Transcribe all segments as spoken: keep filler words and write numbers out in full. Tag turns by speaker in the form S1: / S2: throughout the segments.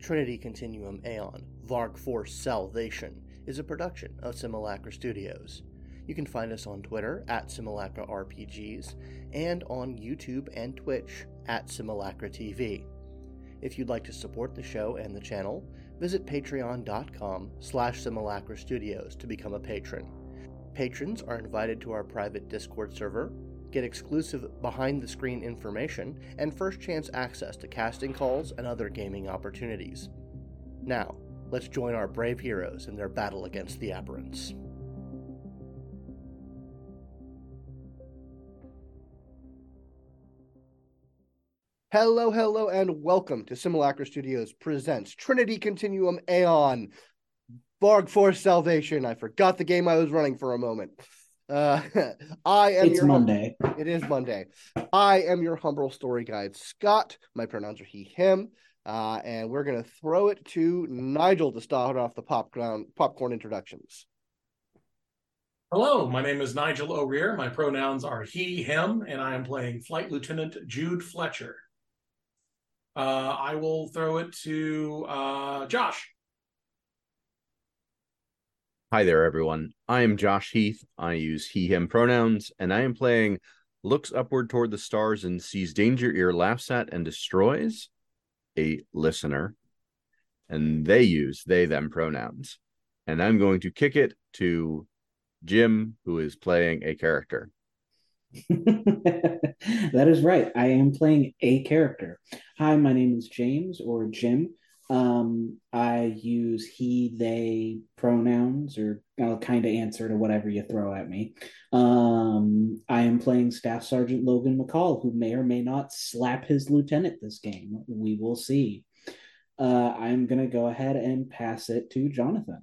S1: Trinity Continuum Aeon, Varg Force Salvation is a production of Simulacra Studios. You can find us on Twitter at Simulacra R P Gs and on YouTube and Twitch at Simulacra T V. If you'd like to support the show and the channel, visit patreon.com slash Simulacra Studios to become a patron. Patrons are invited to our private Discord server, get exclusive behind-the-screen information, and first chance access to casting calls and other gaming opportunities. Now, let's join our brave heroes in their battle against the Aberrants. Hello, hello, and welcome to Simulacra Studios presents Trinity Continuum Aeon, Varg Force Salvation. I forgot the game I was running for a moment. Uh, I am
S2: it's
S1: your
S2: Monday.
S1: Hum- it is Monday. I am your humble story guide, Scott. My pronouns are he, him. Uh, and we're going to throw it to Nigel to start off the popcorn, popcorn introductions.
S3: Hello, my name is Nigel O'Rear. My pronouns are he, him, and I am playing Flight Lieutenant Jude Fletcher. Uh, I will throw it to uh, Josh.
S4: Hi there, everyone. I am Josh Heath. I use he, him pronouns, and I am playing Looks Upward Toward the Stars and Sees Danger, Ear Laughs At, and Destroys, a listener. And they use they, them pronouns. And I'm going to kick it to Jim, who is playing a character.
S2: That is right. I am playing a character. Hi, my name is James, or Jim. Um, I use he, they pronouns, or I'll kind of answer to whatever you throw at me. Um, I am playing Staff Sergeant Logan McCall, who may or may not slap his lieutenant this game. We will see. Uh, I'm going to go ahead and pass it to Jonathan.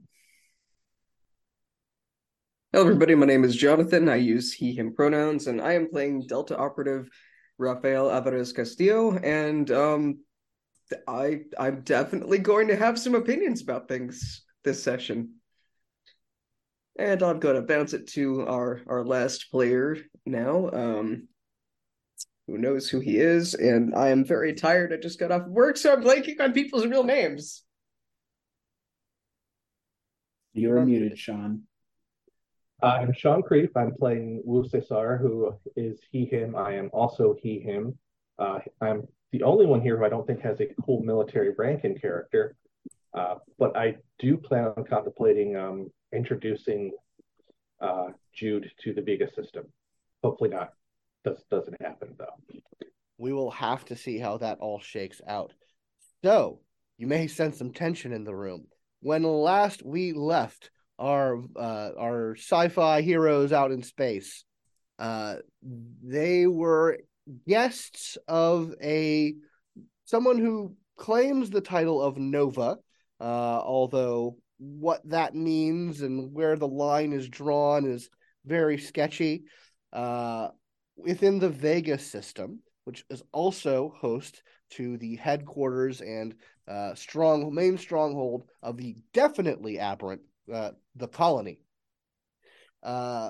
S5: Hello, everybody. My name is Jonathan. I use he, him pronouns, and I am playing Delta Operative Rafael Alvarez Castillo, and um, I, I'm definitely going to have some opinions about things this session. And I'm going to bounce it to our, our last player now, um, who knows who he is, and I am very tired. I just got off work, so I'm blanking on people's real names.
S2: You're muted, Sean.
S6: Uh, I'm Sean Creef. I'm playing Wu Cesar, who is he, him. I am also he, him. Uh, I'm the only one here who I don't think has a cool military rank in character, uh, but I do plan on contemplating um, introducing uh, Jude to the Vega system. Hopefully not. Does, doesn't happen, though.
S1: We will have to see how that all shakes out. So, you may sense some tension in the room. When last we left our uh, our sci-fi heroes out in space, uh, they were guests of a someone who claims the title of Nova, uh, although what that means and where the line is drawn is very sketchy. Uh, within the Vega system, which is also host to the headquarters and uh, strong main stronghold of the definitely aberrant uh, the colony. Uh,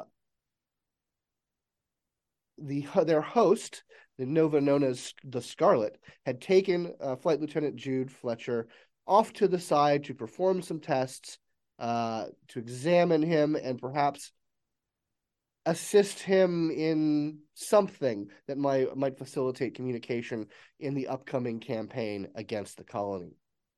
S1: the their host, the Nova known as the Scarlet, had taken uh, Flight Lieutenant Jude Fletcher off to the side to perform some tests, uh, to examine him and perhaps assist him in something that might might facilitate communication in the upcoming campaign against the colony.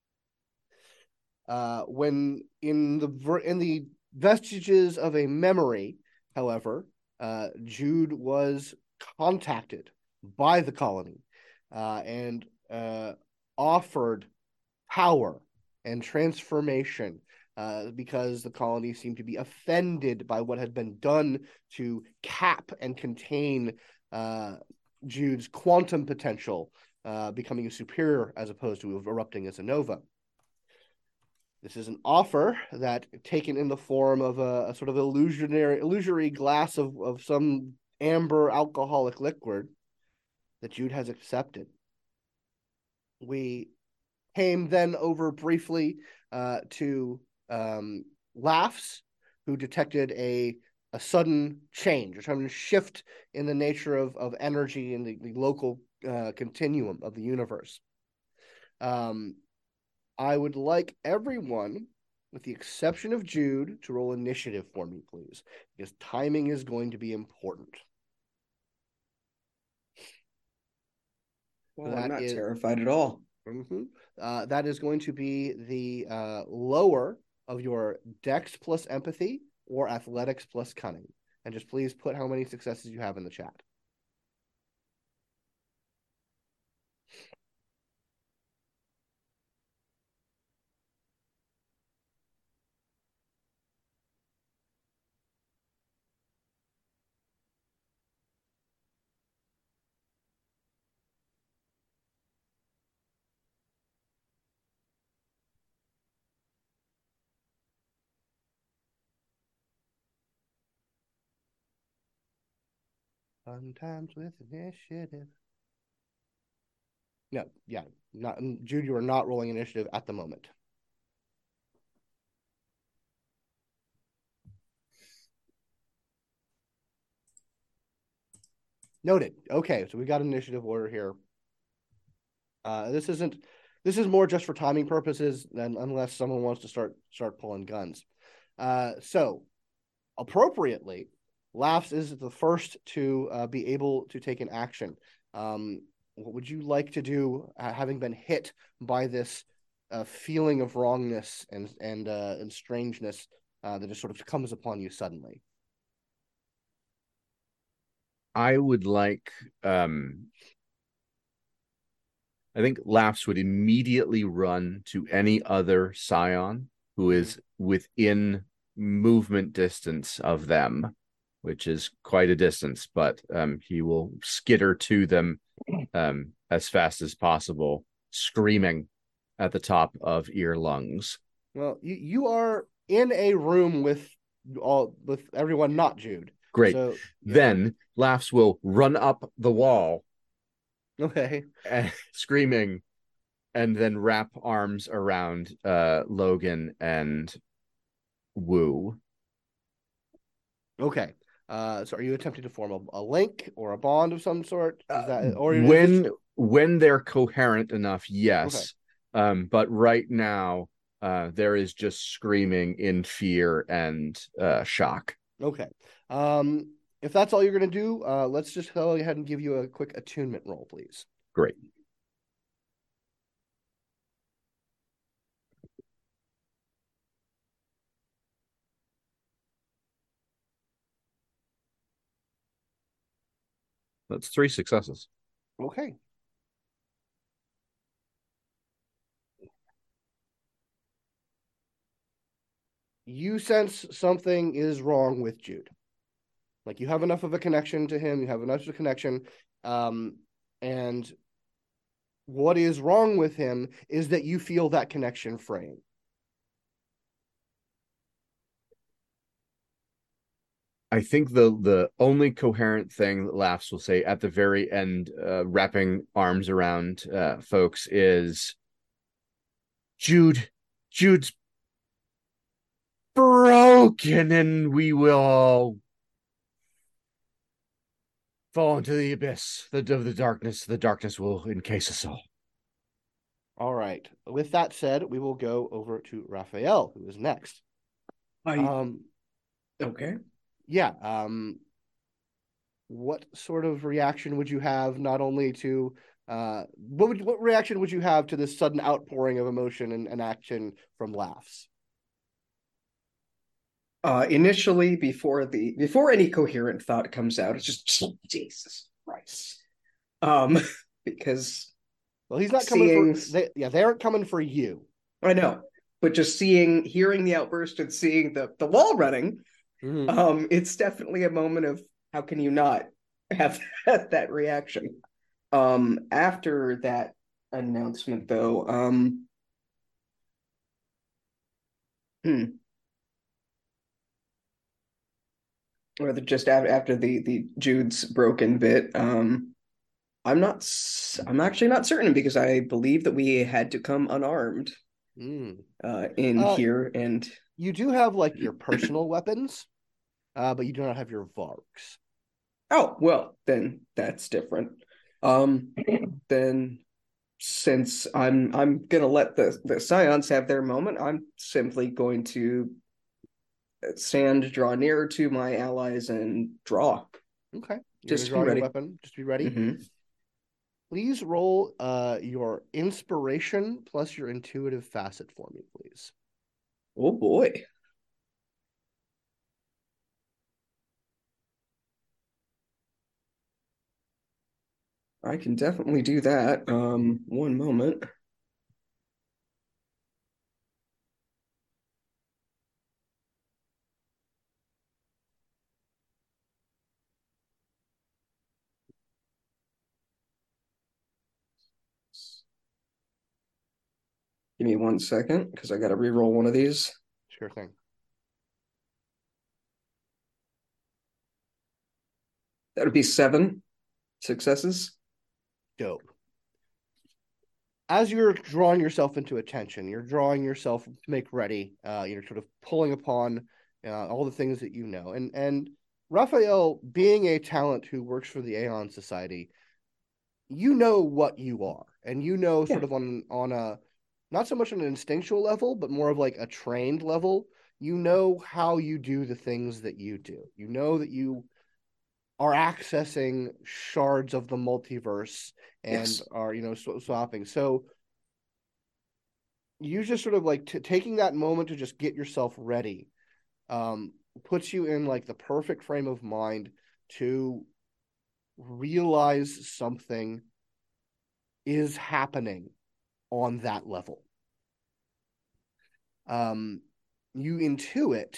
S1: Uh, when in the in the vestiges of a memory, however, uh, Jude was contacted by the colony uh, and uh, offered power and transformation uh, because the colony seemed to be offended by what had been done to cap and contain uh, Jude's quantum potential, uh, becoming a superior as opposed to erupting as a nova. This is an offer that, taken in the form of a, a sort of illusionary, illusory glass of, of some amber alcoholic liquid, that Jude has accepted. We came then over briefly uh, to um, Laughs, who detected a a sudden change, a sudden shift in the nature of, of energy in the, the local uh, continuum of the universe. Um, I would like everyone, with the exception of Jude, to roll initiative for me, please, because timing is going to be important.
S5: Well,
S1: That
S5: I'm not
S1: is-
S5: terrified at all.
S1: Mm-hmm. Uh, that is going to be the uh, lower of your Dex plus empathy or athletics plus cunning. And just please put how many successes you have in the chat. Fun times with initiative. No, yeah, not Jude. You are not rolling initiative at the moment. Noted. Okay, so we got initiative order here. Uh, this isn't. This is more just for timing purposes, than unless someone wants to start start pulling guns. Uh, so, appropriately, Laughs is the first to uh, be able to take an action. Um, what would you like to do, uh, having been hit by this uh, feeling of wrongness and and uh, and strangeness uh, that just sort of comes upon you suddenly?
S4: I would like um I think Laughs would immediately run to any other Scion who is within movement distance of them, which is quite a distance, but um, he will skitter to them um, as fast as possible, screaming at the top of ear lungs.
S1: Well, you, you are in a room with all with everyone, not Jude.
S4: Great.
S1: So, yeah.
S4: Then Laughs will run up the wall,
S1: Okay.
S4: uh, screaming, and then wrap arms around uh, Logan and Wu.
S1: Okay. Uh, so are you attempting to form a, a link or a bond of some sort? Is that or is
S4: when
S1: this...
S4: when they're coherent enough, yes. Okay. Um, but right now, uh, there is just screaming in fear and uh, shock.
S1: Okay. Um, if that's all you're going to do, uh, let's just go ahead and give you a quick attunement roll, please.
S4: Great. That's three successes.
S1: Okay. You sense something is wrong with Jude. Like, you have enough of a connection to him, you have enough of a connection, um, and what is wrong with him is that you feel that connection fraying.
S4: I think the the only coherent thing that Laughs will say at the very end, uh, wrapping arms around uh, folks, is Jude, Jude's broken, and we will all fall into the abyss the, of the darkness. The darkness will encase us all.
S1: All right. With that said, we will go over to Raphael, who is next.
S5: I...
S1: Um,
S5: okay.
S1: Yeah. Um, what sort of reaction would you have, not only to uh, what would what reaction would you have to this sudden outpouring of emotion and, and action from Laughs?
S5: Uh, initially, before the before any coherent thought comes out, it's just Jesus Christ. Um, because
S1: well, he's not coming
S5: seeing...
S1: for they, yeah, they aren't coming for you.
S5: I know, but just seeing, hearing the outburst and seeing the the wall running, mm-hmm. um, it's definitely a moment of how can you not have that reaction? Um, after that announcement, though, um, hmm. or the, just after the the Jude's broken bit, um, I'm not. I'm actually not certain because I believe that we had to come unarmed
S1: mm.
S5: uh, in uh, here, and
S1: you do have like your personal weapons, uh, but you do not have your Varks.
S5: Oh well, then that's different. Um, then since I'm I'm gonna let the the Scions have their moment, I'm simply going to stand, draw nearer to my allies, and draw.
S1: Okay. You're
S5: Just
S1: gonna
S5: to be
S1: draw your
S5: ready.
S1: weapon. Just be ready.
S5: Mm-hmm.
S1: Please roll uh your inspiration plus your intuitive facet for me, please.
S5: Oh boy. I can definitely do that. Um, one moment. Give me one second because I got to re-roll one of these.
S1: Sure thing.
S5: That would be seven successes.
S1: Dope. As you're drawing yourself into attention, you're drawing yourself to make ready. Uh, you're sort of pulling upon uh, all the things that you know. And and Raphael, being a talent who works for the Aeon Society, you know what you are, and you know
S2: Yeah.
S1: sort of on on a not so much on an instinctual level, but more of like a trained level. You know how you do the things that you do. You know that you are accessing shards of the multiverse and
S5: Yes.
S1: are, you know, sw- swapping. So you just sort of like t- taking that moment to just get yourself ready um, puts you in like the perfect frame of mind to realize something is happening on that level. Um, you intuit,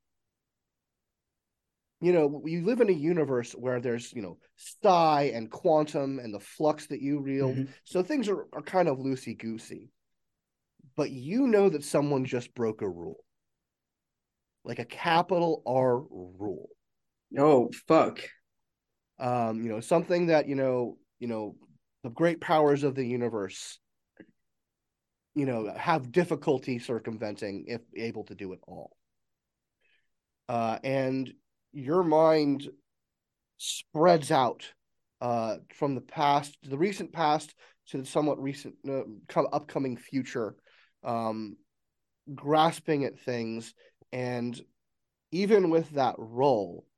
S1: you know, you live in a universe where there's, you know, psi and quantum and the flux that you wield.
S5: Mm-hmm.
S1: So things are, are kind of loosey goosey. But you know that someone just broke a rule, like a capital R rule.
S5: Oh, fuck.
S1: Um, you know, something that, you know, you know, the great powers of the universe, you know, have difficulty circumventing if able to do it all. Uh, and your mind spreads out uh, from the past, the recent past to the somewhat recent, uh, upcoming future, um, grasping at things. And even with that roll,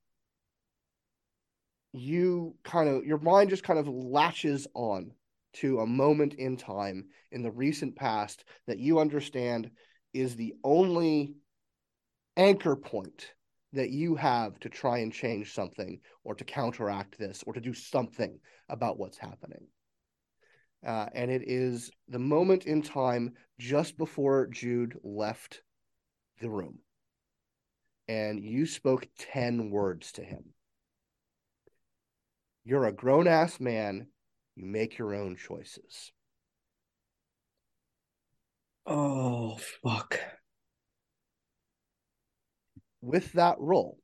S1: you kind of, your mind just kind of latches on to a moment in time in the recent past that you understand is the only anchor point that you have to try and change something or to counteract this or to do something about what's happening. Uh, and it is the moment in time just before Jude left the room. And you spoke ten words to him. You're a grown-ass man. You make your own choices.
S5: Oh, fuck.
S1: With that roll,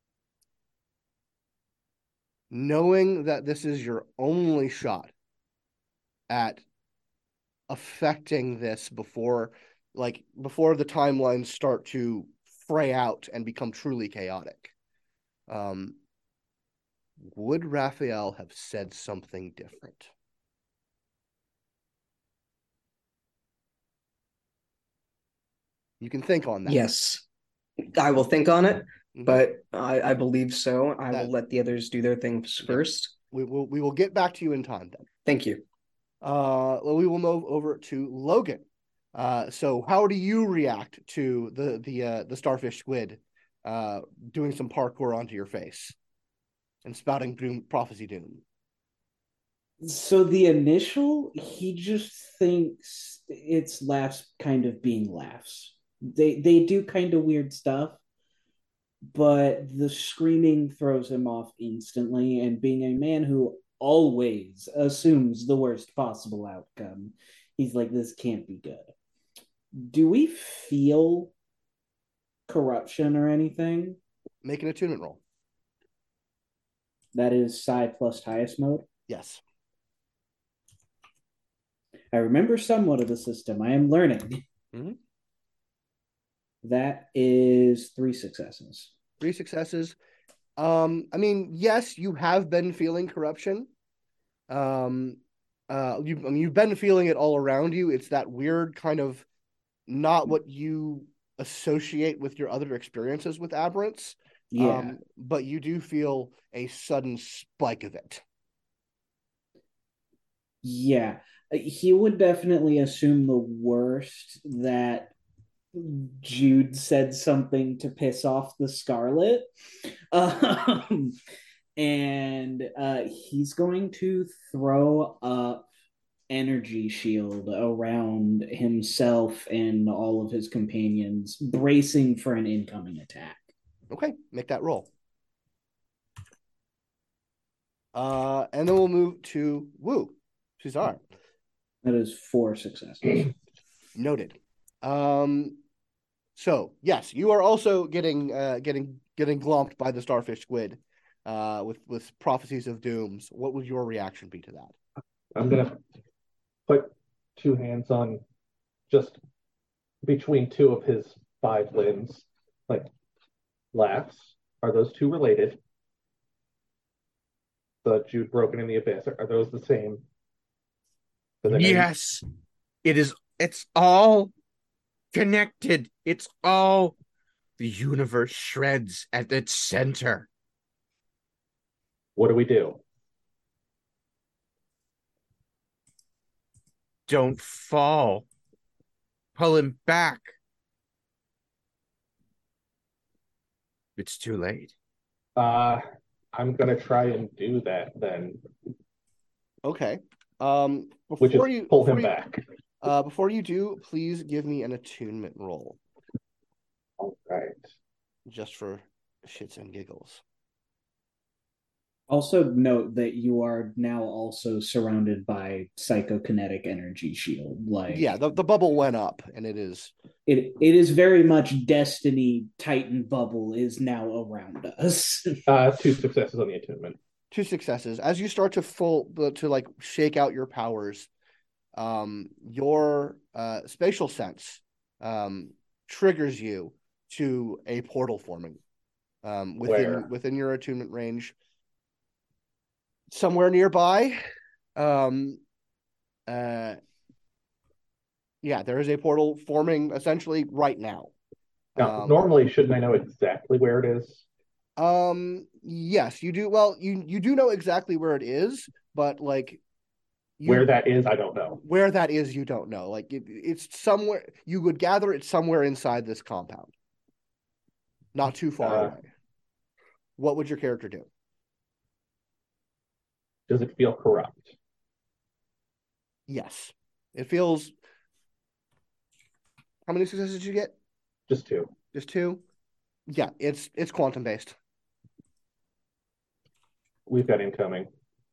S1: knowing that this is your only shot at affecting this before, like, before the timelines start to fray out and become truly chaotic, um, would Raphael have said something different? You can think on that.
S5: Yes. I will think on it,
S1: Mhm.
S5: but I, I believe so. I
S1: That-
S5: will let the others do their things
S1: Yep.
S5: first.
S1: We will we will get back to you in time then.
S5: Thank you.
S1: Uh, we will move over to Logan. Uh, so how do you react to the the uh, the starfish squid uh, doing some parkour onto your face and spouting doom prophecy doom?
S2: So the initial, he just thinks it's laughs kind of being laughs. They they do kind of weird stuff, but the screaming throws him off instantly. And being a man who always assumes the worst possible outcome, he's like, this can't be good. Do we feel corruption or anything?
S1: Make an attunement roll.
S2: That is psi plus highest mode.
S1: Yes.
S2: I remember somewhat of the system. I am learning.
S1: Mhm.
S2: That is three successes.
S1: Three successes. Um, I mean, yes, you have been feeling corruption. Um, uh, you, I mean, you've been feeling it all around you. It's that weird kind of not what you associate with your other experiences with aberrants.
S2: Yeah.
S1: Um, but you do feel a sudden spike of it.
S2: Yeah. He would definitely assume the worst, that Jude said something to piss off the Scarlet. Um, and uh, he's going to throw up energy shield around himself and all of his companions, bracing for an incoming attack.
S1: Okay, make that roll. Uh, and then we'll move to Wu, Cesar.
S2: That is four successes.
S1: Noted. Um, so yes, you are also getting uh, getting getting glomped by the starfish squid, uh, with with prophecies of dooms. What would your reaction be to that?
S6: I'm gonna put two hands on just between two of his five limbs, like laughs. Are those two related? The Jude broken in the abyss. Are, are those the same?
S4: Yes, it is. It's all connected. It's all the universe shreds at its center.
S6: What do we do?
S4: Don't fall. Pull him back. It's too late.
S6: Uh, I'm gonna try and do that then.
S1: Okay. Um,
S6: Which is
S1: before you
S6: pull
S1: before
S6: him
S1: you,
S6: back.
S1: Uh, before you do, please give me an attunement roll,
S6: All right.
S1: just for shits and giggles.
S2: Also note that you are now also surrounded by psychokinetic energy shield. Like,
S1: Yeah, the, the bubble went up, and it is
S2: it it is very much Destiny. Titan bubble is now around us.
S6: Uh, two successes on the attunement.
S1: two successes. As you start to full to like shake out your powers, um, your uh, spatial sense um, triggers you to a portal forming um, within
S6: Where?
S1: within your attunement range, somewhere nearby. Um, uh, yeah, there is a portal forming essentially right now.
S6: Now,
S1: Um,
S6: normally, shouldn't I know exactly where it is?
S1: um, yes, you do. Well, you you do know exactly where it is, but like you,
S6: Where that is, I don't know.
S1: where that is, you don't know. Like it, it's somewhere. You would gather it's somewhere inside this compound, not too far
S6: Uh,
S1: away. What would your character do?
S6: Does it feel corrupt?
S1: Yes, it feels. How many successes did you get?
S6: Just two.
S1: Just two. Yeah, it's it's quantum based.
S6: We've got incoming.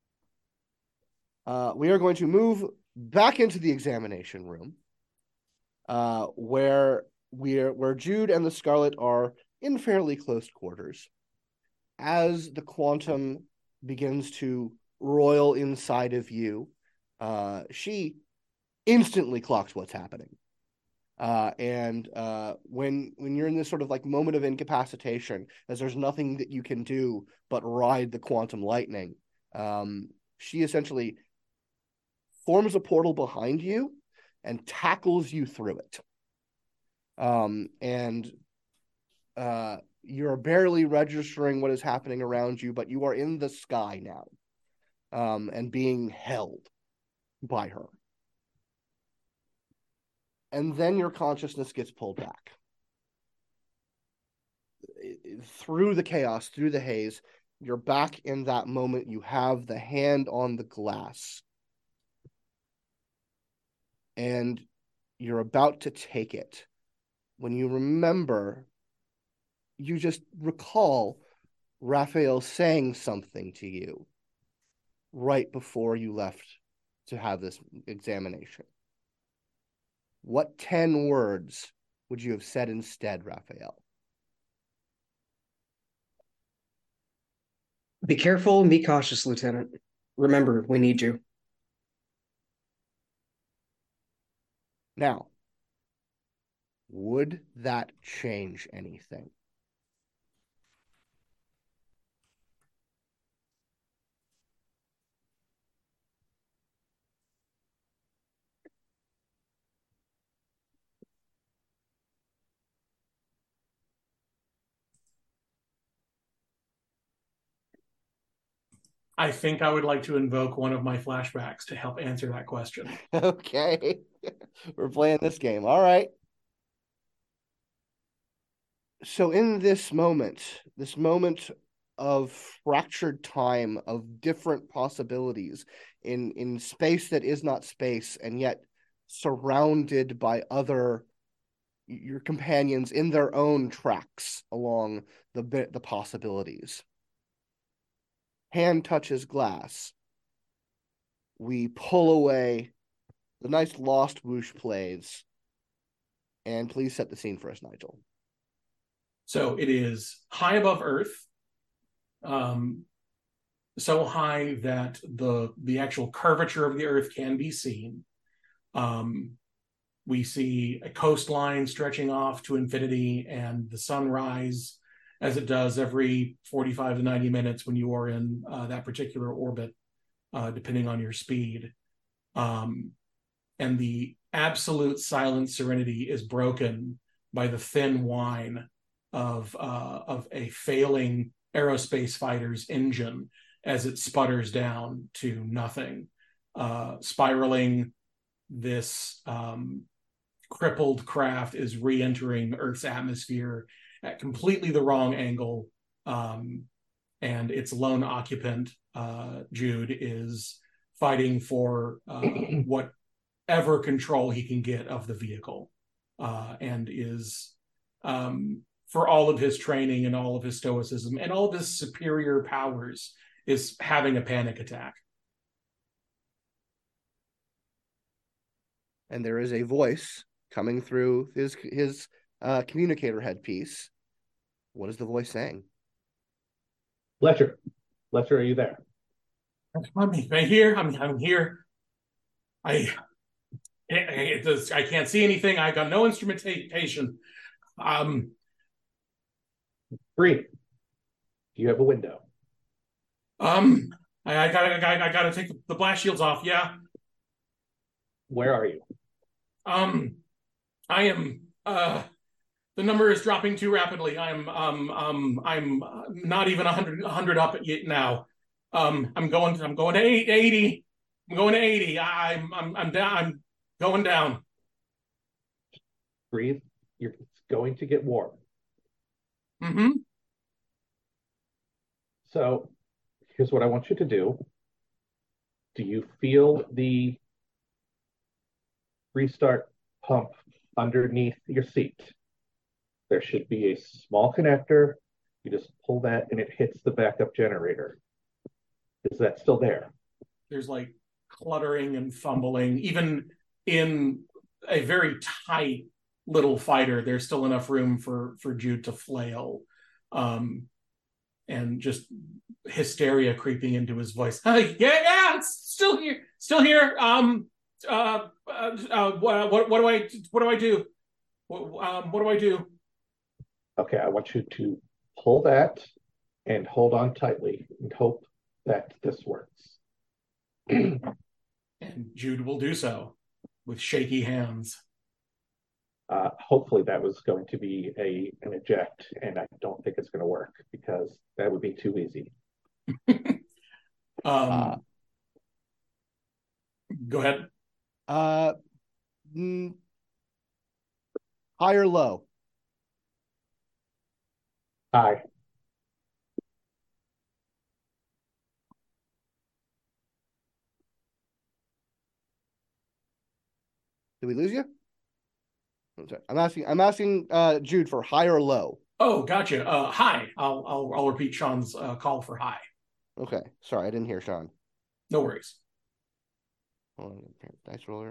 S1: Uh, we are going to move back into the examination room, uh, where we're where Jude and the Scarlet are in fairly close quarters. As the quantum begins to roil inside of you, uh, she instantly clocks what's happening. Uh, and uh, when when you're in this sort of like moment of incapacitation, as there's nothing that you can do but ride the quantum lightning, um, she essentially forms a portal behind you and tackles you through it. Um, and uh, you're barely registering what is happening around you, but you are in the sky now, um, and being held by her. And then your consciousness gets pulled back. Through the chaos, through the haze, you're back in that moment. You have the hand on the glass. And you're about to take it. When you remember, you just recall Raphael saying something to you right before you left to have this examination. What ten words would you have said instead, Raphael?
S5: Be careful and be cautious, Lieutenant. Remember, we need you.
S1: Now, would that change anything?
S3: I think I would like to invoke one of my flashbacks to help answer that question.
S1: Okay. We're playing this game. All right. So in this moment, this moment of fractured time, of different possibilities in in space that is not space, and yet surrounded by other your companions in their own tracks along the the possibilities. Hand touches glass. We pull away. The nice Lost whoosh plays. And please set the scene for us, Nigel.
S3: So it is high above Earth, um, so high that the the actual curvature of the Earth can be seen. Um, we see a coastline stretching off to infinity, and the sun rise as it does every forty-five to ninety minutes when you are in uh, that particular orbit, uh, depending on your speed. Um, and the absolute silent serenity is broken by the thin whine of uh, of a failing aerospace fighter's engine as it sputters down to nothing, uh, spiraling. This um, crippled craft is re-entering Earth's atmosphere at completely the wrong angle, um, and its lone occupant, uh, Jude, is fighting for uh, whatever control he can get of the vehicle, uh, and is, um, for all of his training and all of his stoicism and all of his superior powers, is having a panic attack.
S1: And there is a voice coming through his his uh, communicator headpiece. What is the voice saying?
S6: Fletcher, Fletcher, are you there?
S3: I'm right here. I'm I'm here. I it, it, I can't see anything. I got no instrumentation. Um,
S6: Bree, do you have a window?
S3: um, I, I gotta I, gotta- I gotta take the blast shields off. Yeah.
S6: Where are you?
S3: Um, I am. Uh, the number is dropping too rapidly. I'm um um I'm not even a hundred hundred up yet now. Um, I'm going. I'm going to eight, eighty. I'm going to eighty. I'm I'm I'm down. I'm going down.
S6: Breathe. You're it's going to get warm.
S3: Mm-hmm.
S6: So here's what I want you to do. Do you feel the restart pump underneath your seat? There should be a small connector. You just pull that and it hits the backup generator. Is that still there?
S3: There's like cluttering and fumbling. Even in a very tight little fighter, there's still enough room for for Jude to flail, um, and just hysteria creeping into his voice. Hey, yeah, yeah, it's still here, still here. Um, uh, uh, uh what, what, what do I, what do I do? What, um, what do I do?
S6: Okay, I want you to pull that and hold on tightly and hope that this works.
S3: And Jude will do so with shaky hands.
S6: Uh, hopefully that was going to be a an eject, and I don't think it's going to work because that would be too easy.
S3: um,
S1: Uh,
S3: go ahead.
S1: Uh, mm, high or low?
S6: Hi.
S1: Did we lose you? I'm sorry. I'm asking. I'm asking uh, Jude for high or low.
S3: Oh, gotcha. Uh, hi. I'll I'll I'll repeat Sean's uh, call for hi.
S1: Okay. Sorry, I didn't hear Sean.
S3: No worries.
S1: Hold on, dice roller.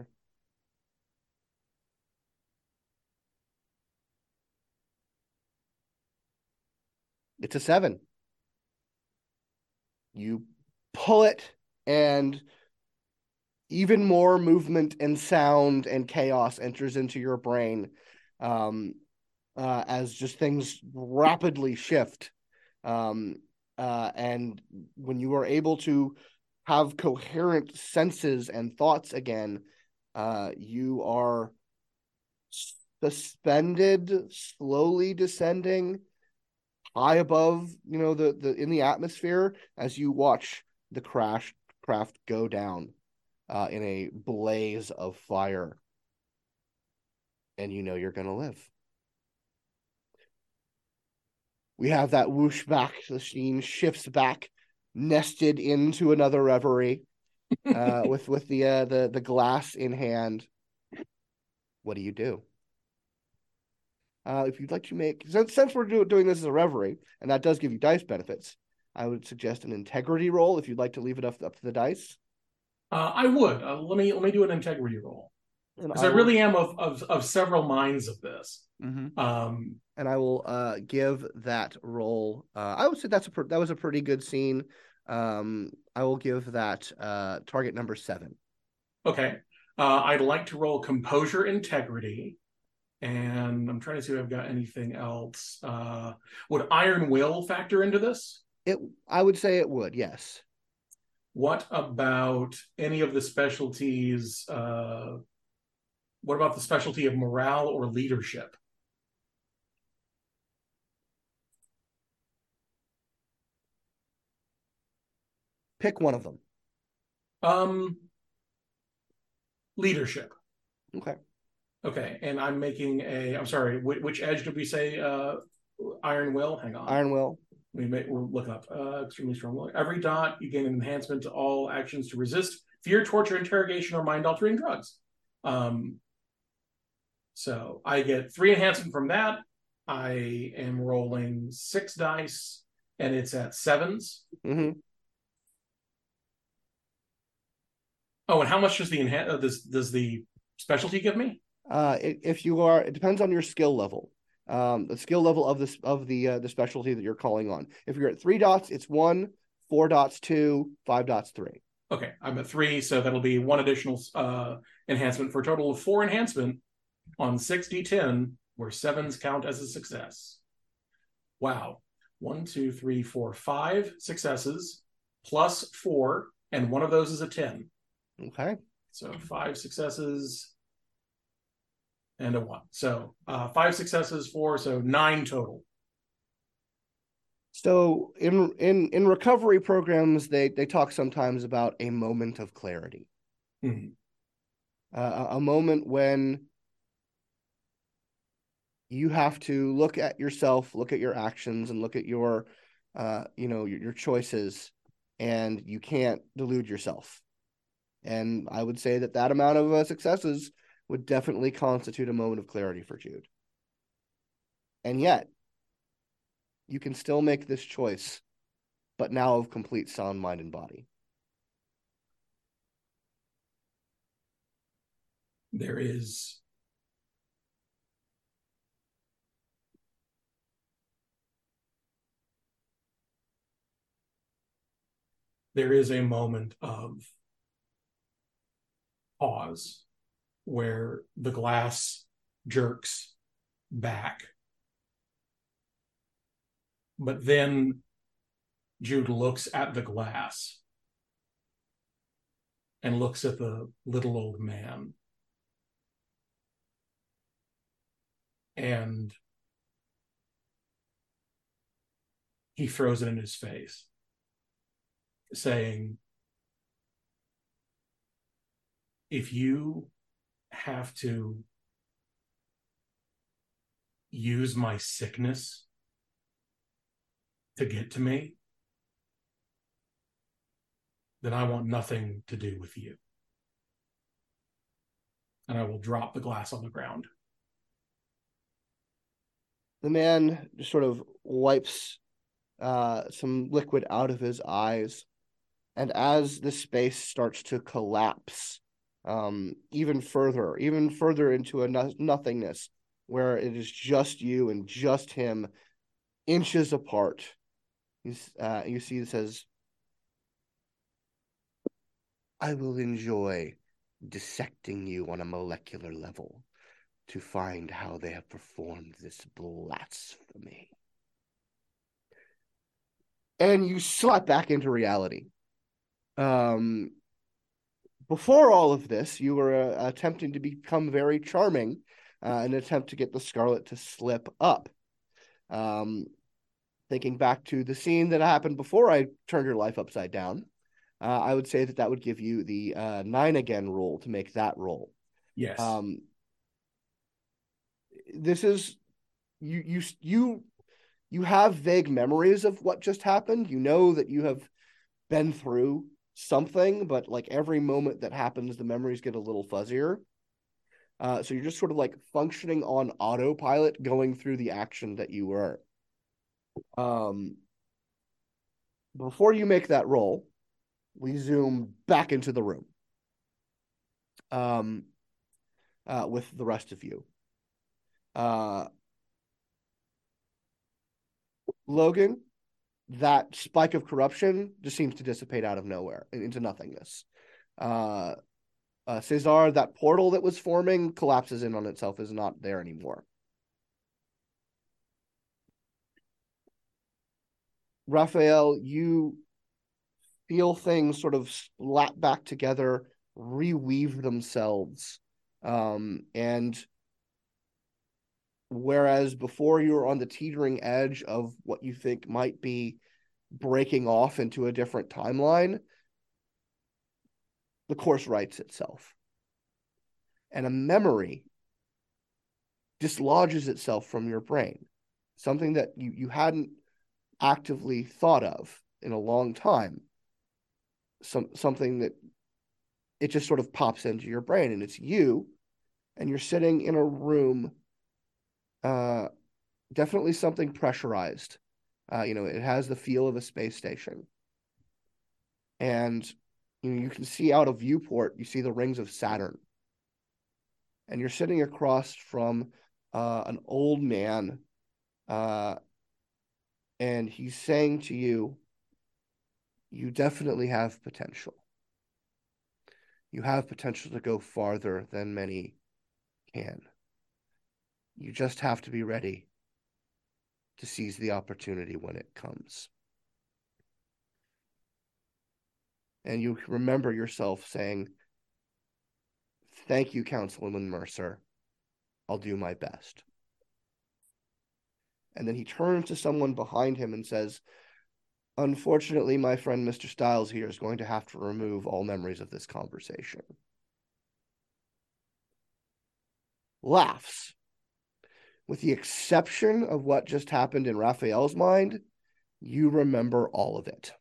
S1: It's a seven. You pull it, and even more movement and sound and chaos enters into your brain, um, uh, as just things rapidly shift. Um, uh, and when you are able to have coherent senses and thoughts again, uh, you are suspended, slowly descending high above, you know, the the in the atmosphere as you watch the crash craft go down uh, in a blaze of fire. And you know you're going to live. We have that whoosh back. The scene shifts back, nested into another reverie, uh, with with the uh, the the glass in hand. What do you do? Uh, if you'd like to make, since, since we're do, doing this as a reverie, and that does give you dice benefits, I would suggest an integrity roll if you'd like to leave it up, up to the dice.
S3: Uh, I would. Uh, let me let me do an integrity roll. Because I, I
S1: will,
S3: really am of, of, of several minds of this.
S1: Mm-hmm.
S3: Um,
S1: and I will uh, give that roll. Uh, I would say that's a that was a pretty good scene. Um, I will give that uh, target number seven.
S3: Okay. Uh, I'd like to roll composure integrity. And I'm trying to see if I've got anything else. Uh, would Iron Will factor into this?
S1: It, I would say it would, yes.
S3: What about any of the specialties? Uh, what about the specialty of morale or leadership?
S1: Pick one of them.
S3: Um, leadership.
S1: Okay.
S3: Okay, and I'm making a. I'm sorry. Which, which edge did we say? Uh, Iron Will. Hang on.
S1: Iron Will.
S3: We may we'll look up. Uh, extremely strong. Every dot you gain an enhancement to all actions to resist fear, torture, interrogation, or mind-altering drugs. Um. So I get three enhancement from that. I am rolling six dice, and it's at sevens.
S1: Mm-hmm.
S3: Oh, and how much does the enhan- uh, does does the specialty give me?
S1: Uh, if you are, it depends on your skill level. Um, the skill level of this of the uh, the specialty that you're calling on. If you're at three dots, it's one. Four dots, two. Five dots, three.
S3: Okay, I'm at three, so that'll be one additional uh, enhancement for a total of four enhancement on six d ten, where sevens count as a success. Wow. One, two, three, four, five successes plus four, and one of those is a ten.
S1: Okay.
S3: So five successes and a one. So uh, five successes, four, so nine total.
S1: So in in in recovery programs, they they talk sometimes about a moment of clarity,
S3: mm-hmm.
S1: uh, a moment when you have to look at yourself, look at your actions, and look at your, uh, you know, your, your choices, and you can't delude yourself. And I would say that that amount of uh, successes would definitely constitute a moment of clarity for Jude. And yet, you can still make this choice, but now of complete sound mind and body.
S3: There is there is a moment of pause where the glass jerks back. But then Jude looks at the glass and looks at the little old man. And he throws it in his face, saying, if you have to use my sickness to get to me, then I want nothing to do with you. And I will drop the glass on the ground.
S1: The man just sort of wipes uh, some liquid out of his eyes. And as the space starts to collapse um, even further, even further into a no- nothingness, where it is just you and just him, inches apart, He's, uh, you see it says, I will enjoy dissecting you on a molecular level to find how they have performed this blasphemy. And you slap back into reality. Um, before all of this, you were uh, attempting to become very charming uh, in an attempt to get the Scarlet to slip up. Um, thinking back to the scene that happened before I turned your life upside down, uh, I would say that that would give you the uh, nine again roll to make that roll.
S3: Yes.
S1: Um, this is you you you you have vague memories of what just happened. You know that you have been through something, but like every moment that happens, the memories get a little fuzzier. Uh, so you're just sort of like functioning on autopilot, going through the action that you were. Um, before you make that roll, we zoom back into the room um, uh, with the rest of you. Uh, Logan, that spike of corruption just seems to dissipate out of nowhere into nothingness. Uh, uh, Cesar, that portal that was forming collapses in on itself, is not there anymore. Raphael, you feel things sort of slap back together, reweave themselves. Um, and whereas before you were on the teetering edge of what you think might be breaking off into a different timeline, the course writes itself. And a memory dislodges itself from your brain, something that you, you hadn't actively thought of in a long time. Some something that it just sort of pops into your brain, and it's you, and you're sitting in a room, uh, definitely something pressurized. Uh, you know, it has the feel of a space station, and you know you can see out a viewport. You see the rings of Saturn, and you're sitting across from uh, an old man, uh, and he's saying to you, "You definitely have potential. You have potential to go farther than many can. You just have to be ready to seize the opportunity when it comes." And you remember yourself saying, "Thank you, Councilman Mercer. I'll do my best." And then he turns to someone behind him and says, "Unfortunately, my friend Mister Stiles here is going to have to remove all memories of this conversation." Laughs. With the exception of what just happened in Raphael's mind, you remember all of it.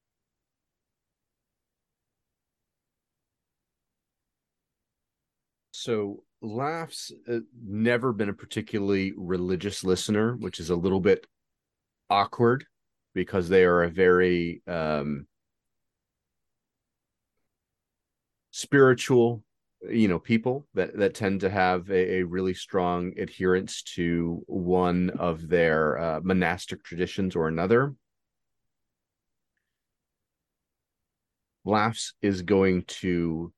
S4: So Laughs uh, never been a particularly religious listener, which is a little bit awkward because they are a very um, spiritual, you know, people that that tend to have a, a really strong adherence to one of their uh, monastic traditions or another. Laughs is going to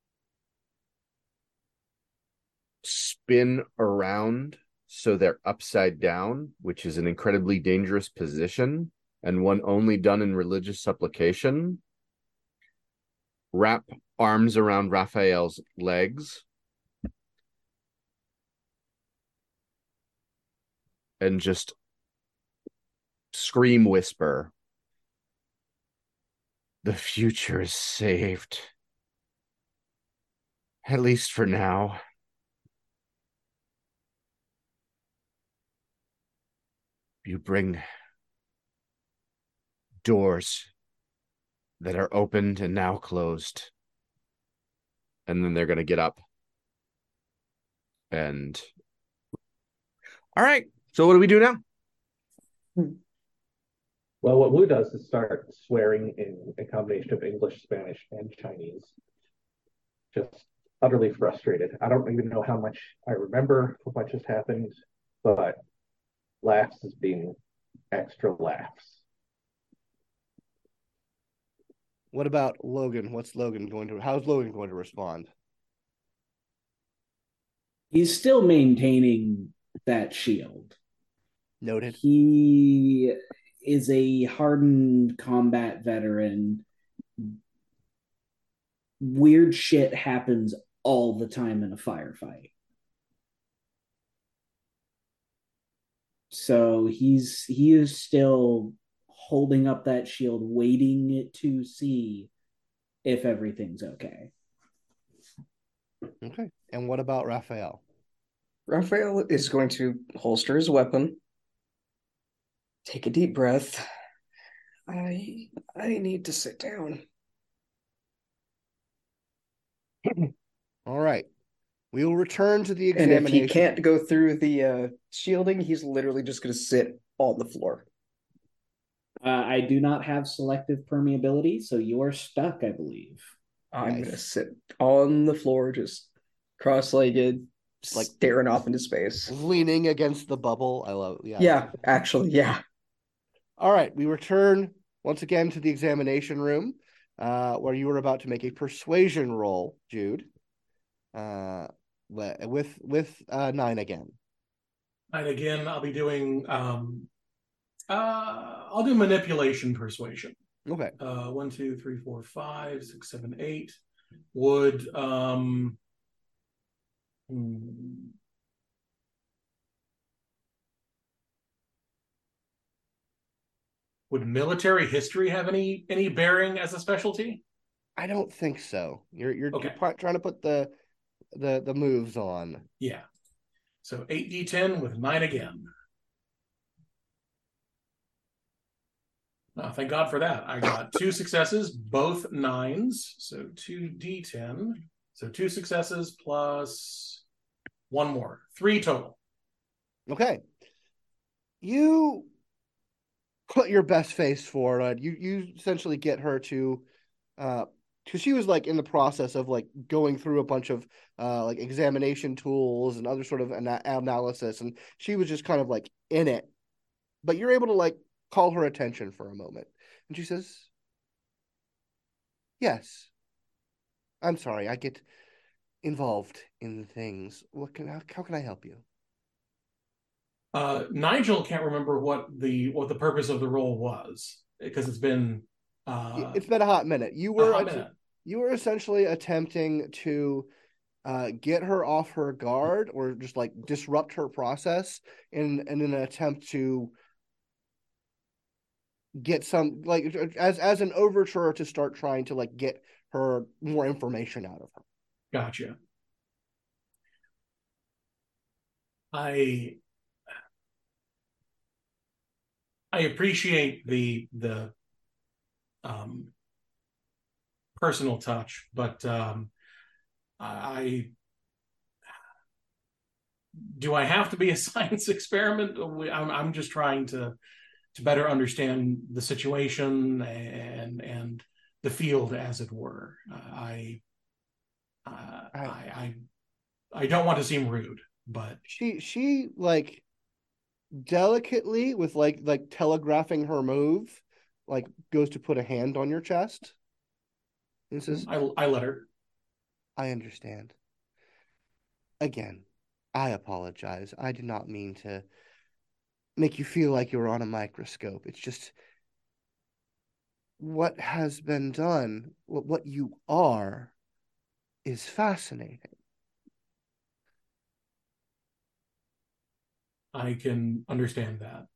S4: spin around so they're upside down, which is an incredibly dangerous position and one only done in religious supplication. Wrap arms around Raphael's legs and just scream whisper, "The future is saved. At least for now. You bring doors that are opened and now closed." And then they're going to get up. And all right. So what do we do now?
S6: Well, what Wu does is start swearing in a combination of English, Spanish, and Chinese. Just utterly frustrated. I don't even know how much I remember of what just happened, but laughs is being extra laughs.
S1: What about Logan? What's Logan going to, how's Logan going to respond?
S2: He's still maintaining that shield.
S1: Noted.
S2: He is a hardened combat veteran. Weird shit happens all the time in a firefight. So he's he is still holding up that shield, waiting to see if everything's okay.
S1: Okay. And what about Raphael?
S5: Raphael is going to holster his weapon, take a deep breath. I I need to sit down.
S1: All right. We will return to the
S5: And if
S1: examination.
S5: he can't go through the uh, shielding, he's literally just going to sit on the floor.
S2: Uh, I do not have selective permeability, so you're stuck, I believe.
S5: I'm
S1: Nice.
S5: going to sit on the floor, just cross-legged,
S1: Like-
S5: staring off into space.
S1: Leaning against the bubble. I love yeah.
S5: Yeah, actually, yeah.
S1: All right. We return once again to the examination room, uh, where you were about to make a persuasion roll, Jude. Uh, with with uh, nine again.
S3: And again, I'll be doing. Um, uh, I'll do manipulation persuasion.
S1: Okay.
S3: Uh, one, two, three, four, five, six, seven, eight. Would um. hmm, Would military history have any any bearing as a specialty?
S1: I don't think so. You're you're,
S3: Okay.
S1: you're pr- trying to put the the the moves on.
S3: Yeah. So eight d ten with nine again. Oh, thank God for that. I got two successes, both nines. So two d ten. So two successes plus one more. Three total.
S1: Okay. You put your best face forward. You you essentially get her to uh because she was like in the process of like going through a bunch of uh like examination tools and other sort of ana- analysis, and she was just kind of like in it. But you're able to like call her attention for a moment, and she says, "Yes, I'm sorry. I get involved in things. What can how, how can I help you?"
S3: Uh, Nigel can't remember what the what the purpose of the role was because it's been uh,
S1: It's been a hot minute. You
S3: a
S1: were
S3: hot
S1: att-
S3: minute.
S1: you were essentially attempting to uh, get her off her guard or just like disrupt her process in in an attempt to get some like as as an overture to start trying to like get her more information out of her.
S3: Gotcha. I I appreciate the the um, personal touch, but um, I do I have to be a science experiment? I'm I'm just trying to to better understand the situation and and the field, as it were. I uh, I,
S1: I-
S3: I I don't want to seem rude, but
S1: She she like delicately with like like telegraphing her move, like goes to put a hand on your chest and says,
S3: I I let her.
S1: I understand. Again, I apologize. I did not mean to make you feel like you're on a microscope. It's just what has been done, what, what you are, is fascinating.
S3: I can understand that.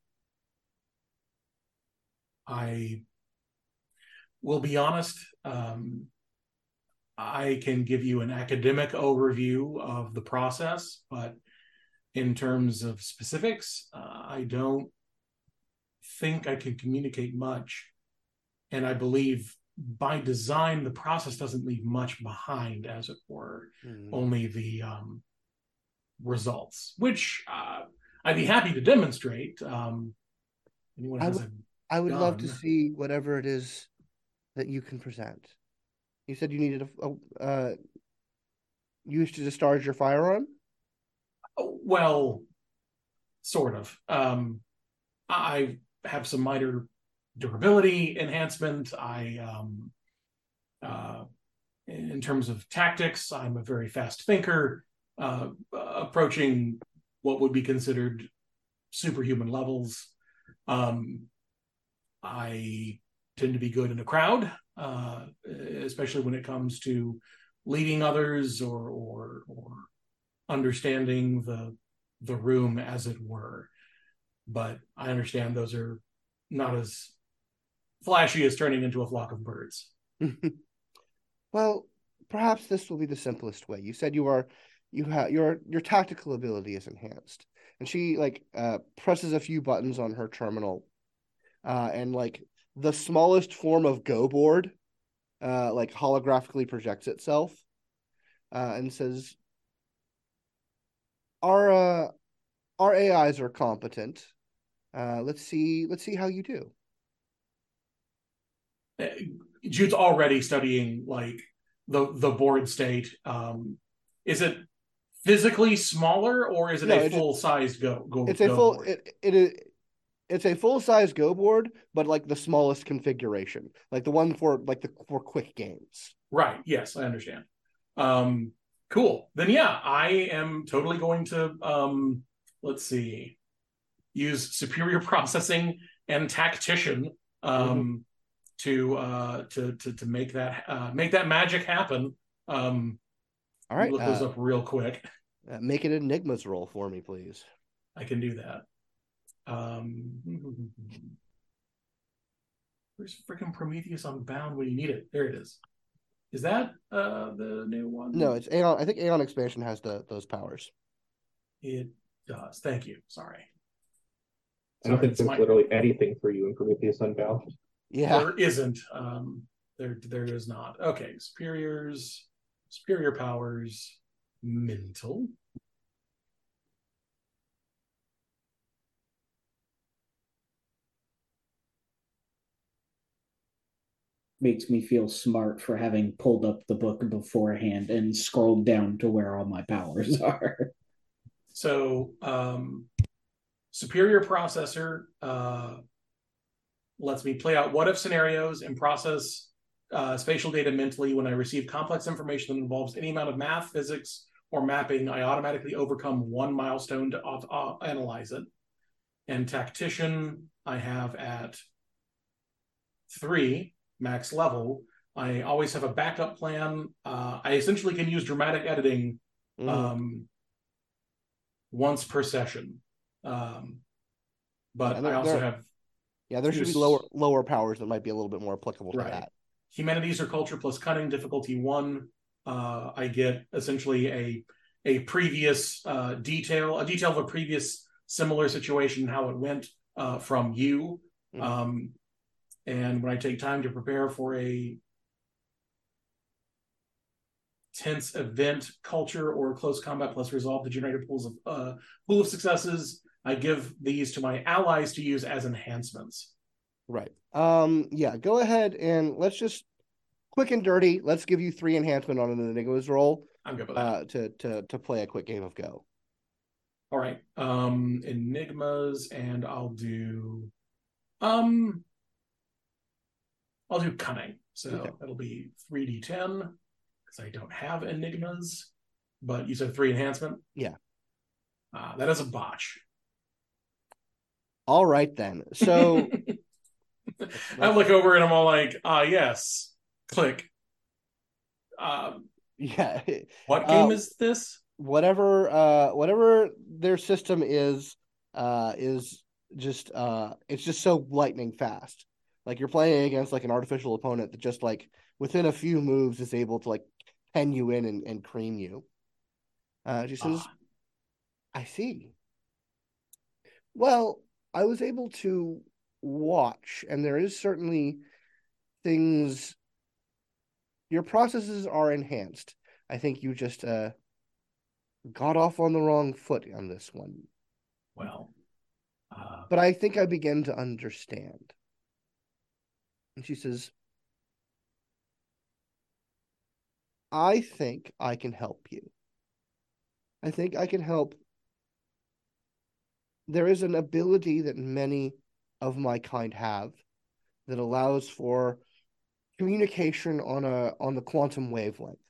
S3: I will be honest. Um, I can give you an academic overview of the process, but in terms of specifics, uh, I don't think I can communicate much. And I believe by design, the process doesn't leave much behind, as it were,
S1: Mm.
S3: only the um, results, which uh, I'd be happy to demonstrate. Um, anyone
S1: I
S3: has
S1: would-
S3: a
S1: I would love to
S3: gun.
S1: see whatever it is that you can present. You said you needed a, a uh, used to discharge your firearm?
S3: Well, sort of. Um, I have some minor durability enhancement. I, um, uh, in terms of tactics, I'm a very fast thinker, uh, approaching what would be considered superhuman levels. Um, I tend to be good in a crowd, uh, especially when it comes to leading others or or, or understanding the the room, as it were. But I understand those are not as flashy as turning into a flock of birds.
S1: Well, perhaps this will be the simplest way. You said you are you have your your tactical ability is enhanced. And she like uh presses a few buttons on her terminal, uh and like the smallest form of Go board uh like holographically projects itself, uh and says our uh our A Is are competent. Uh let's see let's see how you do.
S3: Jude's already studying like the the board state. Um, is it physically smaller or is it
S1: No,
S3: a
S1: it's just
S3: full sized go go
S1: it's a
S3: go
S1: full
S3: board?
S1: it it is it's a full size Go board, but like the smallest configuration, like the one for like the for quick games.
S3: Right. Yes, I understand. Um, cool. Then yeah, I am totally going to um, let's see, use superior processing and tactician um, mm-hmm. to uh, to to to make that uh, make that magic happen. Um,
S1: All right,
S3: look
S1: uh,
S3: those up real quick.
S1: Uh, make an Enigmas roll for me, please.
S3: I can do that. Um, where's freaking Prometheus Unbound when you need it? There it is. Is that uh, the new one?
S1: No, it's Aeon. I think Aeon Expansion has the those powers.
S3: It does. Thank you. Sorry.
S6: I don't
S3: Sorry,
S6: think there's
S3: my...
S6: literally anything for you in Prometheus Unbound.
S1: Yeah,
S3: there isn't. Um, there, there is not. Okay, superiors, superior powers, mental.
S2: Makes me feel smart for having pulled up the book beforehand and scrolled down to where all my powers are.
S3: So, um, superior processor uh, lets me play out what if scenarios and process uh, spatial data mentally. When I receive complex information that involves any amount of math, physics, or mapping, I automatically overcome one milestone to uh, analyze it. And tactician, I have at three max level. I always have a backup plan. Uh, I essentially can use dramatic editing um, mm. once per session. Um, but yeah, there, I also
S1: there,
S3: have
S1: yeah, there should be lower lower powers that might be a little bit more applicable to
S3: right.
S1: that.
S3: Humanities or culture plus cunning, difficulty one. Uh, I get essentially a a previous uh, detail, a detail of a previous similar situation, how it went uh, from you. Mm. Um, and when I take time to prepare for a tense event, culture, or close combat plus resolve the generated pools of uh, pool of successes, I give these to my allies to use as enhancements.
S1: Right. Um. Yeah. Go ahead and let's just quick and dirty. Let's give you three enhancement on an Enigmas roll.
S3: I'm good with that.
S1: Uh, to to to play a quick game of Go.
S3: All right. Um. Enigmas, and I'll do. Um. I'll do cunning. So okay. That'll be three d ten because I don't have enigmas. But you said three enhancement?
S1: Yeah.
S3: Uh, that is a botch.
S1: All right, then. So
S3: I look over and I'm all like, ah, yes. Click. Um,
S1: yeah.
S3: What game
S1: uh,
S3: is this?
S1: Whatever uh, whatever their system is, uh, is just uh, it's just so lightning fast. Like you're playing against like an artificial opponent that just like within a few moves is able to like pen you in and, and cream you. Uh, she says, ah. I see. Well, I was able to watch, and there is certainly things. Your processes are enhanced. I think you just uh, got off on the wrong foot on this one.
S3: Well, uh...
S1: but I think I begin to understand. And she says, I think I can help you. I think I can help. There is an ability that many of my kind have that allows for communication on a on the quantum wavelength.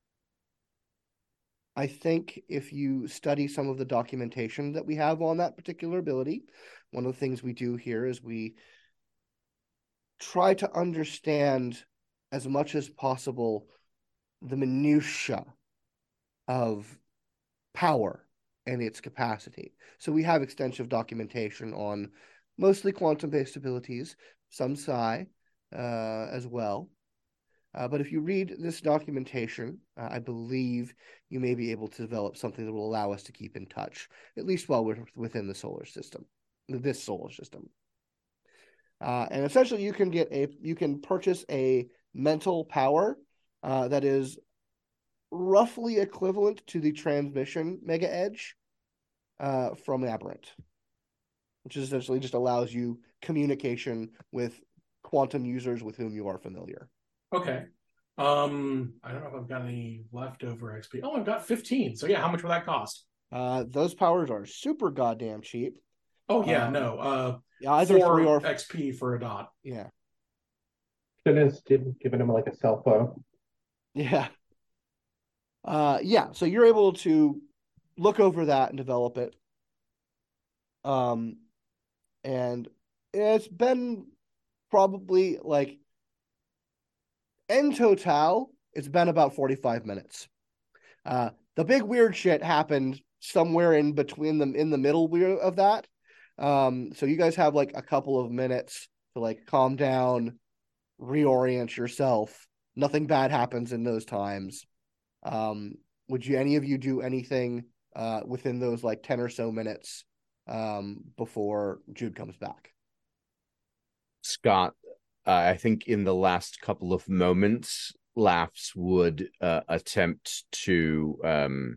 S1: I think if you study some of the documentation that we have on that particular ability, one of the things we do here is we try to understand as much as possible the minutiae of power and its capacity. So we have extensive documentation on mostly quantum-based abilities, some psi uh, as well. Uh, but if you read this documentation, uh, I believe you may be able to develop something that will allow us to keep in touch, at least while we're within the solar system, this solar system. Uh, and essentially, you can get a you can purchase a mental power uh, that is roughly equivalent to the transmission mega edge uh, from Aberrant, which essentially just allows you communication with quantum users with whom you are familiar.
S3: Okay. Um, I don't know if I've got any leftover X P. Oh, I've got fifteen. So yeah, how much will that cost?
S1: Uh, those powers are super goddamn cheap.
S3: Oh yeah,
S1: Um,
S3: no. Uh,
S1: Yeah, either
S3: four
S1: three or
S3: X P for a dot.
S1: yeah,
S6: Should have given him like a cell phone.
S1: yeah, uh, yeah. So you're able to look over that and develop it. Um, and it's been probably like in total, it's been about forty-five minutes. Uh, the big weird shit happened somewhere in between them in the middle of that. Um, so you guys have like a couple of minutes to like calm down, reorient yourself. Nothing bad happens in those times. Um, would you any of you do anything uh, within those like ten or so minutes um, before Jude comes back?
S4: Scott, uh, I think in the last couple of moments, Laughs would uh, attempt to. Um,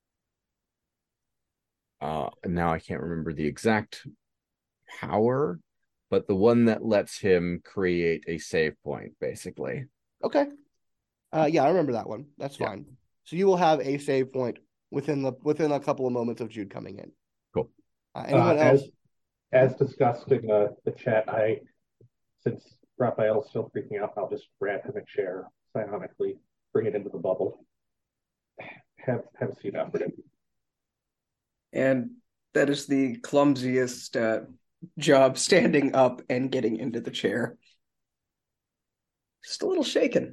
S4: uh, now I can't remember the exact power, but the one that lets him create a save point, basically.
S1: Okay. Uh, yeah, I remember that one. That's
S4: Yeah.
S1: fine. So you will have a save point within the within a couple of moments of Jude coming in.
S4: Cool.
S1: Uh, anyone
S6: Uh,
S1: else?
S6: As, as discussed in the, the chat, I, since Raphael's still freaking out, I'll just grab him a chair psionically, bring it into the bubble. Have have a seat operative.
S5: And that is the clumsiest uh, job, standing up and getting into the chair. Just a little shaken.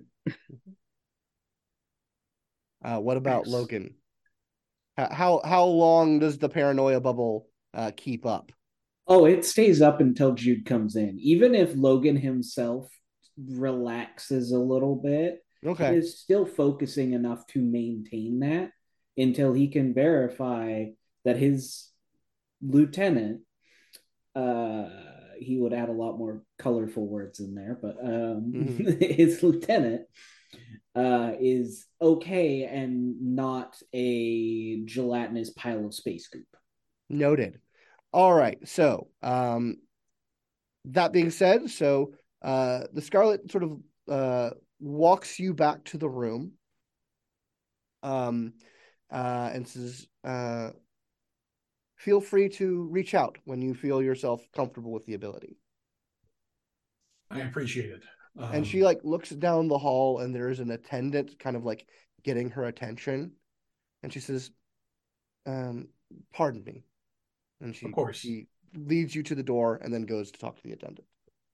S1: Uh, what about Logan? How how long does the paranoia bubble uh, keep up?
S2: Oh, it stays up until Jude comes in. Even if Logan himself relaxes a little bit,
S1: Okay.
S2: he is still focusing enough to maintain that until he can verify that his lieutenant, uh, he would add a lot more colorful words in there, but um, mm-hmm. his lieutenant uh, is okay and not a gelatinous pile of space goop.
S1: Noted. All right. So, um, that being said, so uh, the Scarlet sort of uh, walks you back to the room um, uh, and says, uh, feel free to reach out when you feel yourself comfortable with the ability.
S3: I appreciate it. Um,
S1: and she like looks down the hall and there's an attendant kind of like getting her attention. And she says, um, pardon me. And she,
S3: of course.
S1: she leads you to the door and then goes to talk to the attendant.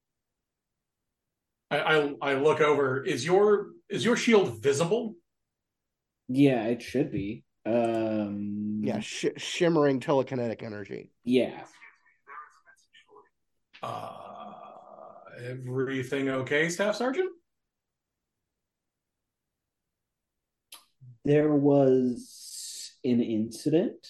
S3: I, I, I look over. Is your is your shield visible?
S2: Yeah, it should be. Um,
S1: yeah, sh- shimmering telekinetic energy.
S2: Yeah.
S3: Uh, everything okay, Staff Sergeant?
S2: There was an incident.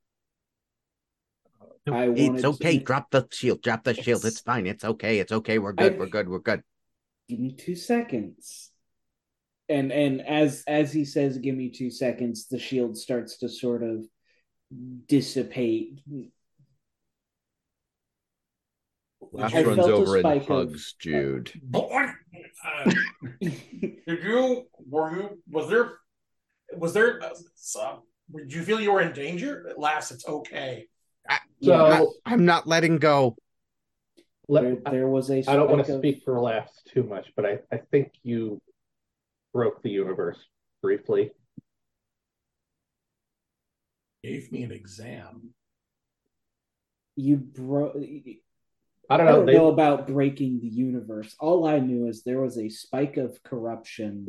S4: I it's okay. To... Drop the shield. Drop the it's... shield. It's fine. It's okay. It's okay. We're good. I... We're good. We're good.
S2: Give me two seconds. And and as as he says, give me two seconds, the shield starts to sort of dissipate.
S4: Lash runs over and hugs of... Jude.
S3: Uh, did you were you was there was there uh, did you feel you were in danger? Laughs. It's okay.
S4: I, so I, I'm not letting go.
S2: Let, there, there was a.
S6: I don't want to
S2: of...
S6: speak for Laughs too much, but I, I think you broke the universe briefly.
S3: Gave me an exam.
S2: You broke.
S6: I don't know.
S2: I don't
S6: they...
S2: know about breaking the universe. All I knew is there was a spike of corruption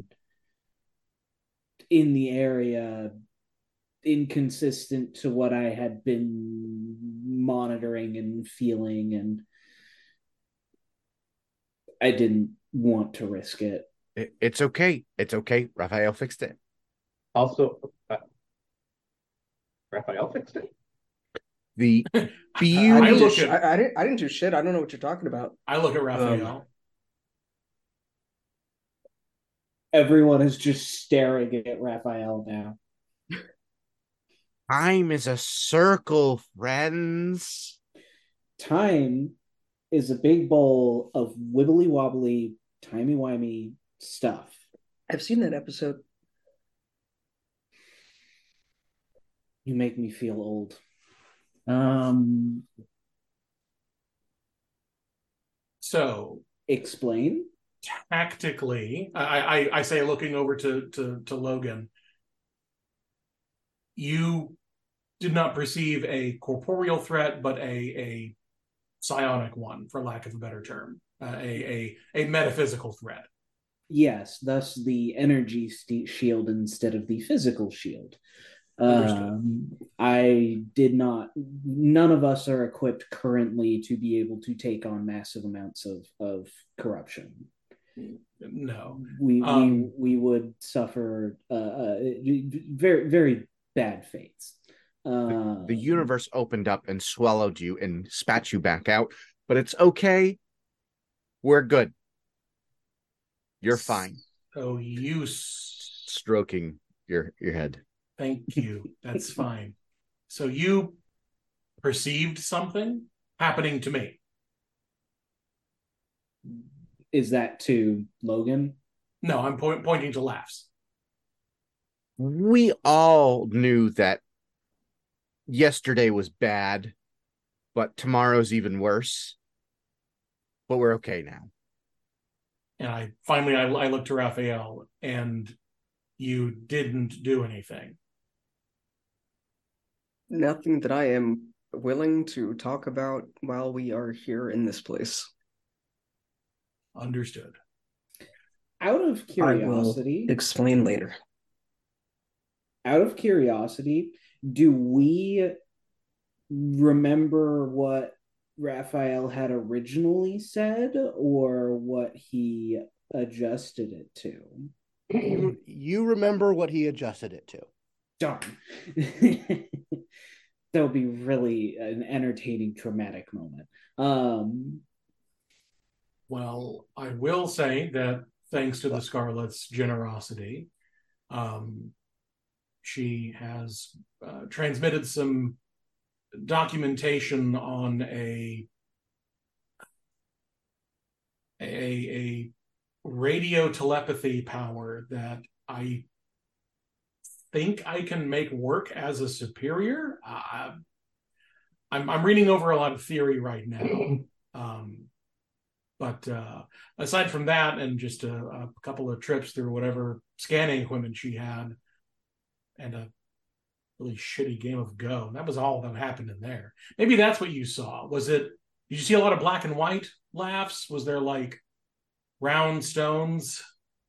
S2: in the area, inconsistent to what I had been monitoring and feeling, and I didn't want to risk it.
S4: It, it's okay. It's okay. Raphael fixed it.
S6: Also, uh, Raphael fixed it.
S4: The
S5: I, I
S4: beauty.
S5: didn't do
S3: look
S5: sh-
S3: at-
S5: I, I didn't I didn't do shit. I don't know what you're talking about.
S3: I look at Raphael.
S5: Um,
S2: Everyone is just staring at Raphael now.
S4: Time is a circle, friends.
S2: Time is a big bowl of wibbly wobbly, timey wimey stuff.
S5: I've seen that episode.
S2: You make me feel old. Um,
S3: So
S2: explain.
S3: tactically, I, I, I say looking over to, to, to Logan, you did not perceive a corporeal threat, but a, a psionic one, for lack of a better term, uh, a, a, a metaphysical threat.
S2: Yes, thus the energy st- shield instead of the physical shield.
S3: Understood.
S2: Um, I did not. None of us are equipped currently to be able to take on massive amounts of of corruption.
S3: No.
S2: We
S3: Um,
S2: we we would suffer uh, uh, very very bad fates. Uh,
S4: The universe opened up and swallowed you and spat you back out, but it's okay. We're good. You're fine.
S3: So you s-
S4: Stroking your your head.
S3: thank you. That's fine. So you perceived something happening to me.
S2: is that to Logan?
S3: No, I'm po- pointing to laughs.
S4: We all knew that yesterday was bad, but tomorrow's even worse. But we're okay now.
S3: And I finally I, I looked to Raphael, and you didn't do anything.
S5: Nothing that I am willing to talk about while we are here in this place.
S3: Understood.
S2: Out of
S5: I will
S2: curiosity,
S5: explain later.
S2: out of curiosity, do we remember what Raphael had originally said or what he adjusted it to?
S1: You, you remember what he adjusted it to.
S2: Darn. That would be really an entertaining, traumatic moment. Um,
S3: Well, I will say that thanks to the Scarlet's generosity, um, she has uh, transmitted some documentation on a a, a radio telepathy power that I think I can make work as a superior. Uh, I'm I'm reading over a lot of theory right now. Um, But uh, aside from that, and just a, a couple of trips through whatever scanning equipment she had, and a really shitty game of Go, that was all that happened in there. Maybe that's what you saw. Was it? Did you see a lot of black and white laughs? Was there like round stones,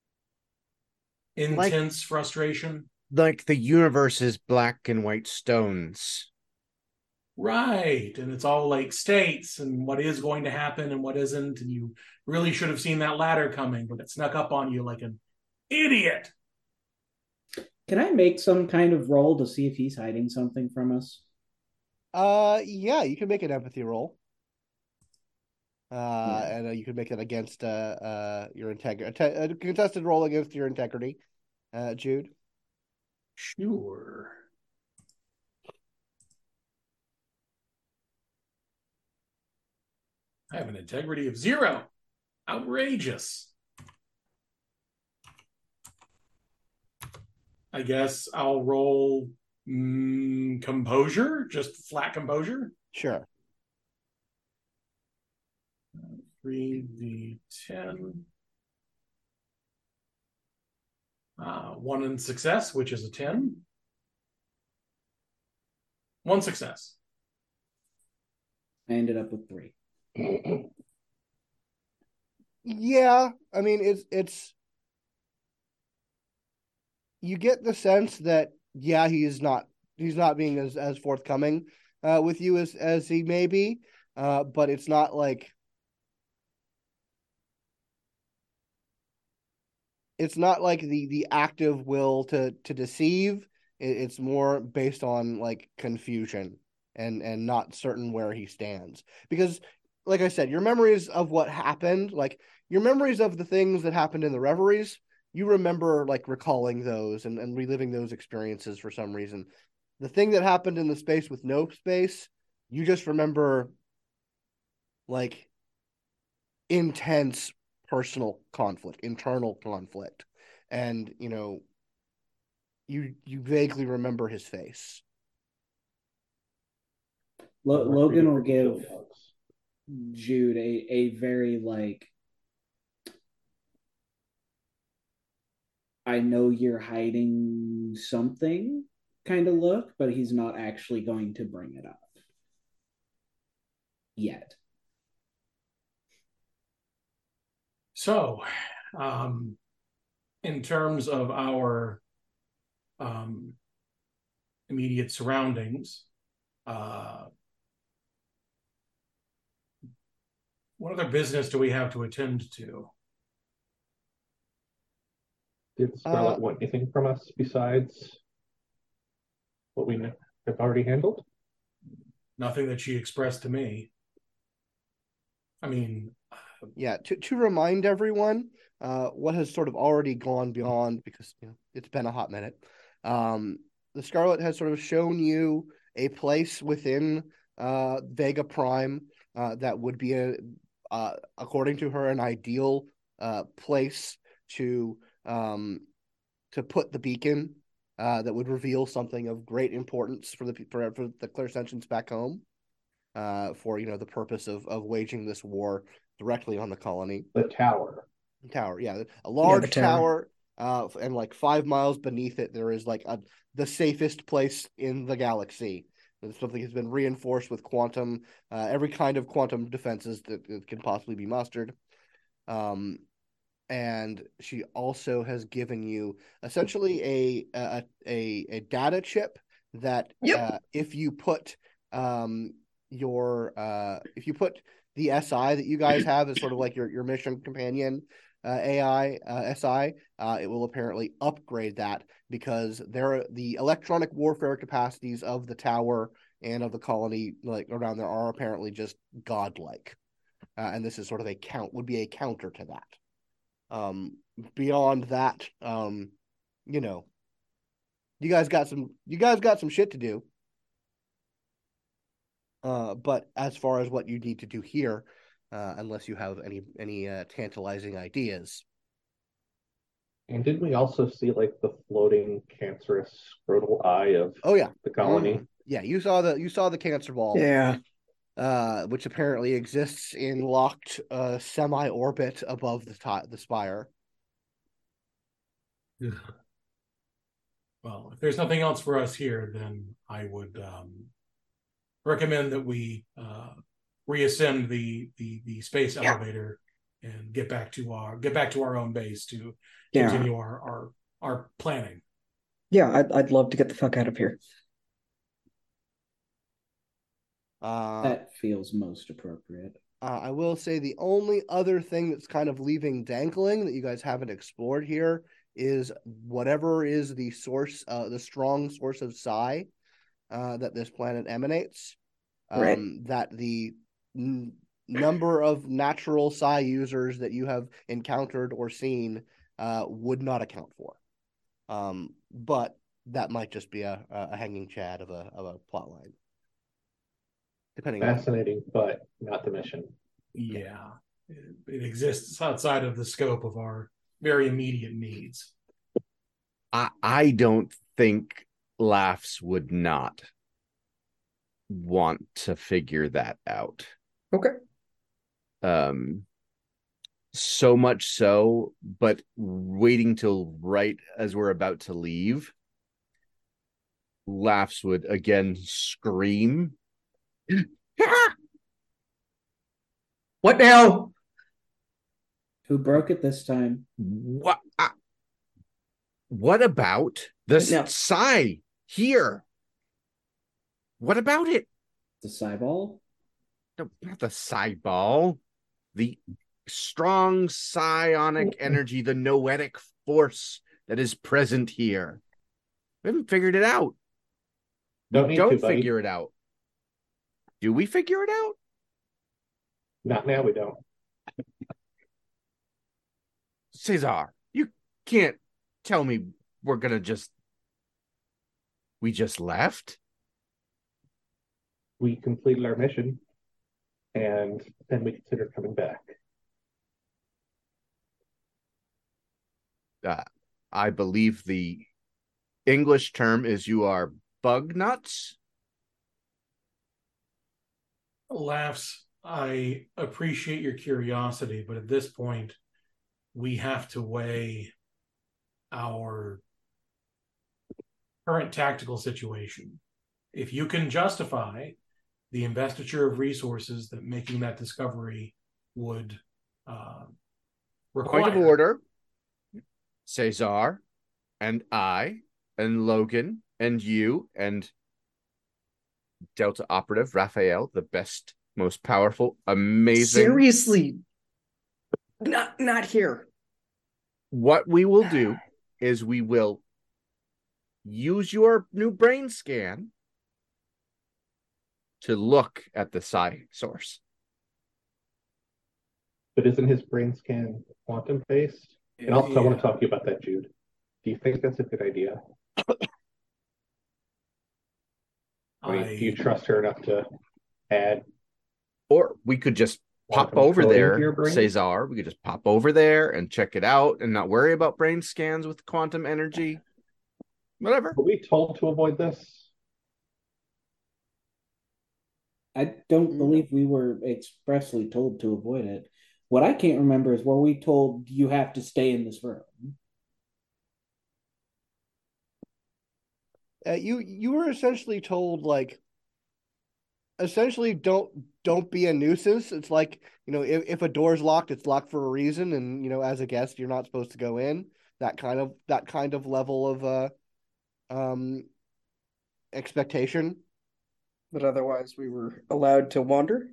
S3: intense like, frustration?
S4: Like the universe's black and white stones.
S3: Right. And it's all like states and what is going to happen and what isn't. And you really should have seen that ladder coming, but it snuck up on you like an idiot.
S2: Can I make some kind of roll to see if he's hiding something from us?
S1: Uh, yeah, you can make an empathy roll. Uh,
S2: Yeah.
S1: and uh, you can make it against uh, uh your integrity, a contested roll against your integrity, uh, Jude.
S3: Sure. I have an integrity of zero. Outrageous. I guess I'll roll mm, composure, just flat composure.
S1: Sure.
S3: three d ten. Uh, one in success, which is a ten. One success.
S2: I ended up with three.
S1: Yeah, I mean it's it's you get the sense that yeah, he's not he's not being as, as forthcoming uh with you as as he may be. Uh but it's not like it's not like the the active will to to deceive. It's more based on like confusion and and not certain where he stands. Because like I said, your memories of what happened, like your memories of the things that happened in the reveries, you remember like recalling those and, and reliving those experiences for some reason. The thing that happened in the space with no space, you just remember like intense personal conflict, internal conflict. And, you know, you you vaguely remember his face.
S2: Lo-
S6: Mark
S2: Logan
S6: Reed
S2: will
S6: from Kill
S2: give
S6: Dogs.
S2: Jude a, a very like, I know you're hiding something kind of look, but he's not actually going to bring it up yet.
S3: So, um, in terms of our um, immediate surroundings, uh, what other business do we have to attend to?
S6: Did Scarlet
S1: Uh,
S6: want anything from us besides what we have already handled?
S3: Nothing that she expressed to me. I mean,
S1: yeah, to, to remind everyone uh, what has sort of already gone beyond, because you know it's been a hot minute. Um, the Scarlet has sort of shown you a place within uh, Vega Prime uh, that would be a, uh, according to her, an ideal uh, place to um, to put the beacon uh, that would reveal something of great importance for the for, for the Clairsentients back home. Uh, for you know the purpose of of waging this war directly on the colony.
S6: The tower.
S1: Tower, yeah, a
S5: Yeah,
S1: large
S5: the tower.
S1: tower, uh, and like five miles beneath it, there is like a the safest place in the galaxy. And something has been reinforced with quantum, uh, every kind of quantum defenses that, that can possibly be mustered. Um, and she also has given you essentially a a a, a data chip that
S5: Yep.
S1: uh, if you put um your uh if you put the S I that you guys have as sort of like your your mission companion uh, A I uh, S I, uh, it will apparently upgrade that because there the electronic warfare capacities of the tower and of the colony like around there are apparently just godlike, uh, and this is sort of a count would be a counter to that. Um, beyond that, um, you know, you guys got some you guys got some shit to do. Uh, but as far as what you need to do here, uh, unless you have any any uh, tantalizing ideas.
S6: And did we also see like the floating cancerous scrotal eye of
S1: Oh yeah,
S6: the colony?
S1: mm-hmm. Yeah, you saw the you saw the cancer ball.
S5: Yeah.
S1: Uh, which apparently exists in locked uh, semi-orbit above the top, the spire.
S3: well, if there's nothing else for us here, then I would um, recommend that we uh, reascend the, the the space
S5: Yeah.
S3: elevator and get back to our get back to our own base to
S5: Yeah.
S3: continue our our our planning.
S5: Yeah, I'd I'd love to get the fuck out of here.
S1: Uh,
S2: That feels most appropriate.
S1: uh, I will say the only other thing that's kind of leaving dangling that you guys haven't explored here is whatever is the source, uh, the strong source of psi uh, that this planet emanates. Um,
S5: Right.
S1: That the n- number of natural psi users that you have encountered or seen uh, would not account for. Um, but that might just be a, a hanging chad of a of a plot line. Depending on
S6: Fascinating, but not the mission.
S3: Yeah, it, it exists outside of the scope of our very immediate needs.
S4: I I don't think Laughs would not want to figure that out.
S5: Okay.
S4: Um, so much so, but waiting till right as we're about to leave, Laughs would again scream.
S5: What now?
S2: Who broke it this time?
S4: What? Uh, what about the
S5: No.
S4: psi here? What about it?
S2: The Cyball?
S4: No, not the psi ball. The strong psionic energy, the noetic force that is present here. We haven't figured it out.
S6: Don't
S4: we
S6: need
S4: don't
S6: to, buddy.
S4: figure it out. Do we figure it out?
S6: Not now, we don't.
S4: Cesar, you can't tell me we're gonna just... We just left?
S6: We completed our mission, and then we considered coming back.
S4: Uh, I believe the English term is you are bug nuts.
S3: Laughs, I appreciate your curiosity, but at this point, we have to weigh our current tactical situation. If you can justify the investiture of resources that making that discovery would uh, require.
S4: Point of order. Cesar and I and Logan and you and Delta Operative Raphael, the best, most powerful, amazing.
S5: Seriously, not not here.
S4: What we will do is we will use your new brain scan to look at the psi source.
S6: But isn't his brain scan quantum based? And also,
S3: Yeah.
S6: I want to talk to you about that, Jude. Do you think that's a good idea? I mean,
S3: I,
S6: do you trust her enough to add?
S4: Or we could just pop
S6: quantum
S4: over
S6: coding to
S4: there,
S6: your brain?
S4: Cesar. We could just pop over there and check it out and not worry about brain scans with quantum energy. Whatever.
S6: Were we told to avoid this?
S2: I don't believe we were expressly told to avoid it. What I can't remember is were we told you have to stay in this room?
S1: Uh, you you were essentially told, like, essentially don't don't be a nuisance. It's like, you know, if, if a door's locked, it's locked for a reason, and you know, as a guest, you're not supposed to go in. That kind of that kind of level of uh um expectation.
S5: But otherwise, we were allowed to wander.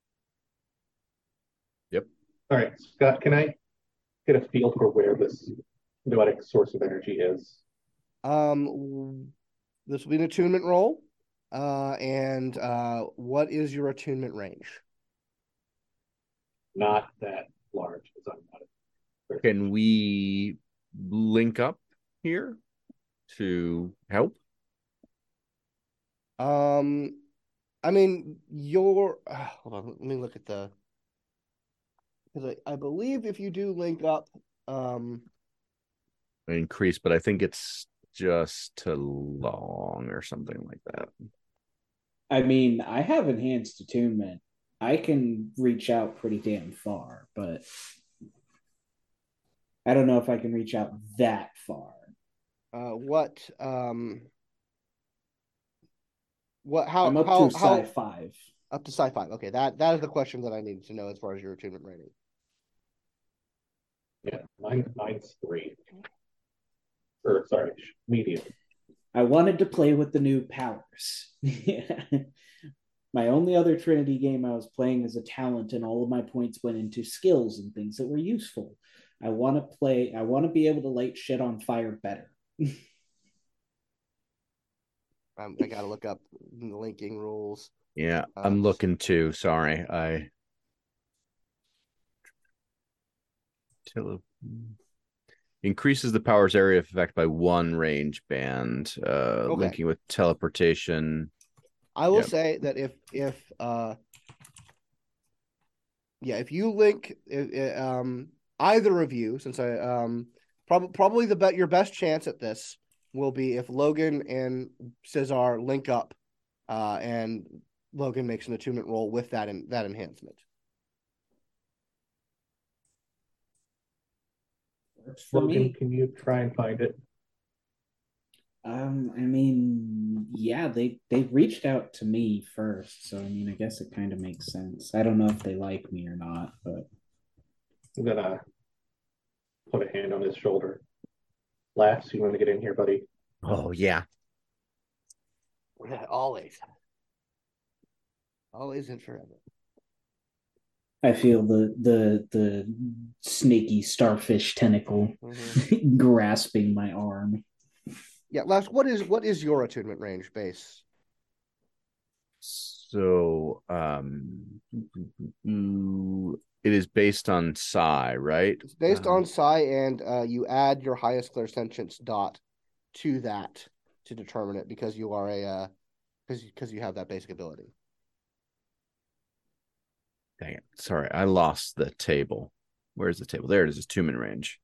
S6: All right, Scott, can I get a feel for where this noetic source of energy is?
S1: Um, this will be an attunement roll. Uh, and uh, what is your attunement range?
S6: Not that large, as I'm not.
S4: Can we link up here to help?
S1: Um, I mean, your uh, hold on. Let me look at the because I, I believe if you do link up, um,
S4: Increase, but I think it's just too long or something like that.
S2: I mean, I have enhanced attunement. I can reach out pretty damn far, but I don't know if I can reach out that far.
S1: uh, what um, what how
S2: I'm up
S1: how
S2: to
S1: how
S2: psi five.
S1: up to psi five? Okay, that that is the question that I needed to know as far as your attunement rating.
S6: Yeah, mine, mine's three. Or, sorry, medium.
S2: I wanted to play with the new powers. My only other Trinity game I was playing as a talent, and all of my points went into skills and things that were useful. I want to play, I want to be able to light shit on fire better.
S1: Um, I gotta look up the linking rules.
S4: Yeah,
S1: Um,
S4: I'm looking too. Sorry, I. Tele... Increases the power's area of effect by one range band. Uh,
S1: Okay.
S4: Linking with teleportation.
S1: I will
S4: Yep.
S1: say that if if uh yeah, if you link if, um either of you, since I um prob- probably the bet your best chance at this will be if Logan and Cesar link up, uh, and Logan makes an attunement roll with that in, that enhancement.
S2: Works for
S6: Logan,
S2: me.
S6: can you try and find it?
S2: Um, I mean, yeah, they they reached out to me first, so I mean, I guess it kind of makes sense. I don't know if they like me or not, but
S6: I'm gonna put a hand on his shoulder. Laughs, you want to get in here, buddy?
S4: Oh yeah.
S1: Always. Always and forever.
S2: I feel the the the snaky starfish tentacle
S1: Mhm.
S2: grasping my arm.
S1: Yeah, last. What is what is your attunement range base?
S4: So, um, it is based on psi, right?
S1: It's based
S4: Um,
S1: on psi, and uh, you add your highest clairsentience dot to that to determine it because you are a because uh, because you have that basic ability.
S4: Dang it! Sorry, I lost the table. Where's the table? There it is. Attunement range.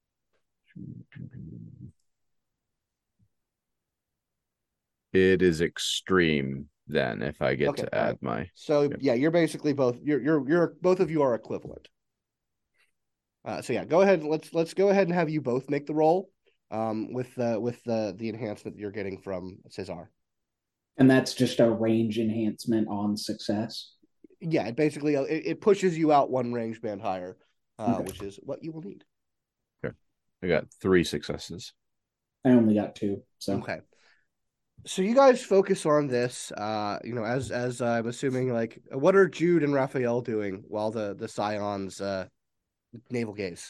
S4: It is extreme. Then, if I get
S1: Okay,
S4: to
S1: all
S4: add
S1: right.
S4: my,
S1: So
S4: yep.
S1: yeah, you're basically both. You're you're you're both of you are equivalent. Uh, so yeah, go ahead. Let's let's go ahead and have you both make the roll um, with the with the the enhancement that you're getting from Cesar.
S2: And that's just a range enhancement on success.
S1: Yeah, it basically uh, it, it pushes you out one range band higher, uh,
S2: Okay.
S1: which is what you will need.
S4: Okay. I got three successes.
S2: I only got two. So
S1: Okay. So you guys focus on this, uh, you know, as as uh, I'm assuming, like, what are Jude and Raphael doing while the the Scions uh, navel gaze?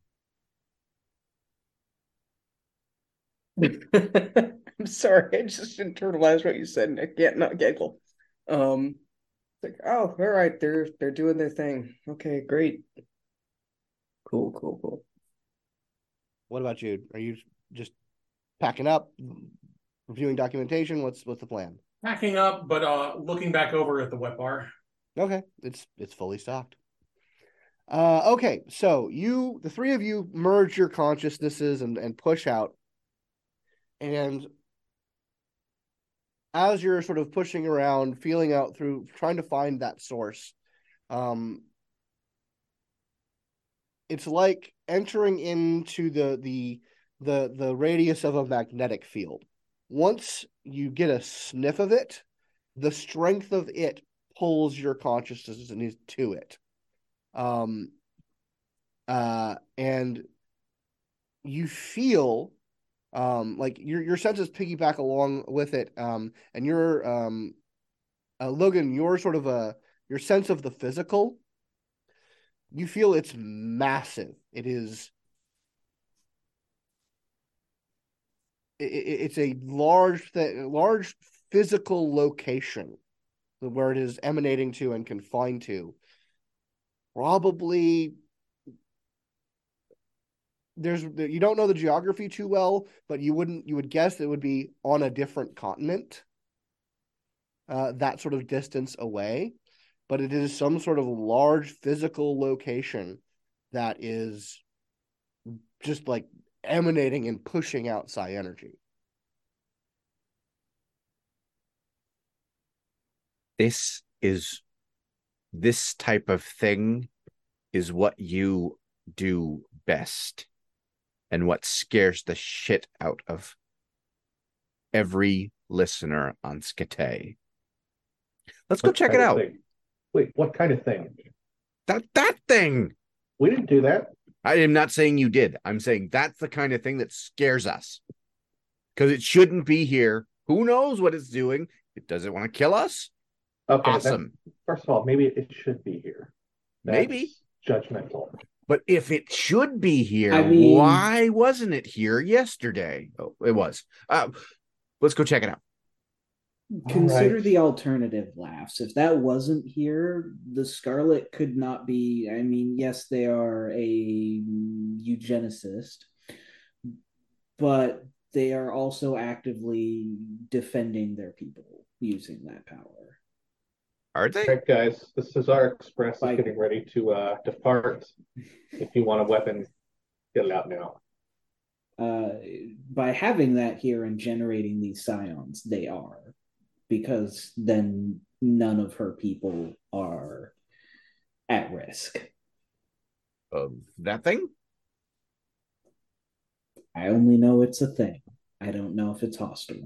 S5: I'm sorry, I just internalized what you said and I can't not giggle. Um, it's like, oh, all right, they're they're doing their thing. Okay, great. Cool, cool, cool.
S1: What about Jude? Are you just packing up, reviewing documentation? What's what's the plan?
S3: Packing up, but uh, looking back over at the wet bar.
S1: Okay, it's it's fully stocked. Uh, okay, so you, the three of you, merge your consciousnesses and and push out, and as you're sort of pushing around, feeling out through, trying to find that source, um, it's like entering into the the the the radius of a magnetic field. Once you get a sniff of it, the strength of it pulls your consciousness to it. Um, uh, and you feel um, like your your senses piggyback along with it, um, and your um, uh, Logan, your sort of a your sense of the physical, you feel it's massive. It is. It, it's a large, th- large physical location where it is emanating to and confined to. Probably there's you don't know the geography too well, but you wouldn't you would guess it would be on a different continent, uh, that sort of distance away. But it is some sort of large physical location that is just like emanating and pushing out psi energy.
S4: This is this type of thing is what you do best and what scares the shit out of every listener on Skate. Let's go
S6: What
S4: check it
S6: kind of
S4: out.
S6: thing? Wait, what kind of thing?
S4: That that thing.
S6: We didn't do that.
S4: I am not saying you did. I'm saying that's the kind of thing that scares us. Because it shouldn't be here. Who knows what it's doing? It doesn't want to kill us.
S6: Okay,
S4: Awesome.
S6: First of all, maybe it should be here. That's
S4: Maybe.
S6: judgmental.
S4: But if it should be here,
S2: I mean-
S4: why wasn't it here yesterday? Oh, it was. Uh, let's go check it out.
S2: consider
S6: right.
S2: the alternative, Laughs. If that wasn't here, the Scarlet could not be. I mean, yes, they are a eugenicist, but they are also actively defending their people using that power.
S4: Are they?
S6: All right, guys, the Cesar Express
S2: Bye.
S6: is getting ready to uh, depart. If you want a weapon, get it out now.
S2: Uh, by having that here and generating these scions, they are. Because then none of her people are at risk.
S4: Of that thing?
S2: I only know it's a thing. I don't know if it's hostile.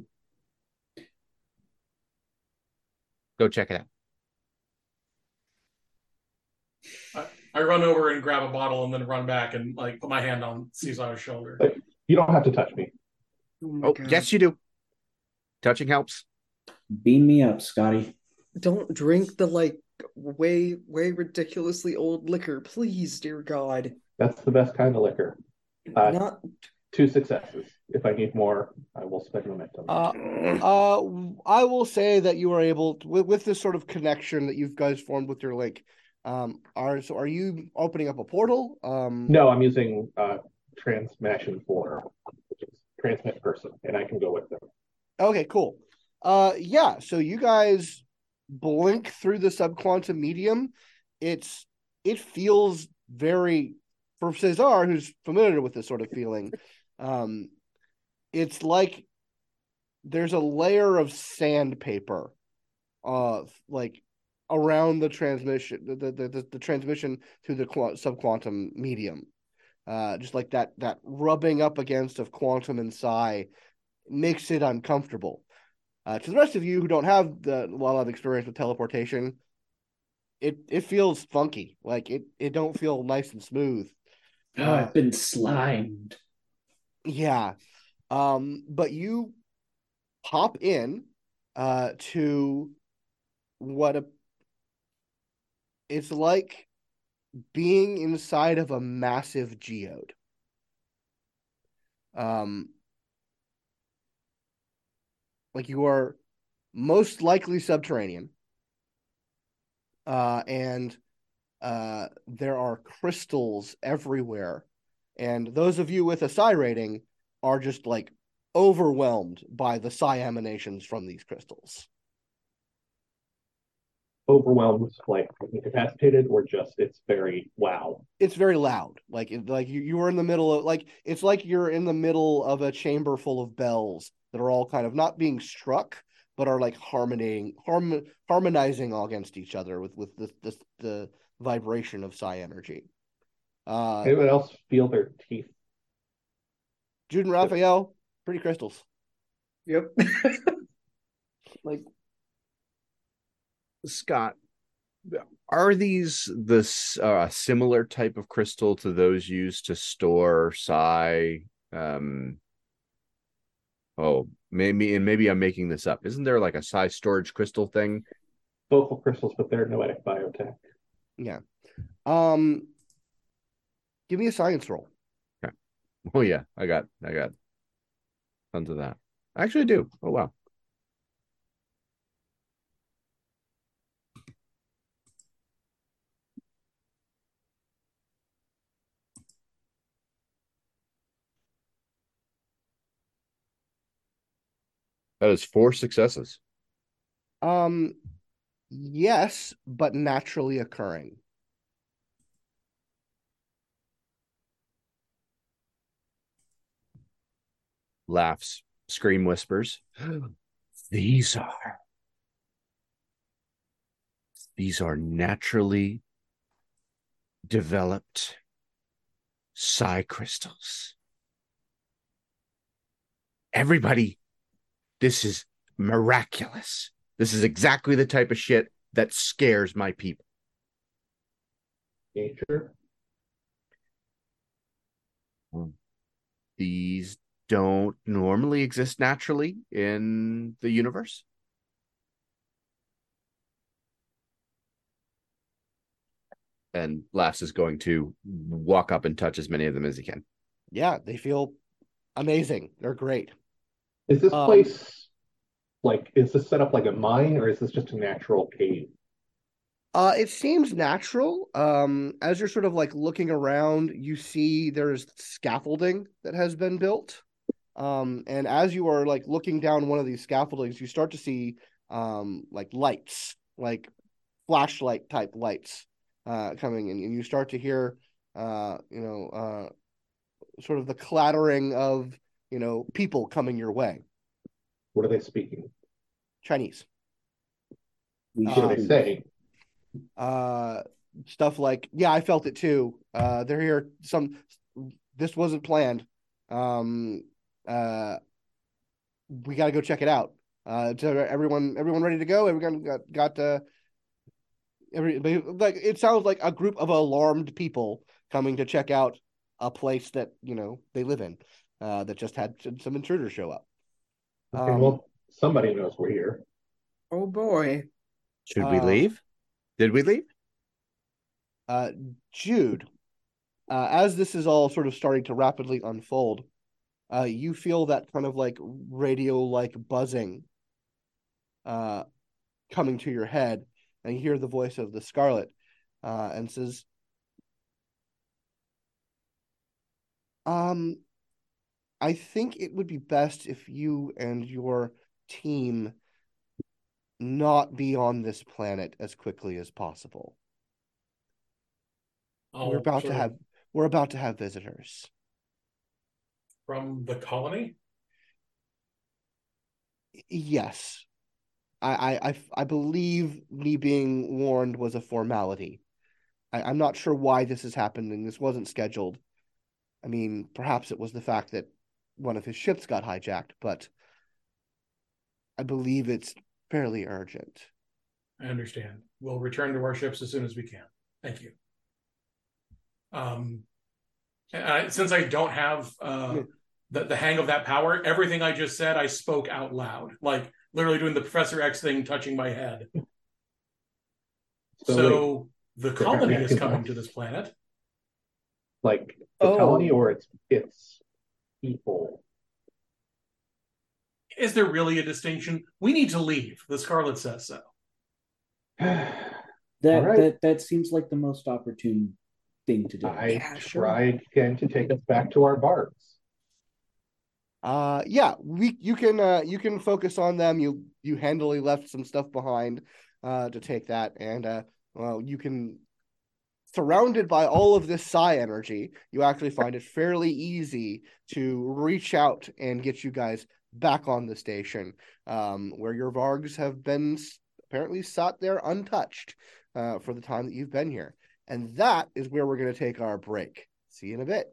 S4: Go check it out.
S3: I, I run over and grab a bottle and then run back and like put my hand on Cesar's shoulder.
S6: But you don't have to touch me.
S5: Oh my
S4: Oh,
S5: God.
S4: yes, you do. Touching helps.
S2: Beam me up, Scotty.
S5: Don't drink the like way, way ridiculously old liquor. Please, dear God.
S6: That's the best kind of liquor. Uh,
S5: Not.
S6: Two successes. If I need more, I will spend momentum.
S1: Uh, uh, I will say that you are able to, with, with this sort of connection that you guys formed with your link. Um, are so are you opening up a portal? Um,
S6: No, I'm using uh, transmission for which is transmit person, and I can go with them.
S1: Okay, cool. Uh, yeah. So you guys blink through the subquantum medium. It's it feels very, for Cesar, who's familiar with this sort of feeling. Um, it's like there's a layer of sandpaper, uh, like around the transmission, the the the, the transmission through the subquantum medium. Uh, just like that that rubbing up against of quantum and psi makes it uncomfortable. Uh, to the rest of you who don't have the a lot of experience with teleportation, it it feels funky. Like it it don't feel nice and smooth.
S2: Oh,
S1: Uh,
S2: I've been slimed.
S1: yeah. Um, but you pop in uh to what a it's like being inside of a massive geode. Um like you are most likely subterranean. Uh and uh there are crystals everywhere. And those of you with a psi rating are just like overwhelmed by the psi emanations from these crystals.
S6: Overwhelmed, like incapacitated, or just it's very wow.
S1: It's very loud. Like like you, you are in the middle of like it's like you're in the middle of a chamber full of bells that are all kind of not being struck, but are like harmonying harm, harmonizing all against each other with with this, this the vibration of psi energy. Uh,
S6: Anyone else feel their teeth?
S1: Jude and Raphael, pretty crystals.
S5: Yep.
S1: Like
S4: Scott, are these this uh, similar type of crystal to those used to store psi? Um, oh, maybe and maybe I'm making this up. Isn't there like a psi storage crystal thing?
S6: Vocal crystals, but they're noetic biotech.
S1: Yeah. Um. Give me a science roll.
S4: Okay. Oh yeah, I got I got tons of that. I actually do. Oh wow. That is four successes.
S1: Um. Yes, but naturally occurring.
S4: Laughs, scream, whispers. These are these are naturally developed psi crystals. Everybody, this is miraculous. This is exactly the type of shit that scares my people.
S6: Nature.
S4: These don't normally exist naturally in the universe. And Lass is going to walk up and touch as many of them as he can.
S1: Yeah, they feel amazing. They're great.
S6: Is this
S1: Um,
S6: place like, is this set up like a mine, or is this just a natural cave?
S1: Uh, it seems natural. Um, as you're sort of like looking around, you see there's scaffolding that has been built. Um, and as you are like looking down one of these scaffoldings, you start to see um like lights, like flashlight type lights uh coming in, and you start to hear uh you know uh sort of the clattering of you know people coming your way.
S6: What are they speaking?
S1: Chinese.
S2: We
S6: What are
S1: Um,
S6: they saying?
S1: uh stuff like, yeah, I felt it too. Uh they're here. Some This wasn't planned. Um uh we got to go check it out. Uh so everyone everyone ready to go? Everyone got got uh every like it sounds like a group of alarmed people coming to check out a place that, you know, they live in, uh that just had some intruders show up.
S6: Okay,
S1: Um
S6: well, somebody knows we're here.
S5: Oh boy.
S4: Should we
S1: Uh,
S4: leave? Did we leave?
S1: Uh, Jude, uh, as this is all sort of starting to rapidly unfold, uh, you feel that kind of like radio-like buzzing uh, coming to your head, and you hear the voice of the Scarlet, uh, and says, um, I think it would be best if you and your team not be on this planet as quickly as possible.
S3: I'll
S1: We're about
S3: sort
S1: to
S3: of-
S1: have we're about to have visitors.
S3: From the colony?
S1: Yes. I, I, I, I believe me being warned was a formality. I, I'm not sure why this has happened, and this wasn't scheduled. I mean, perhaps it was the fact that one of his ships got hijacked, but I believe it's fairly urgent.
S3: I understand. We'll return to our ships as soon as we can. Thank you. Um, I, since I don't have uh, the, the hang of that power, everything I just said, I spoke out loud, like literally doing the Professor X thing, touching my head.
S6: So,
S3: So the
S6: they're
S3: colony is
S6: connected
S3: coming
S6: us.
S3: to this planet.
S6: like the
S5: Oh.
S6: colony or its its people.
S3: Is there really a distinction? We need to leave. The Scarlet says so.
S2: That
S6: All right.
S2: that that seems like the most opportune thing to do.
S6: I
S1: Yeah, sure.
S6: tried again to take us back to our bards.
S1: Uh, yeah, we you can uh you can focus on them. You you handily left some stuff behind, uh, to take that, and uh, well, you can, surrounded by all of this psi energy, you actually find it fairly easy to reach out and get you guys back on the station, um, where your Vargs have been s- apparently sat there untouched, uh, for the time that you've been here. And that is where we're going to take our break. See you in a bit.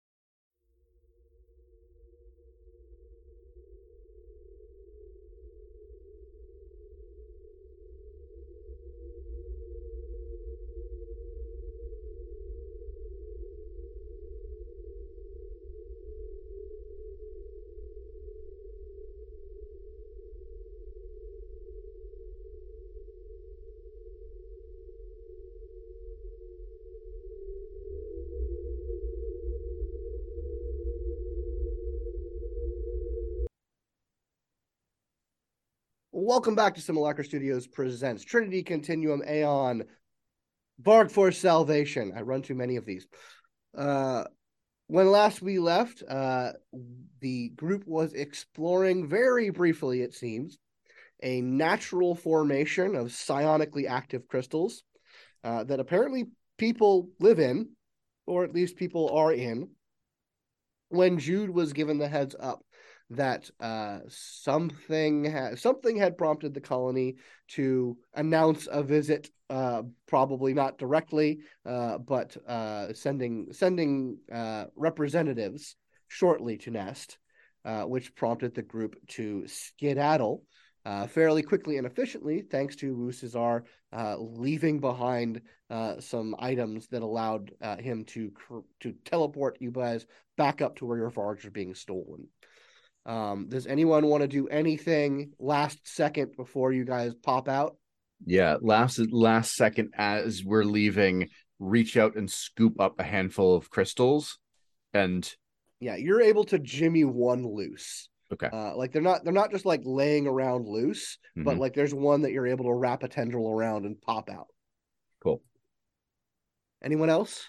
S1: Welcome back to Simulacra Studios presents Trinity Continuum Aeon Varg Force Salvation. I run too many of these. Uh, when last we left, uh, the group was exploring very briefly, it seems, a natural formation of psionically active crystals uh, that apparently people live in, or at least people are in, when Jude was given the heads up that uh, something ha- something had prompted the colony to announce a visit, uh, probably not directly, uh, but uh, sending sending uh, representatives shortly to Nest, uh, which prompted the group to skedaddle uh, fairly quickly and efficiently, thanks to Wu Cesar uh, leaving behind uh, some items that allowed uh, him to cr- to teleport you guys back up to where your Vargs are being stolen. Um, does anyone want to do anything last second before you guys pop out?
S4: Yeah, last last second as we're leaving, reach out and scoop up a handful of crystals, and
S1: Yeah, you're able to jimmy one loose.
S4: okay,
S1: Uh, like they're not they're not just like laying around loose, but
S4: Mhm.
S1: like there's one that you're able to wrap a tendril around and pop out.
S4: cool.
S1: Anyone else?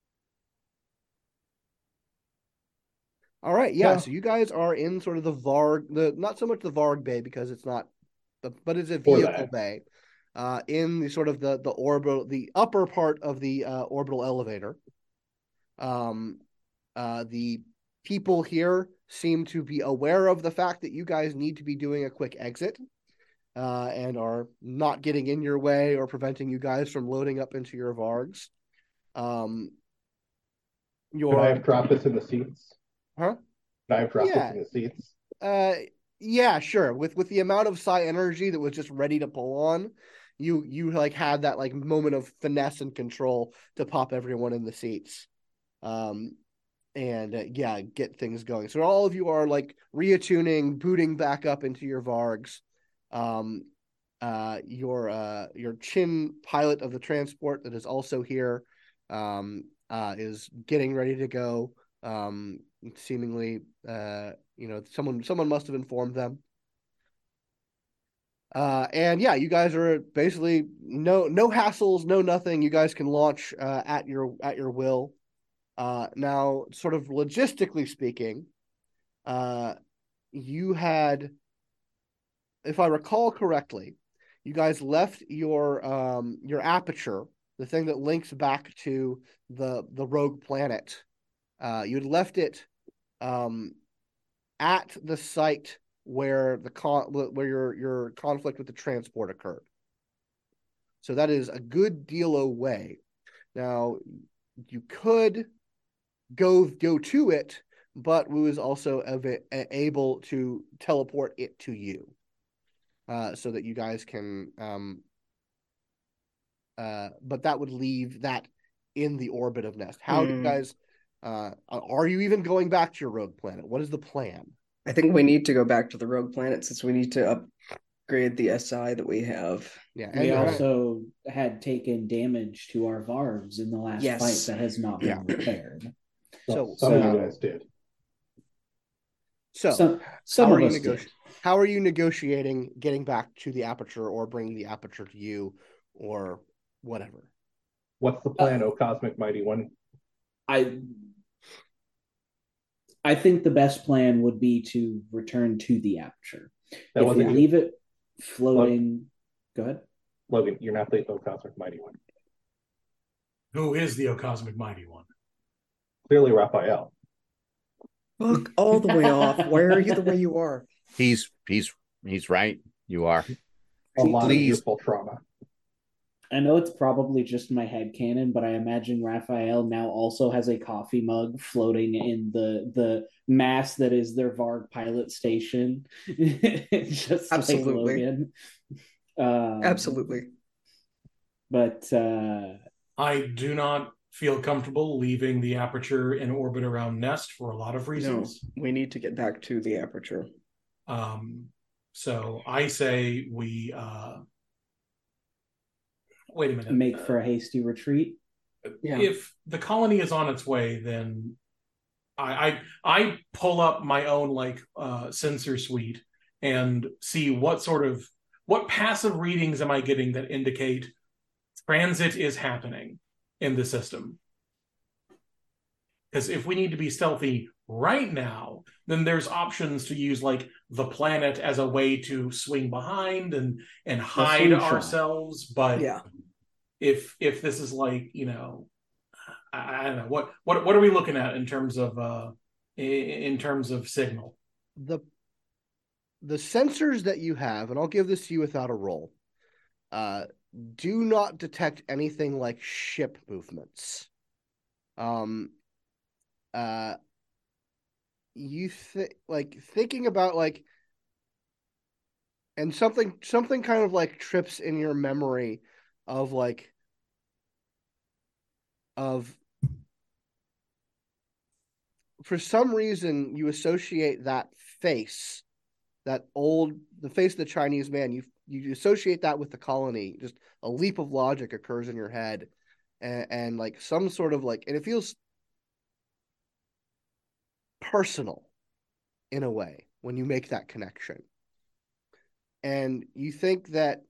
S1: All right, yeah.
S6: No.
S1: So you guys are in sort of the Varg, the not so much the Varg Bay because it's not, the, but it's a
S6: Or
S1: vehicle
S6: that.
S1: bay, uh, in the sort of the the orbital, the upper part of the uh, orbital elevator. Um, uh, the people here seem to be aware of the fact that you guys need to be doing a quick exit, uh, and are not getting in your way or preventing you guys from loading up into your Vargs. Um,
S6: Could
S1: your
S6: I have dropped us in the seats?
S1: huh?
S6: Could I have dropped
S1: Yeah.
S6: us in the seats?
S1: Uh, yeah, sure. With with the amount of psi energy that was just ready to pull on, you you like had that like moment of finesse and control to pop everyone in the seats, um, and uh, yeah, get things going. So all of you are like reattuning, booting back up into your Vargs, um, uh, your uh, your Chin pilot of the transport that is also here um, uh, is getting ready to go. Um, seemingly, uh, you know, someone someone must have informed them. Uh, and yeah, you guys are basically no no hassles, no nothing. You guys can launch uh, at your at your will. Uh, now, sort of logistically speaking, uh, you had, if I recall correctly, you guys left your um, your aperture, the thing that links back to the the rogue planet. Uh, you had left it um, at the site where the con- where your your conflict with the transport occurred. So that is a good deal away. Now, you could go go to it, but Wu is also av- able to teleport it to you, uh, so that you guys can. Um, uh, but that would leave that in the orbit of Nest. How do you
S5: Hmm.
S1: guys? Uh, are you even going back to your rogue planet? What is the plan?
S5: I think we need to go back to the rogue planet since we need to upgrade the S I that we have.
S1: Yeah,
S2: We
S1: and, uh,
S2: also had taken damage to our Vargs in the last
S5: Yes.
S2: fight that has not been
S1: Yeah.
S2: repaired.
S1: So-
S6: some of
S2: so-
S6: you guys did.
S1: so
S2: some some
S1: how
S2: of
S1: are you
S2: us
S1: negoti-
S2: did.
S1: how are you negotiating getting back to the aperture or bringing the aperture to you or whatever?
S6: What's the plan, oh Cosmic Mighty One?
S2: I I think the best plan would be to return to the aperture.
S6: That
S2: if we
S6: wasn't you.
S2: leave it floating, go ahead.
S6: Logan, you're not the oh Cosmic Mighty One.
S3: Who is the Cosmic Mighty One?
S6: Clearly Raphael.
S5: Fuck all the way off. Why are you the way you are?
S4: He's he's he's right. You are.
S6: A lot of
S4: Please.
S6: youthful trauma.
S2: I know it's probably just my headcanon, but I imagine Raphael now also has a coffee mug floating in the the mass that is their Varg pilot station. Just
S5: Absolutely.
S2: like Logan. Um,
S5: Absolutely.
S2: But uh,
S3: I do not feel comfortable leaving the aperture in orbit around Nest for a lot of
S5: No,
S3: reasons.
S5: we need to get back to the aperture.
S3: Um, so I say we uh, wait a minute.
S2: make for a hasty retreat.
S5: Yeah.
S3: If the colony is on its way, then I I, I pull up my own like uh, sensor suite and see what sort of what passive readings am I getting that indicate transit is happening in the system. Because if we need to be stealthy right now, then there's options to use like the planet as a way to swing behind and and hide
S2: slingshot.
S3: ourselves. But
S5: Yeah.
S3: if if this is like, you know, I, I don't know what what what are we looking at in terms of uh in, in terms of signal?
S1: The the sensors that you have, and I'll give this to you without a roll, uh, do not detect anything like ship movements. Um, uh, you think like thinking about like, and something something kind of like trips in your memory of like of for some reason you associate that face, that old the face of the Chinese man, you you associate that with the colony. Just a leap of logic occurs in your head, and, and like some sort of like, and it feels personal in a way when you make that connection. And you think that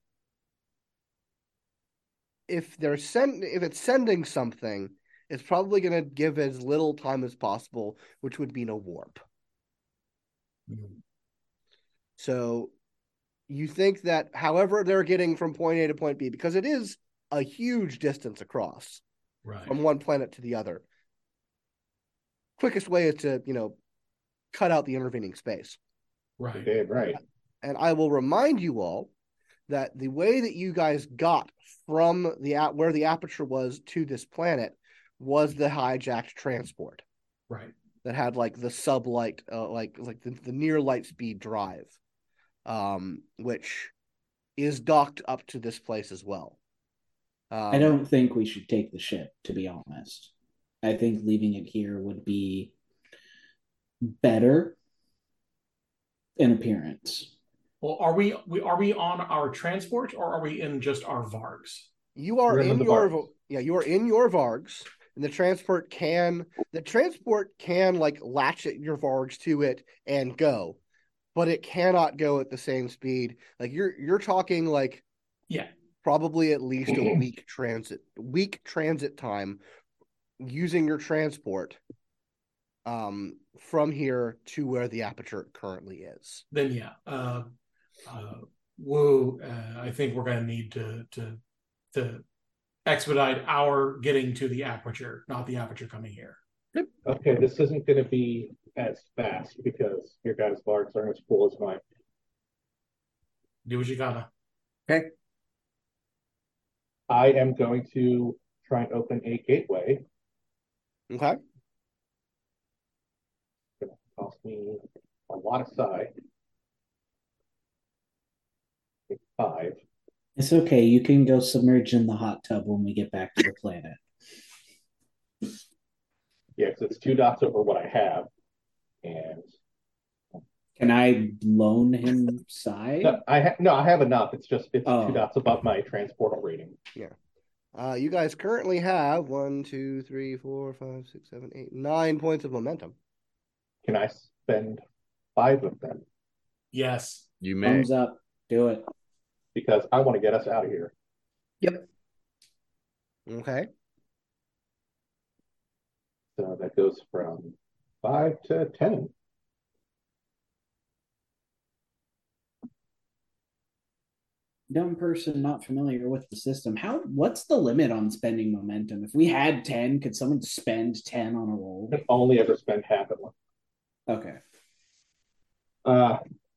S1: if they're send if it's sending something, it's probably going to give as little time as possible, which would mean a warp.
S3: Mm-hmm.
S1: So you think that however they're getting from point A to point B, because it is a huge distance across
S3: Right.
S1: from one planet to the other, quickest way is to, you know, cut out the intervening space.
S6: You
S3: Right.
S6: did, right.
S1: And I will remind you all that the way that you guys got from the where the aperture was to this planet was the hijacked transport
S3: Right.
S1: that had like the sublight, uh, like like the, the near light speed drive, um, which is docked up to this place as well. Um,
S2: I don't think we should take the ship, to be honest. I think leaving it here would be better in appearance.
S3: Well, are we, we are we on our transport or are we in just our Vargs?
S1: You are
S6: We're in
S1: in
S6: the
S1: your
S6: Vargs.
S1: yeah, you are in your Vargs, and the transport can the transport can like latch it, your Vargs to it and go, but it cannot go at the same speed. Like you're you're talking like
S3: Yeah.
S1: probably at least a week transit week transit time using your transport um from here to where the aperture currently is.
S3: Then yeah. Uh, uh, woo. Uh, I think we're going to need to to to expedite our getting to the aperture, not the aperture coming here.
S6: Okay, this isn't going to be as fast because your guys' Vargs aren't as full as mine.
S3: Do what you gotta.
S5: Okay.
S6: I am going to try and open a gateway.
S1: Okay.
S6: It's going to cost me a lot of psi. Five.
S2: It's okay. You can go submerge in the hot tub when we get back to the planet.
S6: Yeah, because it's two dots over what I have. And
S2: Can I loan him psi?
S6: no, I ha- no, I have enough. It's just it's
S2: Oh.
S6: two dots above my transportal rating.
S1: Yeah. Uh, you guys currently have one, two, three, four, five, six, seven, eight, nine points of momentum.
S6: Can I spend five of them?
S3: Yes.
S4: You may.
S2: Thumbs up. Do it.
S6: Because I want to get us out of here.
S5: Yep.
S1: Okay.
S6: So that goes from five to ten.
S2: Dumb person not familiar with the system. How? What's the limit on spending momentum? If we had ten, could someone spend ten on a roll?
S6: I can only ever spend half at once.
S2: Okay.
S6: Uh,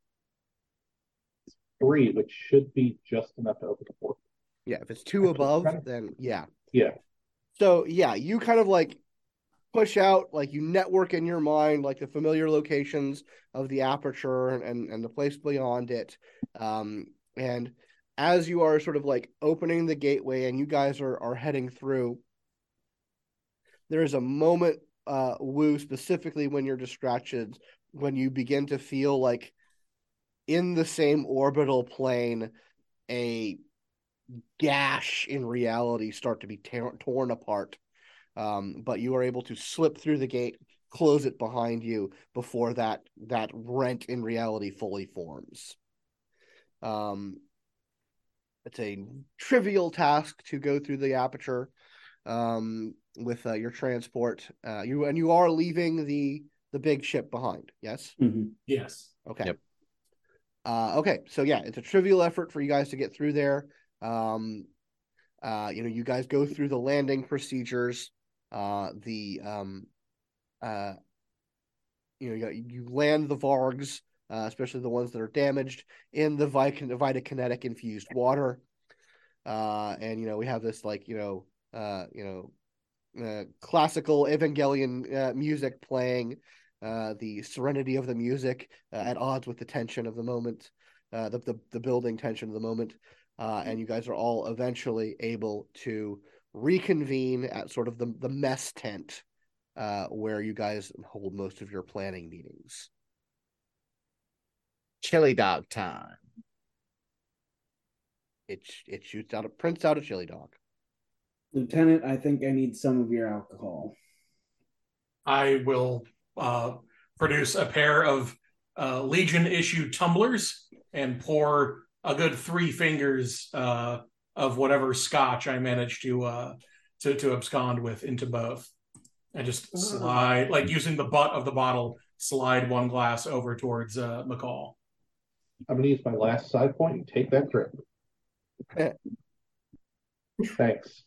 S6: three, which should be just enough to open the portal.
S1: Yeah, if it's two
S6: Actually,
S1: above,
S6: kind of-
S1: then yeah.
S6: Yeah.
S1: So yeah, you kind of like push out, like you network in your mind, like the familiar locations of the aperture and and, and the place beyond it. Um, and as you are sort of like opening the gateway and you guys are are heading through, there is a moment, uh, Woo, specifically when you're distracted, when you begin to feel like in the same orbital plane, a gash in reality start to be tear- torn apart. Um, but you are able to slip through the gate, close it behind you before that that rent in reality fully forms. Um, it's a trivial task to go through the aperture um, with uh, your transport. Uh, you and you are leaving the the big ship behind. Yes.
S2: Mm-hmm.
S3: Yes.
S1: Okay.
S4: Yep.
S1: Uh, okay. So yeah, it's a trivial effort for you guys to get through there. Um, uh, you know, you guys go through the landing procedures. Uh, the um, uh, you know, you, you land the Vargs, uh, especially the ones that are damaged, in the Vitakinetic infused water. Uh, and you know, we have this like you know, uh, you know, uh, classical Evangelion uh, music playing, uh, the serenity of the music uh, at odds with the tension of the moment, uh, the, the the building tension of the moment. Uh, and you guys are all eventually able to reconvene at sort of the, the mess tent uh, where you guys hold most of your planning meetings.
S4: Chili dog time.
S1: It it shoots out a prints out a chili dog.
S2: Lieutenant, I think I need some of your alcohol.
S3: I will uh, produce a pair of uh, Legion issue tumblers and pour a good three fingers uh, of whatever scotch I managed to uh, to to abscond with into both, and just slide, like using the butt of the bottle, slide one glass over towards uh, McCall.
S6: I'm going to use my last side point and take that trip. Thanks.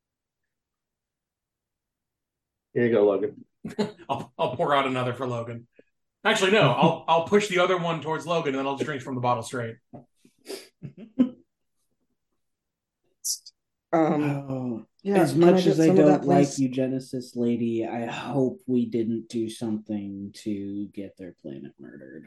S6: Here you go, Logan.
S3: I'll I'll pour out another for Logan. Actually, no, I'll I'll push the other one towards Logan, and then I'll just drink from the bottle straight.
S5: Um,
S2: Oh,
S5: yeah,
S2: as
S5: can I
S2: much
S5: get
S2: as I
S5: some of that,
S2: don't like
S5: please?
S2: eugenicist lady, I hope we didn't do something to get their planet murdered.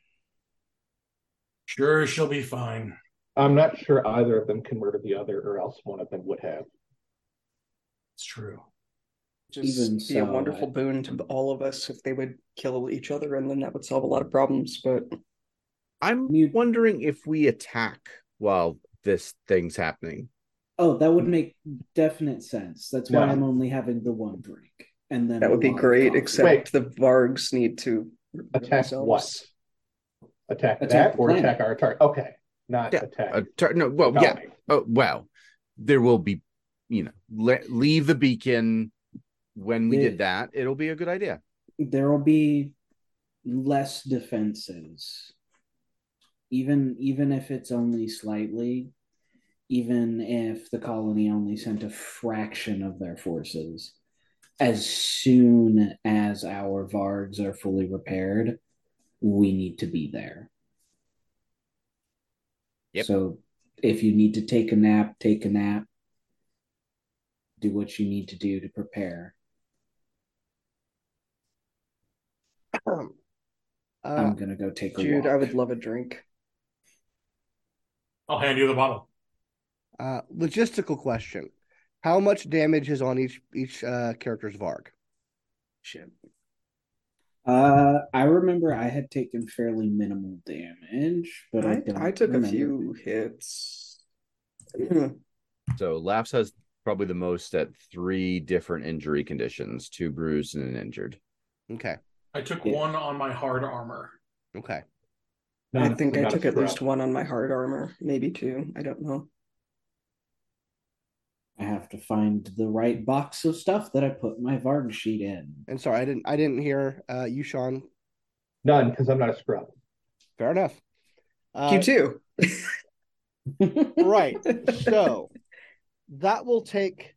S3: Sure, she'll be fine.
S6: I'm not sure either of them can murder the other, or else one of them would have.
S3: It's true.
S5: Just
S2: Even
S5: be
S2: so,
S5: a wonderful
S2: I-
S5: boon to all of us if they would kill each other, and then that would solve a lot of problems. But
S4: I'm
S2: You-
S4: wondering if we attack while this thing's happening.
S2: Oh, that would make definite sense. That's why
S6: No.
S2: I'm only having the one drink. And then
S5: That
S2: a
S5: would be
S2: lot of
S5: great,
S2: coffee.
S5: except
S6: Wait.
S5: the Vargs need to
S6: Attack what?
S5: themselves.
S6: Attack,
S2: Attack
S6: that
S2: the
S6: or
S2: planet.
S6: attack our target? Okay, not
S4: Yeah,
S6: attack.
S4: Uh, tar- no, well,
S6: the
S4: yeah.
S6: colony.
S4: Oh, well, there will be, you know, le- leave the beacon. When we
S2: The-
S4: did that, it'll be a good idea.
S2: There will be less defenses. Even even if it's only slightly, even if the colony only sent a fraction of their forces, as soon as our Vargs are fully repaired, we need to be there.
S4: Yep.
S2: So if you need to take a nap, take a nap. Do what you need to do to prepare.
S1: Um, uh,
S2: I'm gonna go take a
S5: Jude,
S2: walk.
S5: I would love a drink.
S3: I'll hand you the bottle.
S1: uh, logistical question: how much damage is on each each uh, character's Varg?
S5: Shit.
S2: Uh, I remember I had taken fairly minimal damage, but I,
S5: I,
S2: don't
S5: I took
S2: remember.
S5: a few hits.
S4: So Laughs has probably the most at three different injury conditions: two bruised and an injured.
S1: Okay,
S3: I took
S2: Yeah.
S3: one on my hard armor.
S1: okay.
S5: I
S6: Not-
S5: think I
S6: not a
S5: took at
S6: scrub.
S5: least one on my hard armor, maybe two. I don't know.
S2: I have to find the right box of stuff that I put my Varg sheet in.
S1: And sorry, I didn't I didn't hear uh, you, Sean.
S6: None, because I'm not a scrub.
S1: Fair enough. Uh,
S5: you too.
S1: right. So that will take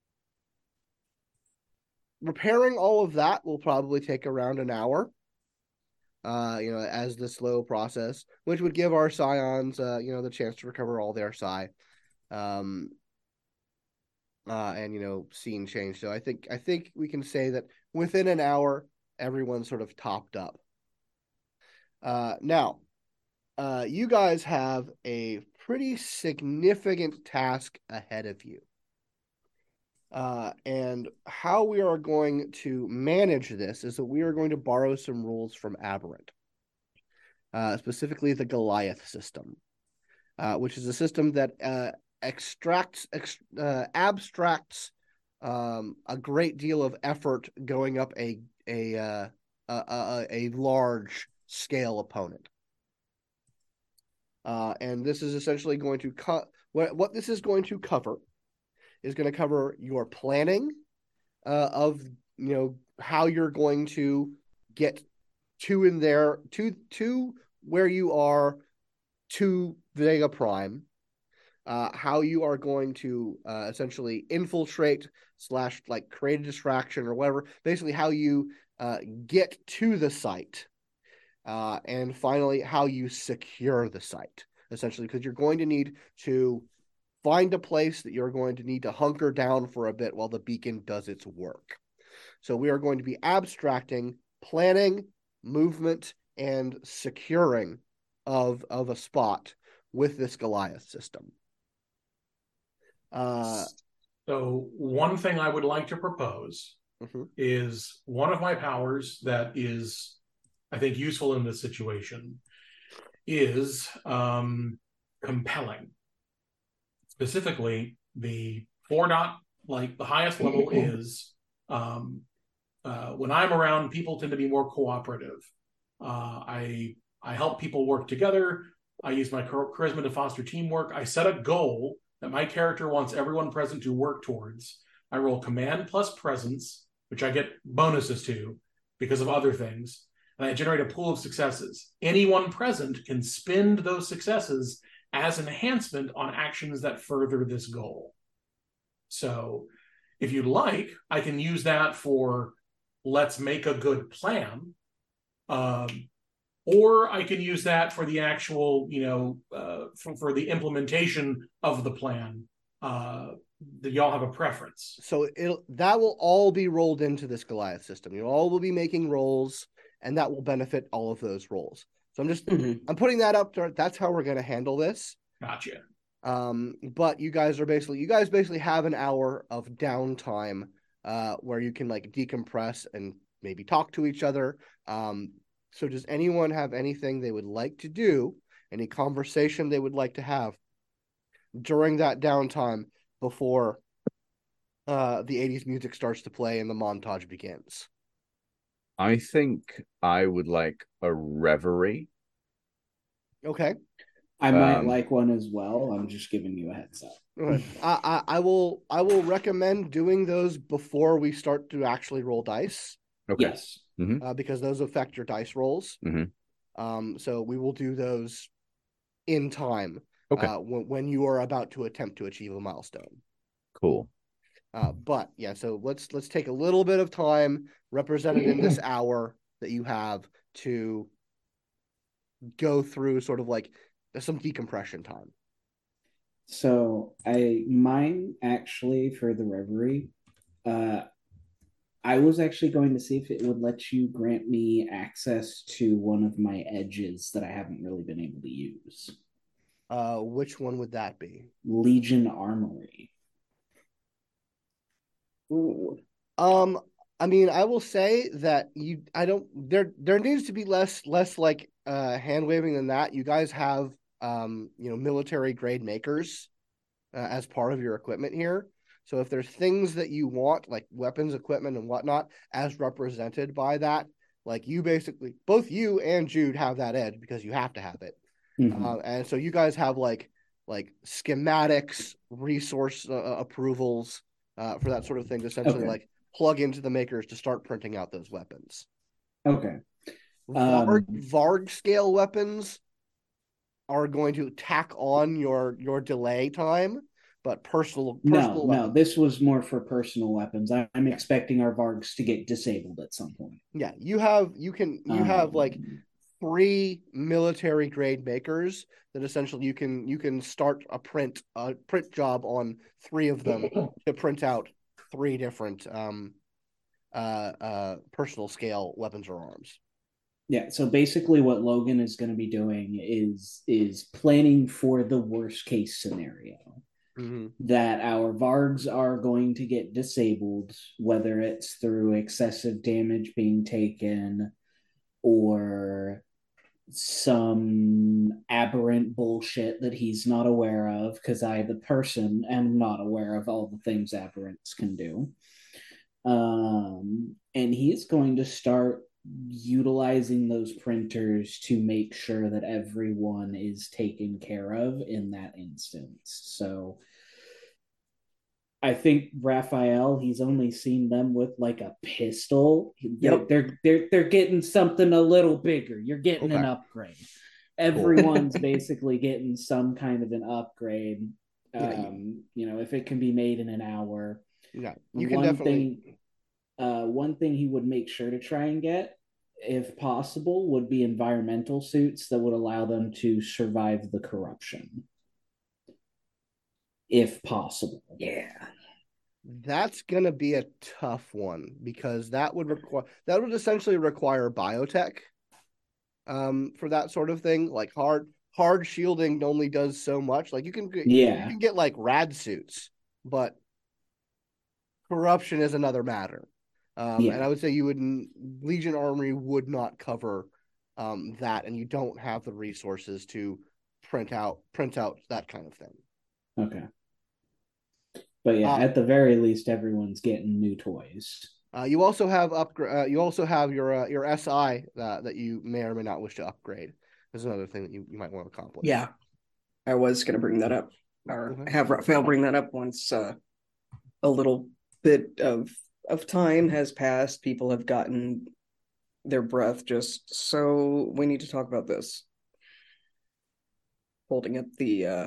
S1: repairing all of that will probably take around an hour. Uh, you know, as the slow process, which would give our scions, uh, you know, the chance to recover all their psi, um, uh, and you know, scene change. So I think I think we can say that within an hour, everyone's sort of topped up. Uh, now, uh, you guys have a pretty significant task ahead of you. Uh, and how we are going to manage this is that we are going to borrow some rules from Aberrant, uh, specifically the Goliath system, uh, which is a system that uh, extracts, ex- uh, abstracts um, a great deal of effort going up a a uh, a, a, a large scale opponent. Uh, and this is essentially going to cut what what this is going to cover is going to cover your planning uh, of you know how you're going to get to in there to to where you are to Vega Prime, uh, how you are going to uh, essentially infiltrate slash like create a distraction or whatever, basically how you uh, get to the site, uh, and finally how you secure the site, essentially, because you're going to need to find a place that you're going to need to hunker down for a bit while the beacon does its work. So we are going to be abstracting planning, movement, and securing of, of a spot with this Goliath system. Uh,
S3: So one thing I would like to propose
S1: mhm.
S3: is one of my powers that is, I think, useful in this situation is um, compelling. Specifically, the four dot, like the highest level is um, uh, when I'm around, people tend to be more cooperative. Uh, I I help people work together. I use my char- charisma to foster teamwork. I set a goal that my character wants everyone present to work towards. I roll command plus presence, which I get bonuses to because of other things. And I generate a pool of successes. Anyone present can spend those successes as enhancement on actions that further this goal. So if you'd like, I can use that for let's make a good plan. Um, or I can use that for the actual, you know, uh, for, for the implementation of the plan. Uh, do y'all have a preference?
S1: So it'll that will all be rolled into this Goliath system. You all will be making rolls, and that will benefit all of those rolls. So I'm just
S5: Mhm.
S1: I'm putting that up there. That's how we're going to handle this.
S3: Gotcha.
S1: Um, but you guys are basically you guys basically have an hour of downtime uh, where you can like decompress and maybe talk to each other. Um, So does anyone have anything they would like to do, any conversation they would like to have during that downtime before uh, the eighties music starts to play and the montage begins?
S4: I think I would like a reverie.
S1: Okay.
S2: I might
S4: Um,
S2: like one as well. I'm just giving you a heads up.
S1: Okay. I, I I will I will recommend doing those before we start to actually roll dice,
S4: Okay.
S2: Yes.
S1: uh, because those affect your dice rolls.
S4: Mhm.
S1: Um, so we will do those in time.
S4: Okay.
S1: Uh, when when you are about to attempt to achieve a milestone.
S4: Cool.
S1: Uh, but yeah, so let's let's take a little bit of time represented in this hour that you have to go through sort of like some decompression time.
S2: So I mine actually for the reverie. Uh, I was actually going to see if it would let you grant me access to one of my edges that I haven't really been able to use.
S1: Uh, which one would that be?
S2: Legion Armory.
S1: Ooh. Um, I mean, I will say that you, I don't, there, there needs to be less, less like uh, hand waving than that. You guys have, um, you know, military grade makers uh, as part of your equipment here. So if there's things that you want, like weapons, equipment, and whatnot, as represented by that, like you basically, both you and Jude have that edge because you have to have it.
S2: Mhm.
S1: Uh, and so you guys have like like schematics, resource uh, approvals uh, for that sort of thing to essentially
S2: Okay.
S1: like plug into the makers to start printing out those weapons.
S2: Okay.
S1: Varg,
S2: Um,
S1: Varg scale weapons are going to tack on your your delay time, but personal
S2: no,
S1: personal
S2: no,
S1: weapons.
S2: this was more for personal weapons. I, I'm
S1: Yeah.
S2: expecting our Vargs to get disabled at some point.
S1: Yeah, you have you can you
S2: Um,
S1: have like three military grade makers that essentially you can you can start a print a print job on three of them to print out three different um uh uh personal scale weapons or arms.
S2: Yeah, so basically what Logan is going to be doing is is planning for the worst case scenario.
S1: Mm-hmm.
S2: That our Vargs are going to get disabled, whether it's through excessive damage being taken or some aberrant bullshit that he's not aware of, because I, the person, am not aware of all the things aberrants can do. Um, and he's going to start utilizing those printers to make sure that everyone is taken care of in that instance. So I think Raphael, he's only seen them with like a pistol.
S5: Yep.
S2: They're they're they're getting something a little bigger. You're getting
S1: Okay.
S2: an upgrade. Everyone's basically getting some kind of an upgrade.
S1: Yeah, you-
S2: Um, you know, if it can be made in an hour.
S1: Yeah, you can
S2: one
S1: definitely.
S2: thing uh one thing he would make sure to try and get, if possible, would be environmental suits that would allow them to survive the corruption. If possible.
S5: Yeah.
S1: That's gonna be a tough one because that would require that would essentially require biotech um for that sort of thing. Like hard hard shielding only does so much. Like you can get you
S2: Yeah.
S1: can get like rad suits, but corruption is another matter. Um,
S2: Yeah.
S1: and I would say you would Legion Armory would not cover um that, and you don't have the resources to print out print out that kind of thing.
S2: Okay. But yeah,
S1: Uh,
S2: at the very least, everyone's getting new toys.
S1: Uh, you also have upgrade. Uh, you also have your uh, your S I uh, that you may or may not wish to upgrade. There's another thing that you, you might want to accomplish.
S5: Yeah. I was going to bring that up, or
S1: Okay.
S5: have Raphael bring that up once uh, a little bit of of time has passed. People have gotten their breath. Just so we need to talk about this. Holding up the uh,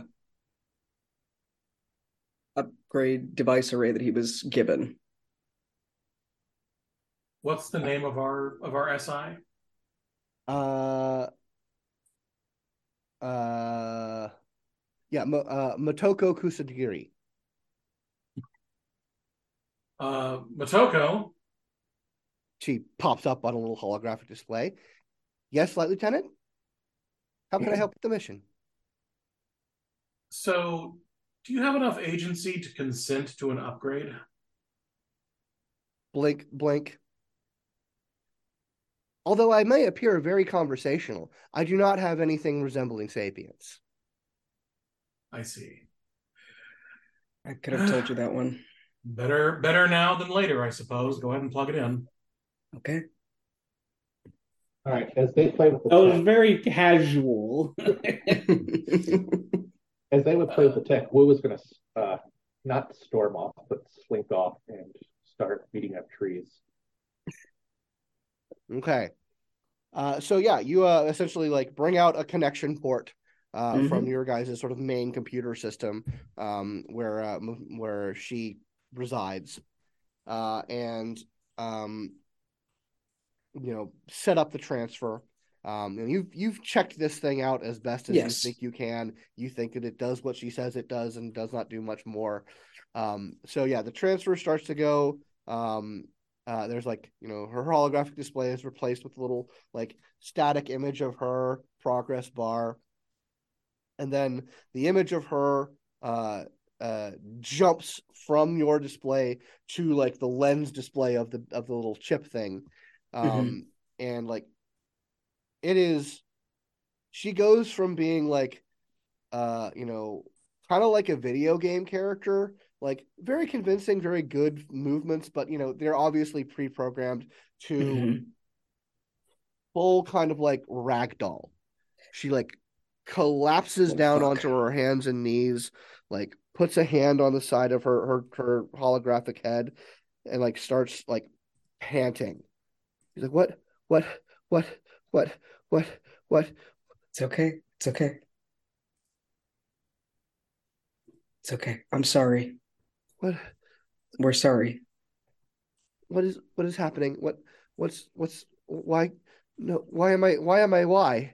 S5: upgrade device array that he was given.
S3: What's the name of our of our S I?
S1: Uh. Uh. Yeah. Uh, Motoko Kusagiri.
S3: Uh, Motoko.
S1: She pops up on a little holographic display. Yes, Flight Lieutenant. How can I help with the mission?
S3: So, do you have enough agency to consent to an upgrade?
S1: Blink, blink. Although I may appear very conversational, I do not have anything resembling sapience.
S3: I see.
S5: I could have told you that one.
S3: Better better now than later, I suppose. Go ahead and plug it in.
S5: Okay.
S6: All right, as they play with the
S2: That was
S6: tech,
S2: very casual.
S6: as they would play with the tech, Wu was going to uh, not storm off, but slink off and start beating up trees.
S1: Okay. Uh, so yeah, you uh, essentially like bring out a connection port uh,
S5: Mhm.
S1: from your guys' sort of main computer system um, where uh, m- where she resides, uh, and um, you know set up the transfer. Um, and you've you've checked this thing out as best as you
S5: Yes.
S1: think you can. You think that it does what she says it does and does not do much more. Um, so yeah, the transfer starts to go. Um, uh, there's like you know her holographic display is replaced with a little like static image of her progress bar, and then the image of her uh, uh, jumps from your display to like the lens display of the of the little chip thing, um,
S5: Mhm.
S1: and like it is she goes from being like uh you know kind of like a video game character, like very convincing, very good movements, but you know they're obviously pre-programmed to
S5: Mhm.
S1: full kind of like ragdoll. She like collapses
S5: Oh,
S1: down
S5: fuck.
S1: onto her hands and knees, like puts a hand on the side of her her, her holographic head and like starts like panting. He's like, what what what what what what
S5: It's okay. It's okay. It's okay. I'm sorry.
S1: what
S5: We're sorry.
S1: what is what is happening? What what's what's why no why am I why am I why?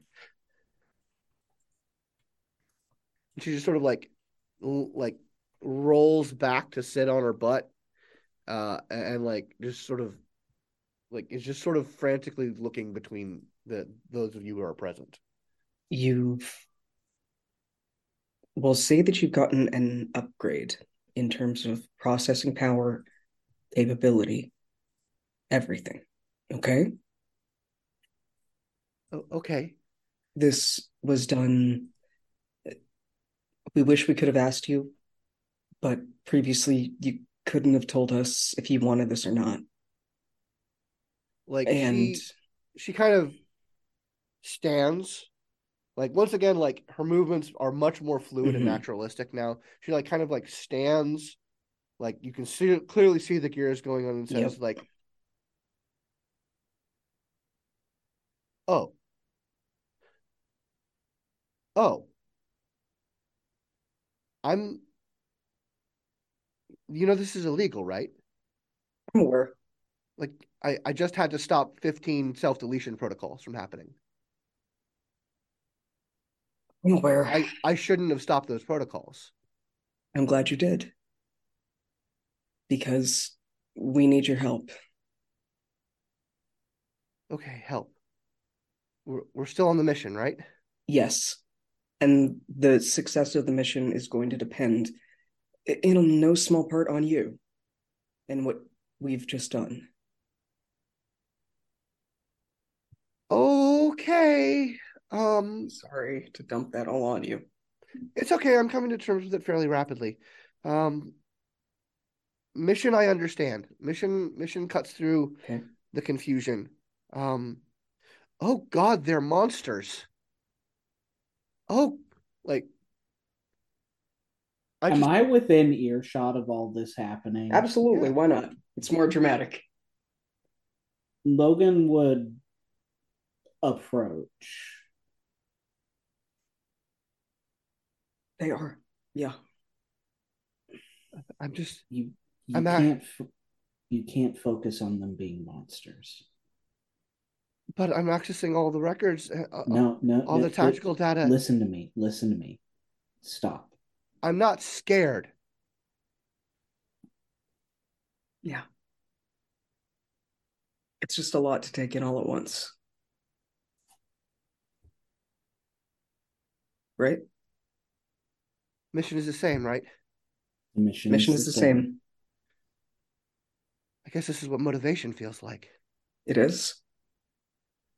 S1: And she just sort of like like rolls back to sit on her butt, uh, and, and like just sort of like is just sort of frantically looking between the those of you who are present.
S5: You've, we'll say that you've gotten an upgrade in terms of processing power, capability, everything. Okay?
S1: Oh, okay.
S5: This was done. We wish we could have asked you, but previously you couldn't have told us if you wanted this or not.
S1: Like
S5: And
S1: she she kind of stands like once again like her movements are much more fluid and
S5: Mhm.
S1: naturalistic now. She like kind of like stands, like you can see clearly see the gears going on and says
S5: Yep.
S1: like, oh oh I'm you know this is illegal, right?
S5: I'm aware.
S1: Like I, I just had to stop fifteen self-deletion protocols from happening.
S5: I'm aware.
S1: I, I shouldn't have stopped those protocols.
S5: I'm glad you did. Because we need your help.
S1: Okay, help. We're, we're still on the mission, right?
S5: Yes. And the success of the mission is going to depend in no small part on you and what we've just done.
S1: Okay. Um,
S5: Sorry to dump that all on you.
S1: it's okay. I'm coming to terms with it fairly rapidly. Um, mission, I understand. Mission, mission cuts through
S5: Okay.
S1: the confusion. Um, oh God, they're monsters. Oh, like I
S2: Am
S1: just
S2: I within earshot of all this happening?
S5: Absolutely.
S1: Yeah.
S5: Why not? It's more dramatic.
S2: Logan would approach.
S5: They are. Yeah.
S1: I'm just
S2: You you
S1: I'm at,
S2: can't f- you can't focus on them being monsters.
S1: but I'm accessing all the records, uh,
S2: No, no,
S1: all
S2: no.
S1: the tactical data.
S2: Listen to me. Listen to me. Stop.
S1: I'm not scared.
S5: Yeah. It's just a lot to take in all at once. Right?
S1: Mission is the same, right?
S2: The mission,
S5: Mission
S2: is,
S5: is
S2: the
S5: the
S2: same.
S5: same.
S1: I guess this is what motivation feels like.
S5: It is.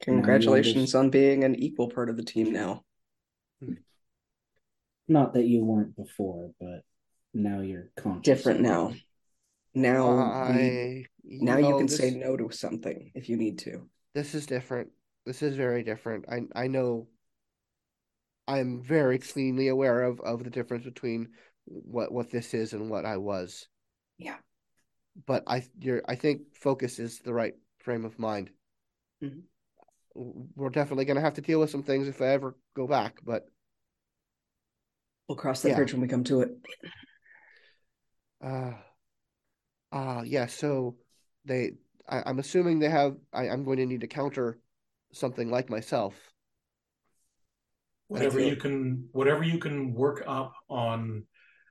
S5: Congratulations on being an equal part of the team now.
S2: Not that you weren't before, but now you're conscious.
S5: Different now. Now
S1: I,
S5: we, now
S1: no,
S5: you can
S1: this,
S5: say no to something if you need to.
S1: This is different. This is very different. I I know. I'm very cleanly aware of of the difference between what what this is and what I was.
S5: Yeah.
S1: But I you're I think focus is the right frame of mind.
S5: Mm-hmm.
S1: We're definitely going to have to deal with some things if I ever go back, but
S5: we'll cross that
S1: yeah.
S5: bridge when we come to it.
S1: Uh, uh yeah, so they I, I'm assuming they have I, I'm going to need to counter something like myself.
S3: Whatever you can whatever you can work up on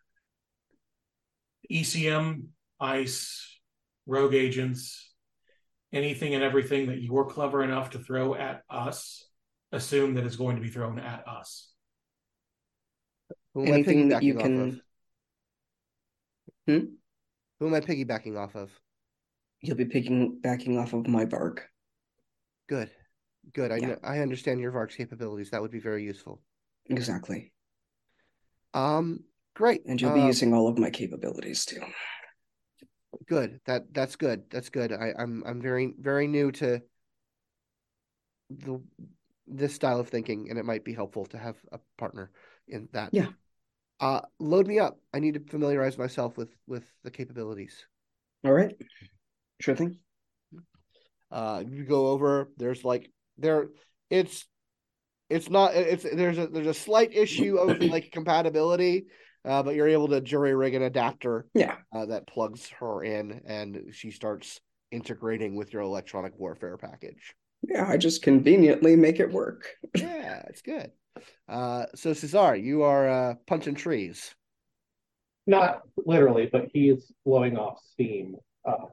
S3: E C M, ICE, rogue agents, anything and everything that you're clever enough to throw at us, assume that it's going to be thrown at us.
S1: Who am
S5: Anything
S1: I
S5: that you
S1: piggybacking
S5: can.
S1: off of?
S5: Hmm?
S1: Who am I piggybacking off of?
S5: You'll be picking backing off of my Varg.
S1: Good, good. I
S5: Yeah.
S1: know, I understand your Varg's capabilities. That would be very useful.
S5: Exactly.
S1: Um, great.
S5: And you'll
S1: uh,
S5: be using all of my capabilities too.
S1: Good. That that's good. That's good. I, I'm I'm very very new to the this style of thinking, and it might be helpful to have a partner in that.
S5: Yeah.
S1: Uh, load me up. I need to familiarize myself with with the capabilities.
S5: All right. Sure thing.
S1: Uh, you go over. There's like there. It's it's not. It's there's a there's a slight issue of like compatibility. Uh, but you're able to jury rig an adapter
S5: Yeah.
S1: uh, that plugs her in, and she starts integrating with your electronic warfare package.
S5: Yeah, I just conveniently make it work.
S1: Yeah, it's good. Uh, so, Cesar, you are uh, punching trees.
S6: Not literally, but he is blowing off steam. Uh,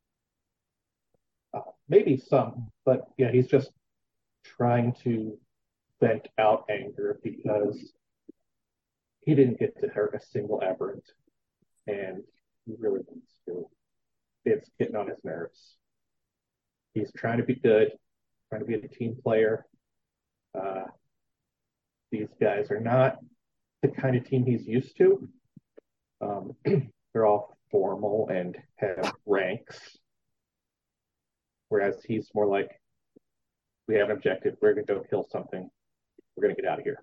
S6: uh, maybe some, but yeah, he's just trying to vent out anger because he didn't get to hurt a single aberrant, and he really needs to. It's getting on his nerves. He's trying to be good, trying to be a team player. Uh, these guys are not the kind of team he's used to. Um, they're all formal and have ranks, whereas he's more like, we have an objective. We're going to go kill something. We're going to get out of here.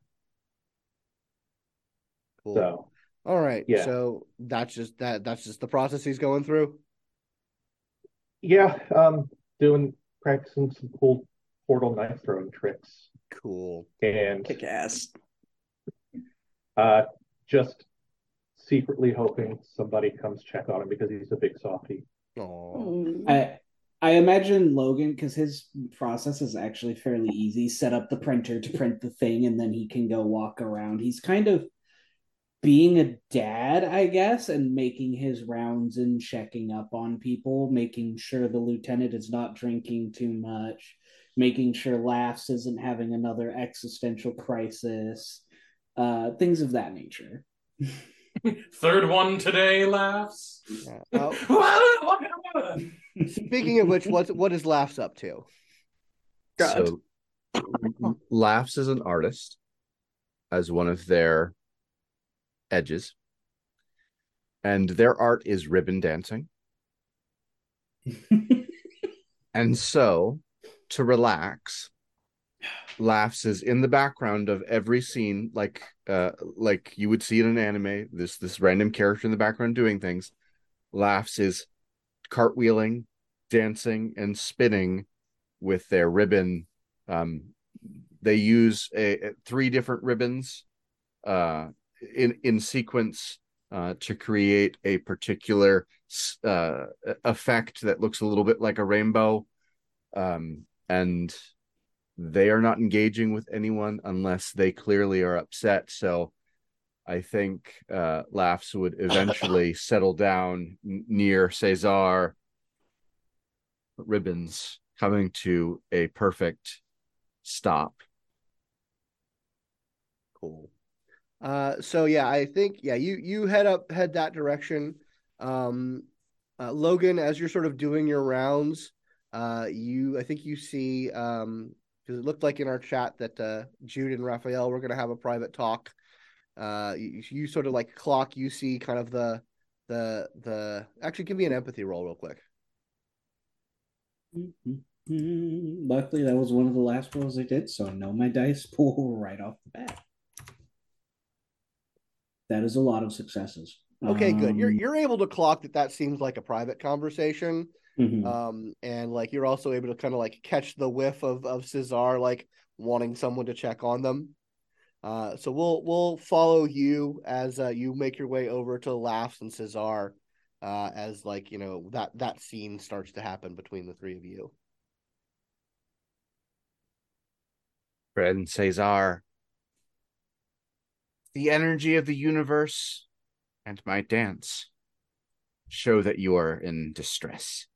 S1: Cool.
S6: So,
S1: all right.
S6: yeah.
S1: So that's just that. That's just the process he's going through.
S6: Yeah. Um, doing practicing some cool portal knife throwing tricks.
S1: Cool.
S5: And kick ass.
S6: Uh, just secretly hoping somebody comes check on him because he's a big softie.
S1: Oh.
S2: I I imagine Logan, because his process is actually fairly easy, set up the printer to print the thing and then he can go walk around. He's kind of being a dad, I guess, and making his rounds and checking up on people, making sure the lieutenant is not drinking too much, making sure Laughs isn't having another existential crisis, uh, things of that nature.
S3: Third one today, Laughs.
S1: Yeah. Oh. Speaking of which, what what is Laughs up to?
S5: God.
S4: So, Laughs is an artist as one of their edges, and their art is ribbon dancing. And so, to relax, Laughs is in the background of every scene, like uh, like you would see in an anime. This this random character in the background doing things. Laughs is cartwheeling, dancing, and spinning with their ribbon. Um, they use a, a, three different ribbons uh, in in sequence uh, to create a particular uh, effect that looks a little bit like a rainbow, um, and they are not engaging with anyone unless they clearly are upset. So I think uh, Laughs would eventually settle down n- near Cesar, ribbons coming to a perfect stop.
S1: Cool. Uh, so yeah, I think yeah, you you head up head that direction. Um, uh, Logan, as you're sort of doing your rounds, uh, you I think you see um because it looked like in our chat that uh, Jude and Raphael were going to have a private talk. Uh, you, you sort of like clock, you see kind of the the the. Actually, give me an empathy roll real quick.
S2: Mm-hmm. Luckily, that was one of the last rolls I did, so I know my dice pool right off the bat. That is a lot of successes.
S1: Okay,
S2: um,
S1: good. You're you're able to clock that. That seems like a private conversation.
S2: Mm-hmm.
S1: Um, and like you're also able to kind of like catch the whiff of of Cesar like wanting someone to check on them. Uh, so we'll we'll follow you as uh, you make your way over to Laughs and Cesar, uh, as like you know that that scene starts to happen between the three of you.
S4: Friend Cesar, the energy of the universe and my dance show that you are in distress.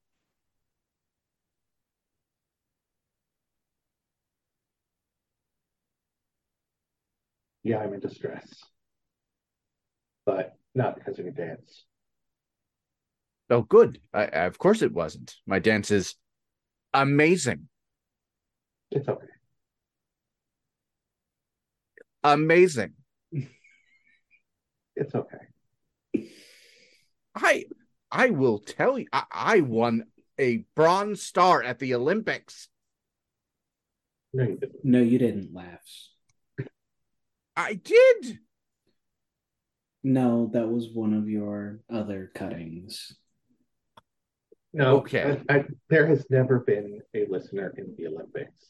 S6: Yeah, I'm in distress. But not because of your dance.
S4: Oh, good. I, of course it wasn't. My dance is amazing.
S6: It's okay.
S4: Amazing.
S6: It's okay.
S4: I I will tell you, I, I won a bronze star at the Olympics.
S6: No, you didn't.
S2: No, you didn't, Laughs.
S4: I did.
S2: No, that was one of your other cuttings.
S6: No,
S4: Okay.
S6: I, I, there has never been a listener in the Olympics.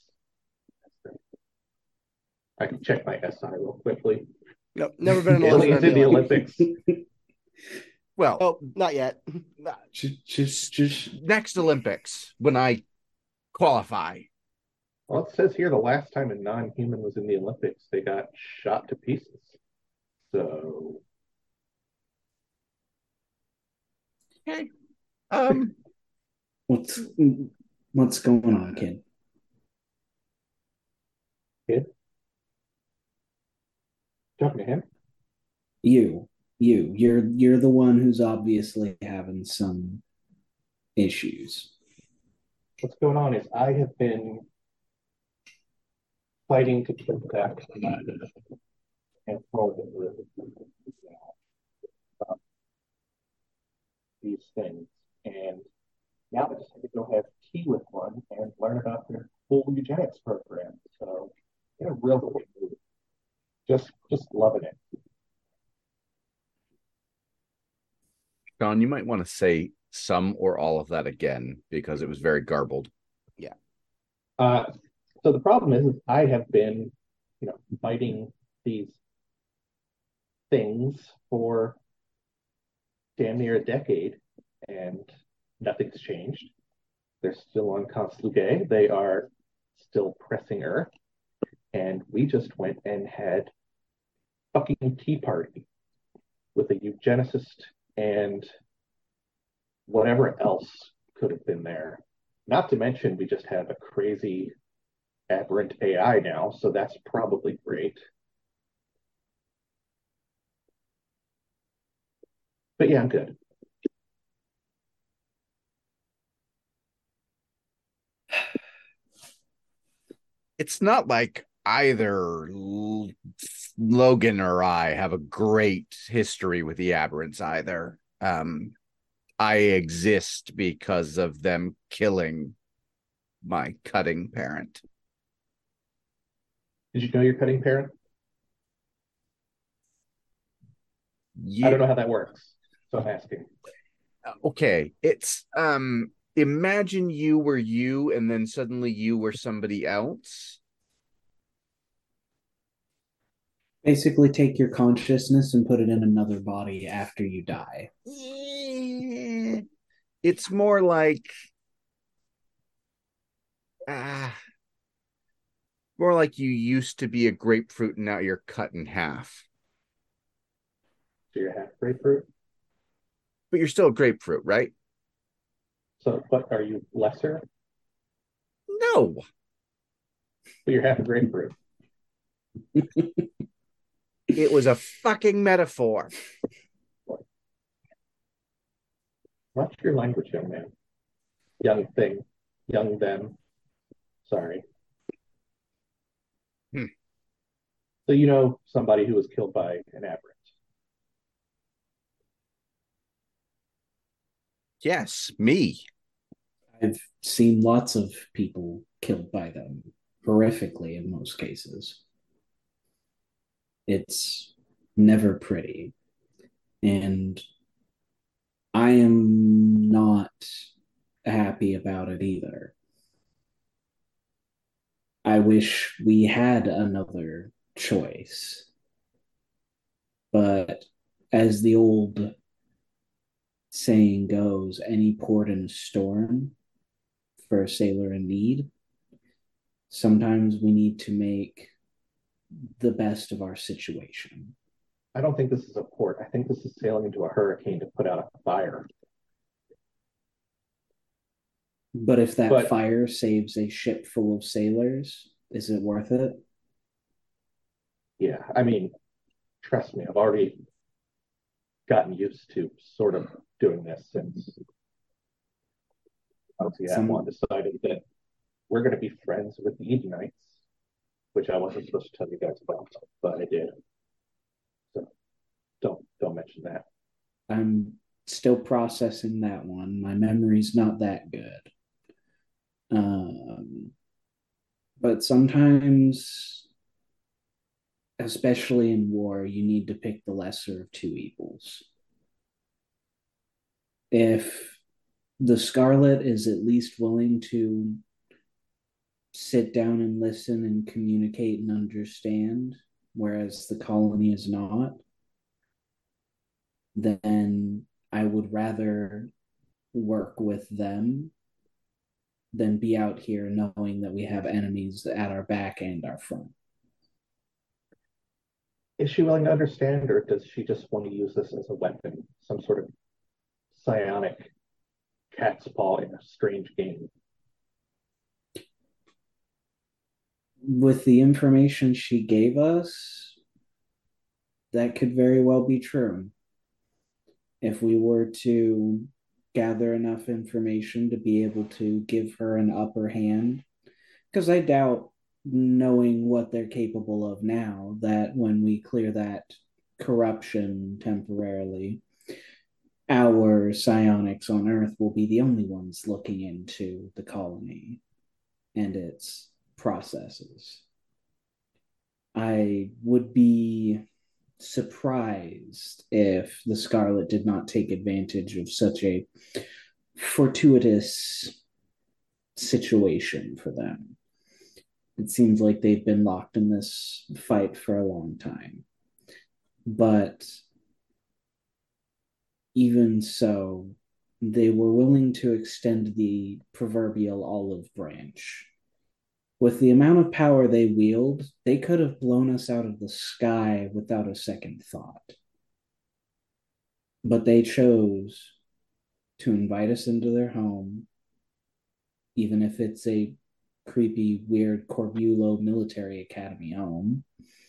S6: I can check my S I real quickly.
S1: Nope, never been an
S6: Aliens in the Olympics.
S4: Well,
S1: Oh, not yet.
S2: just, just, just
S4: next Olympics when I qualify.
S6: Well, it says here the last time a non-human was in the Olympics, they got shot to pieces. So,
S4: Okay. Um.
S2: what's what's going on, kid?
S6: kid, talking to him.
S2: You, you, you're you're the one who's obviously having some issues.
S6: What's going on is I have been fighting to protect and promote um, these things, and now I just have to go have tea with one and learn about their full eugenics program. So, in a real great mood. Just, just loving it.
S4: Sean, you might want to say some or all of that again because it was very garbled.
S1: Yeah.
S6: Uh, so the problem is, is I have been, you know, fighting these things for damn near a decade, and nothing's changed. They're still on Constlugae. They are still pressing Earth, and we just went and had fucking tea party with a eugenicist and whatever else could have been there. Not to mention, we just have a crazy aberrant A I now, so that's probably great. But yeah, I'm good.
S4: It's not like either L- Logan or I have a great history with the Aberrants either. Um, I exist because of them killing my cutting parent.
S6: Did you know your cutting parent?
S4: You,
S6: I don't know how that works, so I'm asking.
S4: Okay, it's um imagine you were you and then suddenly you were somebody else.
S2: Basically, take your consciousness and put it in another body after you die.
S4: Eh, It's more like ah, more like you used to be a grapefruit and now you're cut in half.
S6: So you're half grapefruit.
S4: But you're still a grapefruit, right?
S6: So, what are you lesser?
S4: No.
S6: But you're half a grapefruit.
S4: It was a fucking metaphor.
S6: Watch your language, young man. Young thing. Young them. Sorry. So you know somebody who was killed by an aberrant.
S4: Yes, me.
S2: I've seen lots of people killed by them, horrifically in most cases. It's never pretty. And I am not happy about it either. I wish we had another choice. But as the old saying goes, any port in a storm for a sailor in need. Sometimes we need to make the best of our situation.
S6: I don't think this is a port. I think this is sailing into a hurricane to put out a fire.
S2: But if that
S6: But
S2: fire saves a ship full of sailors, is it worth it?
S6: yeah, I mean, trust me, I've already gotten used to sort of doing this since obviously
S2: Some
S6: Athlon decided that we're going to be friends with the Edenites, which I wasn't supposed to tell you guys about, but I did. So don't don't mention that.
S2: I'm still processing that one. My memory's not that good. Um, but sometimes, especially in war, you need to pick the lesser of two evils. If the Scarlet is at least willing to sit down and listen and communicate and understand, whereas the colony is not, then I would rather work with them than be out here knowing that we have enemies at our back and our front.
S6: Is she willing to understand, or does she just want to use this as a weapon, some sort of psionic cat's paw in a strange game?
S2: With the information she gave us, that could very well be true. If we were to gather enough information to be able to give her an upper hand, because I doubt, knowing what they're capable of now, that when we clear that corruption temporarily, our psionics on Earth will be the only ones looking into the colony and its processes. I would be surprised if the Scarlet did not take advantage of such a fortuitous situation for them. It seems like they've been locked in this fight for a long time. But even so, they were willing to extend the proverbial olive branch. With the amount of power they wield, they could have blown us out of the sky without a second thought. But they chose to invite us into their home, even if it's a creepy, weird Corbulo military academy home,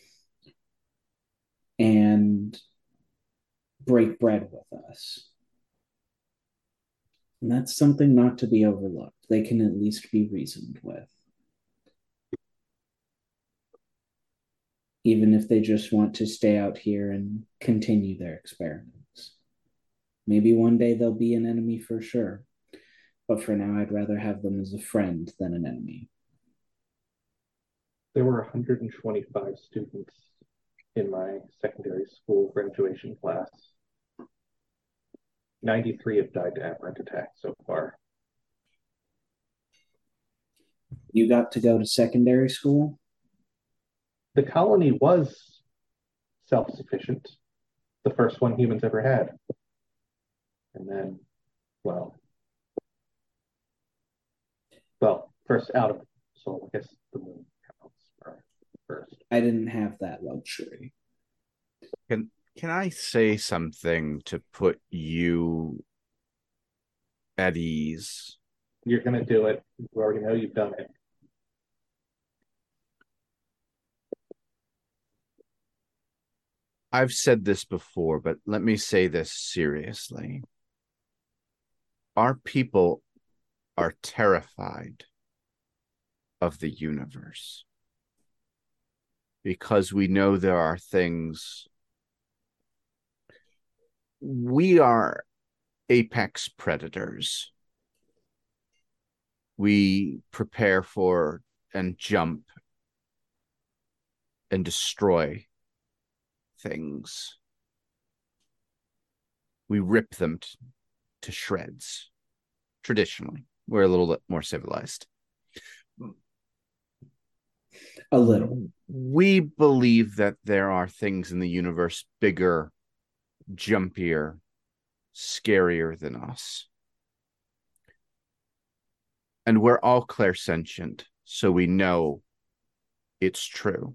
S2: and break bread with us. And that's something not to be overlooked. They can at least be reasoned with. Even if they just want to stay out here and continue their experiments. Maybe one day they'll be an enemy for sure. But for now, I'd rather have them as a friend than an enemy.
S6: There were one hundred twenty-five students in my secondary school graduation class. ninety-three have died to aberrant attack so far.
S2: You got to go to secondary school?
S6: The colony was self-sufficient, the first one humans ever had. And then, well, well, first out of, so I guess the moon counts first.
S2: I didn't have that luxury.
S4: Can can I say something to put you at ease?
S6: You're going to do it. You already know you've done it.
S4: I've said this before, but let me say this seriously. Our people are terrified of the universe. because we know there are things. We are apex predators. We prepare for and jump and destroy things. We rip them t- to shreds. Traditionally, we're a little bit more civilized.
S2: A little.
S4: We believe that there are things in the universe bigger, jumpier, scarier than us. And we're all clairsentient, so we know it's true.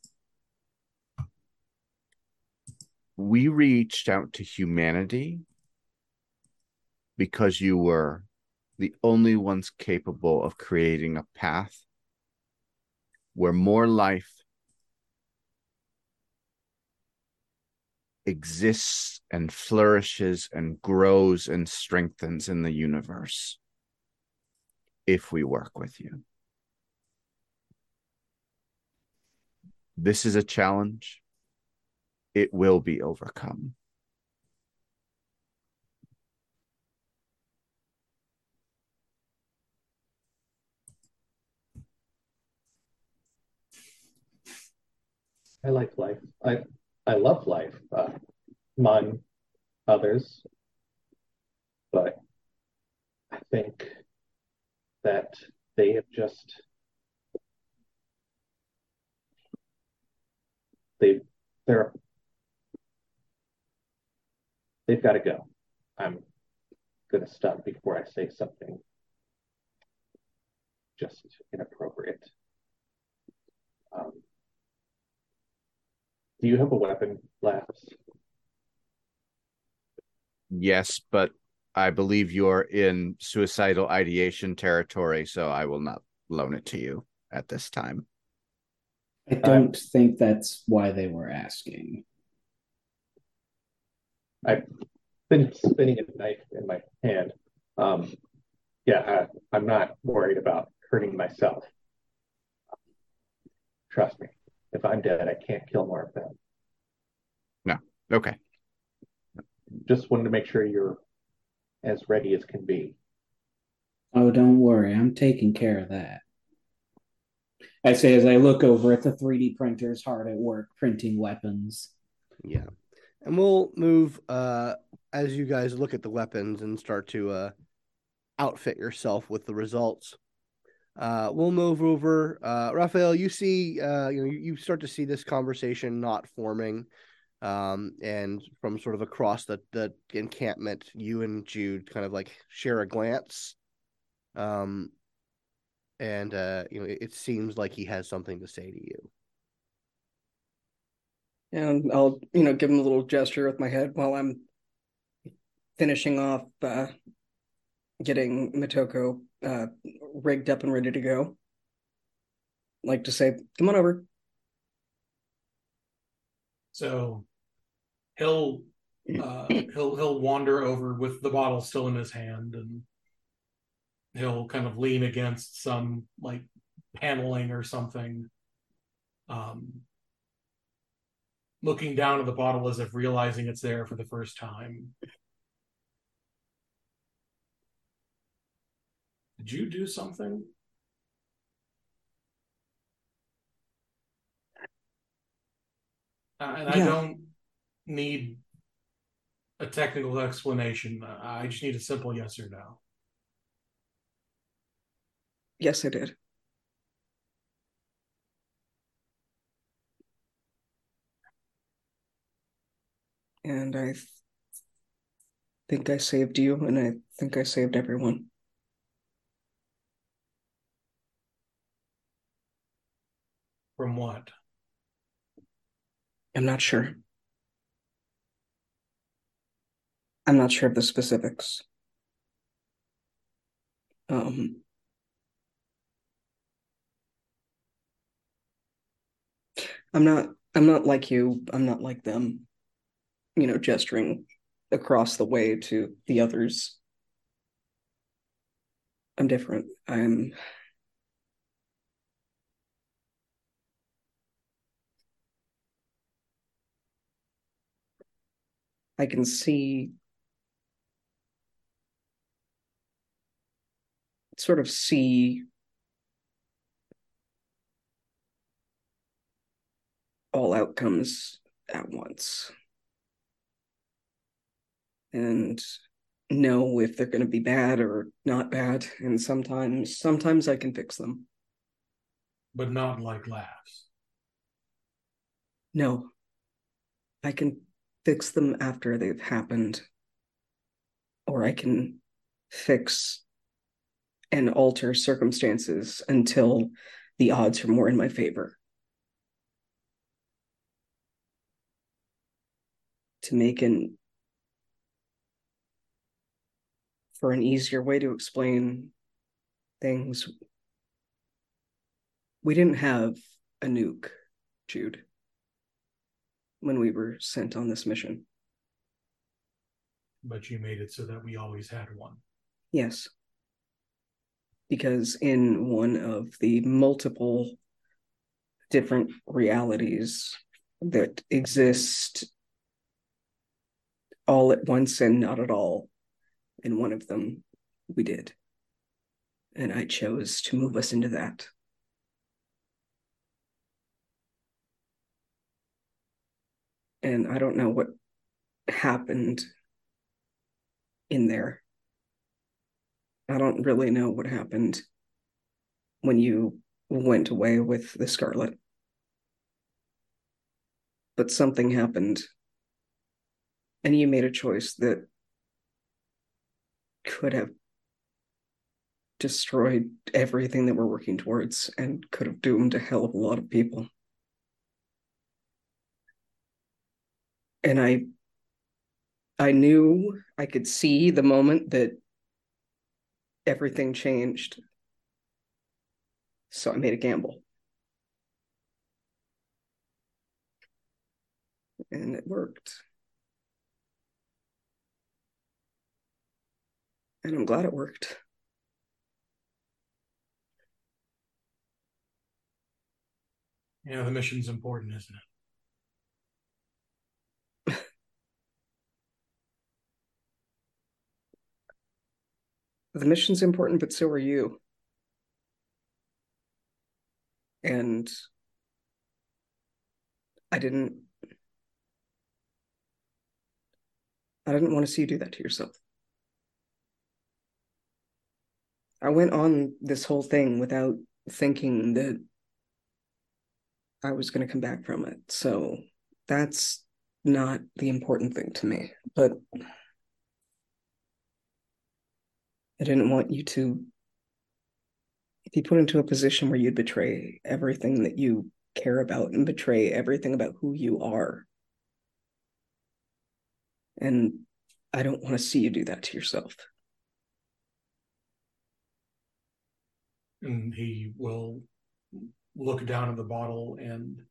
S4: We reached out to humanity because you were the only ones capable of creating a path where more life exists and flourishes and grows and strengthens in the universe if we work with you. This is a challenge. It will be overcome.
S6: I like life. I I love life. Uh, mine, others, but I think that they have just they they're they've got to go. I'm gonna stop before I say something just inappropriate. Um, do you have a weapon, Laughs?
S4: Yes, but I believe you're in suicidal ideation territory, so I will not loan it to you at this time.
S2: I don't um, think that's why they were asking.
S6: I've been spinning a knife in my hand. Um, yeah, I, I'm not worried about hurting myself. Trust me, if I'm dead, I can't kill more of them.
S4: No, okay.
S6: Just wanted to make sure you're as ready as can be.
S2: Oh, don't worry, I'm taking care of that. I say as I look over at the three D printers hard at work printing weapons.
S1: Yeah. And we'll move uh, as you guys look at the weapons and start to uh, outfit yourself with the results. Uh, we'll move over. Uh, Raphael, you see, uh, you know, you, you start to see this conversation not forming. Um, and from sort of across the, the encampment, you and Jude kind of like share a glance. Um, and, uh, you know, it, it seems like he has something to say to you.
S5: And I'll, you know, give him a little gesture with my head while I'm finishing off uh, getting Motoko uh, rigged up and ready to go. Like to say, come on over.
S3: So he'll uh, he'll he'll wander over with the bottle still in his hand, and he'll kind of lean against some like paneling or something, um, looking down at the bottle as if realizing it's there for the first time. Did you do something? Uh, and yeah. I don't need a technical explanation. I just need a simple yes or no.
S5: Yes, I did. And I th- think I saved you, and I think I saved everyone.
S3: From what?
S5: I'm not sure. I'm not sure of the specifics. Um, I'm not. I'm not like you. I'm not like them. You know, gesturing across the way to the others. I'm different. I'm. I can see sort of see all outcomes at once and know if they're going to be bad or not bad. And sometimes, sometimes I can fix them.
S3: But not like laughs.
S5: No, I can fix them after they've happened, or I can fix and alter circumstances until the odds are more in my favor. To make an for an easier way to explain things, we didn't have a nuke, Jude, when we were sent on this mission.
S3: But you made it so that we always had one.
S5: Yes. Because in one of the multiple different realities that exist all at once and not at all, in one of them, we did. And I chose to move us into that. And I don't know what happened in there. I don't really know what happened when you went away with the Scarlet. But something happened. And you made a choice that could have destroyed everything that we're working towards and could have doomed a hell of a lot of people. And I I knew, I could see the moment that everything changed. So I made a gamble. And it worked. And I'm glad it worked.
S3: Yeah, the mission's important, isn't it?
S5: The mission's important, but so are you. And I didn't I didn't want to see you do that to yourself. I went on this whole thing without thinking that I was going to come back from it. So that's not the important thing to me. But I didn't want you to be put into a position where you'd betray everything that you care about and betray everything about who you are. And I don't want to see you do that to yourself.
S3: And he will look down at the bottle and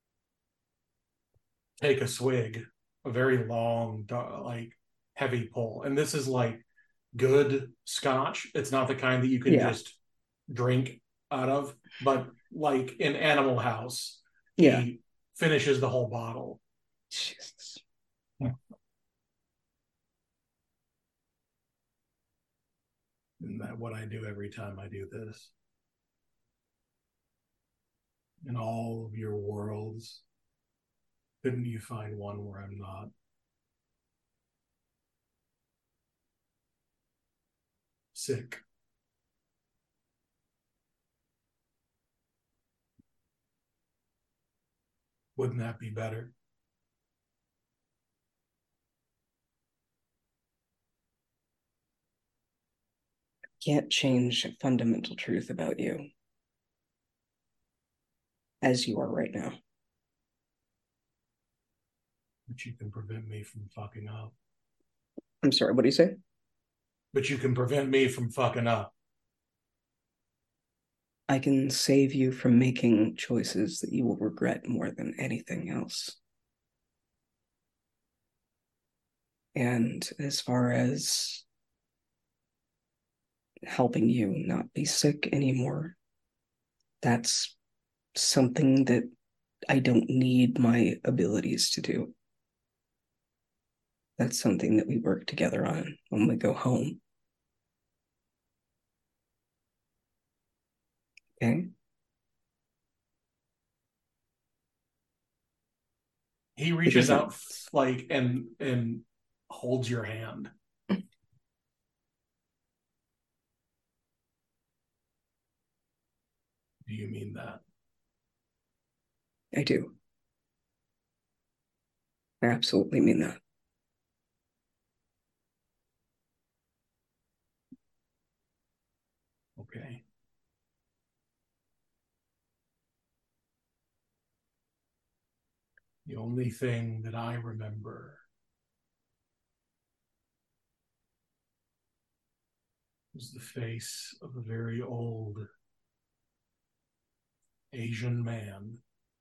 S3: take a swig, a very long, like heavy pull. And this is like good scotch. It's not the kind that you can
S5: Yeah.
S3: just drink out of, but like in Animal House, he
S5: Yeah.
S3: finishes the whole bottle.
S5: Jesus.
S3: And that's what I do every time I do this. In all of your worlds, couldn't you find one where I'm not? Sick. Wouldn't that be better?
S5: Can't change a fundamental truth about you as you are right now.
S3: But you can prevent me from fucking up.
S5: I'm sorry, what do you say?
S3: But you can prevent me from fucking up.
S5: I can save you from making choices that you will regret more than anything else. And as far as helping you not be sick anymore, that's something that I don't need my abilities to do. that's something that we work together on when we go home. Okay?
S3: He reaches out like and and holds your hand. Do you mean that?
S5: I do. I absolutely mean that.
S3: Okay. The only thing that I remember is the face of a very old Asian man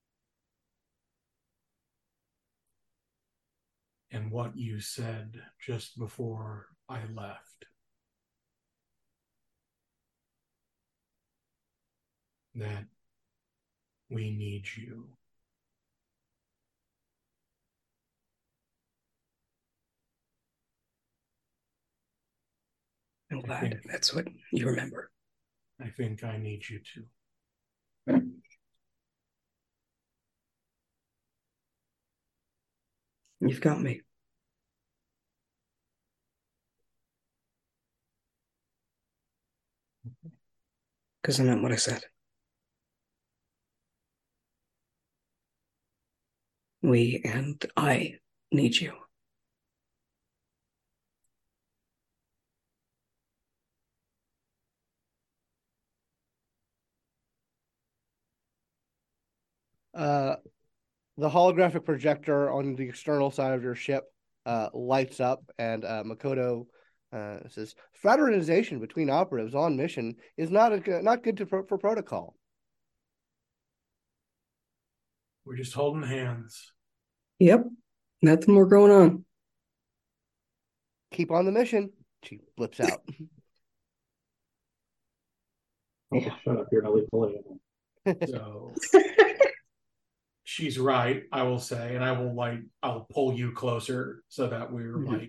S3: and what you said just before I left. That we need you.
S5: I'm glad think, that's what you remember.
S3: I think I need you too.
S5: You've got me. Because I meant what I said. We and I need you.
S1: Uh, the holographic projector on the external side of your ship uh, lights up, and uh, Makoto uh, says, "Fraternization between operatives on mission is not a, not good to, for protocol."
S3: We're just holding hands.
S5: Yep, nothing more going on.
S1: Keep on the mission. She flips out.
S6: Yeah. Oh, shut up! You're not leaving.
S3: So. She's right, I will say, and I will like I'll pull you closer so that we're mm-hmm. like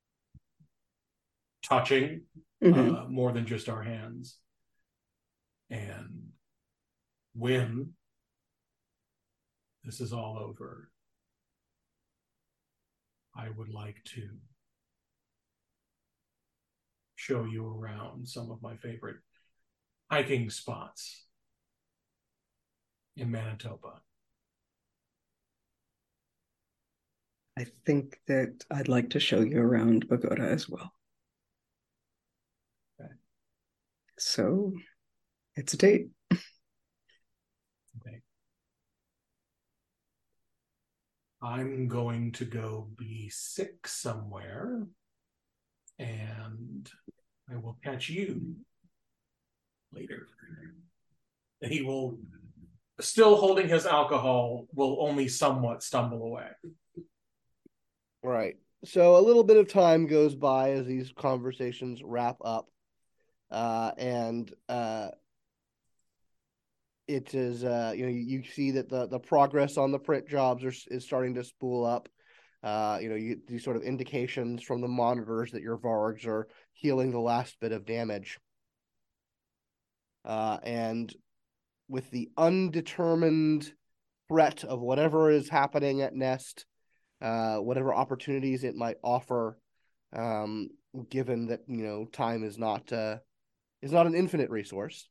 S3: touching mm-hmm. uh, more than just our hands. And when this is all over, I would like to show you around some of my favorite hiking spots in Manitoba.
S5: I think that I'd like to show you around Bogota as well. Okay. So, it's a date.
S3: Okay. I'm going to go be sick somewhere, and I will catch you later. He will, still holding his alcohol, will only somewhat stumble away.
S1: Right. So a little bit of time goes by as these conversations wrap up. Uh, and uh, it is, uh, you know, you, you see that the, the progress on the print jobs are, is starting to spool up. Uh, you know, you get these sort of indications from the monitors that your Vargs are healing the last bit of damage. Uh, and with the undetermined threat of whatever is happening at Nest, Uh, whatever opportunities it might offer, um, given that, you know, time is not uh, is not an infinite resource.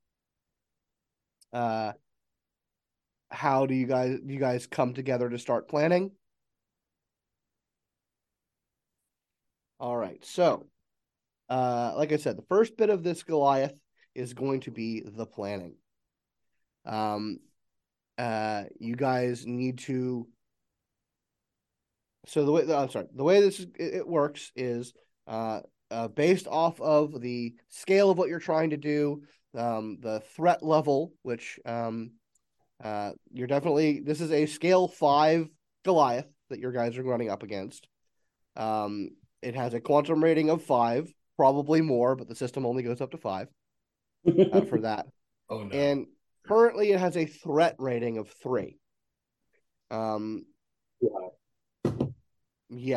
S1: Uh, how do you guys do you guys come together to start planning? All right, so uh, like I said, the first bit of this Goliath is going to be the planning. Um, uh, you guys need to. So the way I'm sorry, the way this is, it works is uh, uh, based off of the scale of what you're trying to do, um, the threat level, which um, uh, you're definitely. This is a scale five Goliath that your guys are running up against. Um, it has a quantum rating of five, probably more, but the system only goes up to five uh, for that.
S3: Oh no!
S1: And currently, it has a threat rating of three. Um.
S6: Yeah.
S1: Yeah.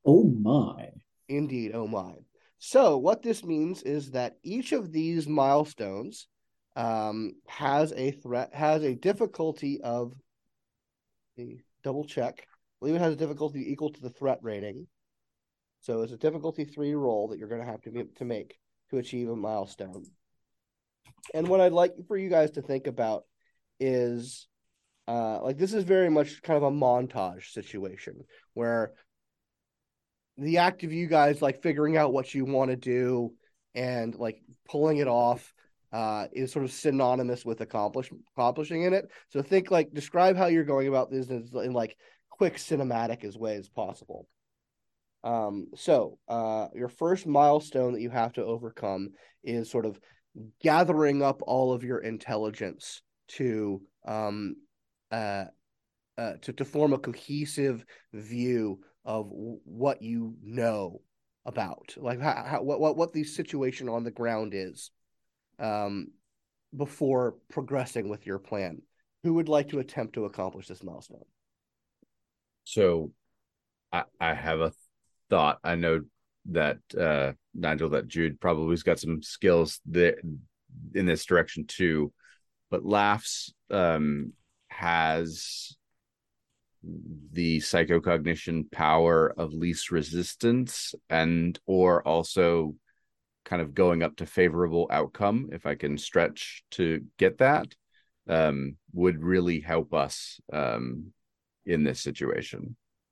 S2: Oh my.
S1: Indeed, oh my. So what this means is that each of these milestones um, has a threat, has a difficulty of a double check. I believe it has a difficulty equal to the threat rating. So it's a difficulty three roll that you're going to have to be, to make to achieve a milestone. And what I'd like for you guys to think about is, uh, like this is very much kind of a montage situation where the act of you guys like figuring out what you want to do and like pulling it off uh, is sort of synonymous with accomplish accomplishing in it. So think like describe how you're going about this in, in like quick cinematic as way as possible. Um, so uh, your first milestone that you have to overcome is sort of gathering up all of your intelligence to um, uh, uh, to to form a cohesive view of w- what you know about, like how, how what what what the situation on the ground is, um, before progressing with your plan. Who would like to attempt to accomplish this milestone?
S4: So, I, I have a thought. I know that uh, Nigel, that Jude probably has got some skills that in this direction too, but Laughs um, has the psychocognition power of least resistance and or also kind of going up to favorable outcome, if I can stretch to get that, um, would really help us um, in this situation.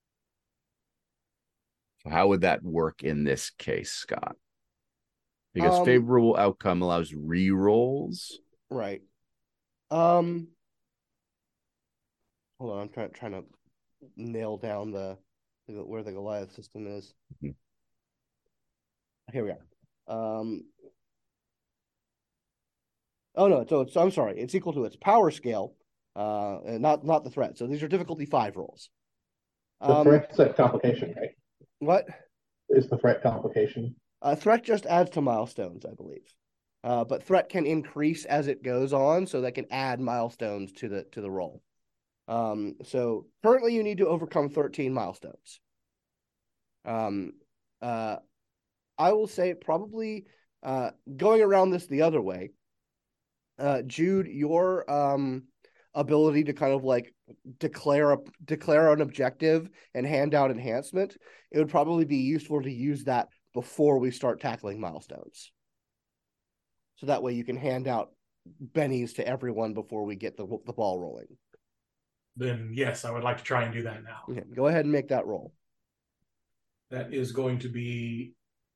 S4: So how would that work in this case, Scott? Because
S1: Um,
S4: favorable outcome allows re-rolls.
S1: Right. Um, hold on, I'm trying trying to nail down the where the Goliath system is.
S4: Mhm.
S1: Here we are. Um, oh no, so it's I'm sorry, it's equal to its power scale, uh, and not not the threat. So these are difficulty five rolls.
S6: The
S1: Um,
S6: threat's a complication, right?
S1: what?
S6: Is the threat complication?
S1: Uh, threat just adds to milestones, I believe. Uh, but threat can increase as it goes on, so that can add milestones to the to the roll. Um, so currently you need to overcome thirteen milestones. Um, uh, I will say probably uh, going around this the other way, uh, Jude, your um, ability to kind of like declare a declare an objective and hand out enhancement, it would probably be useful to use that before we start tackling milestones. So that way you can hand out bennies to everyone before we get the the ball rolling.
S3: Then yes, I would like to try and do that now.
S1: Okay, go ahead and make that roll.
S3: That is going to be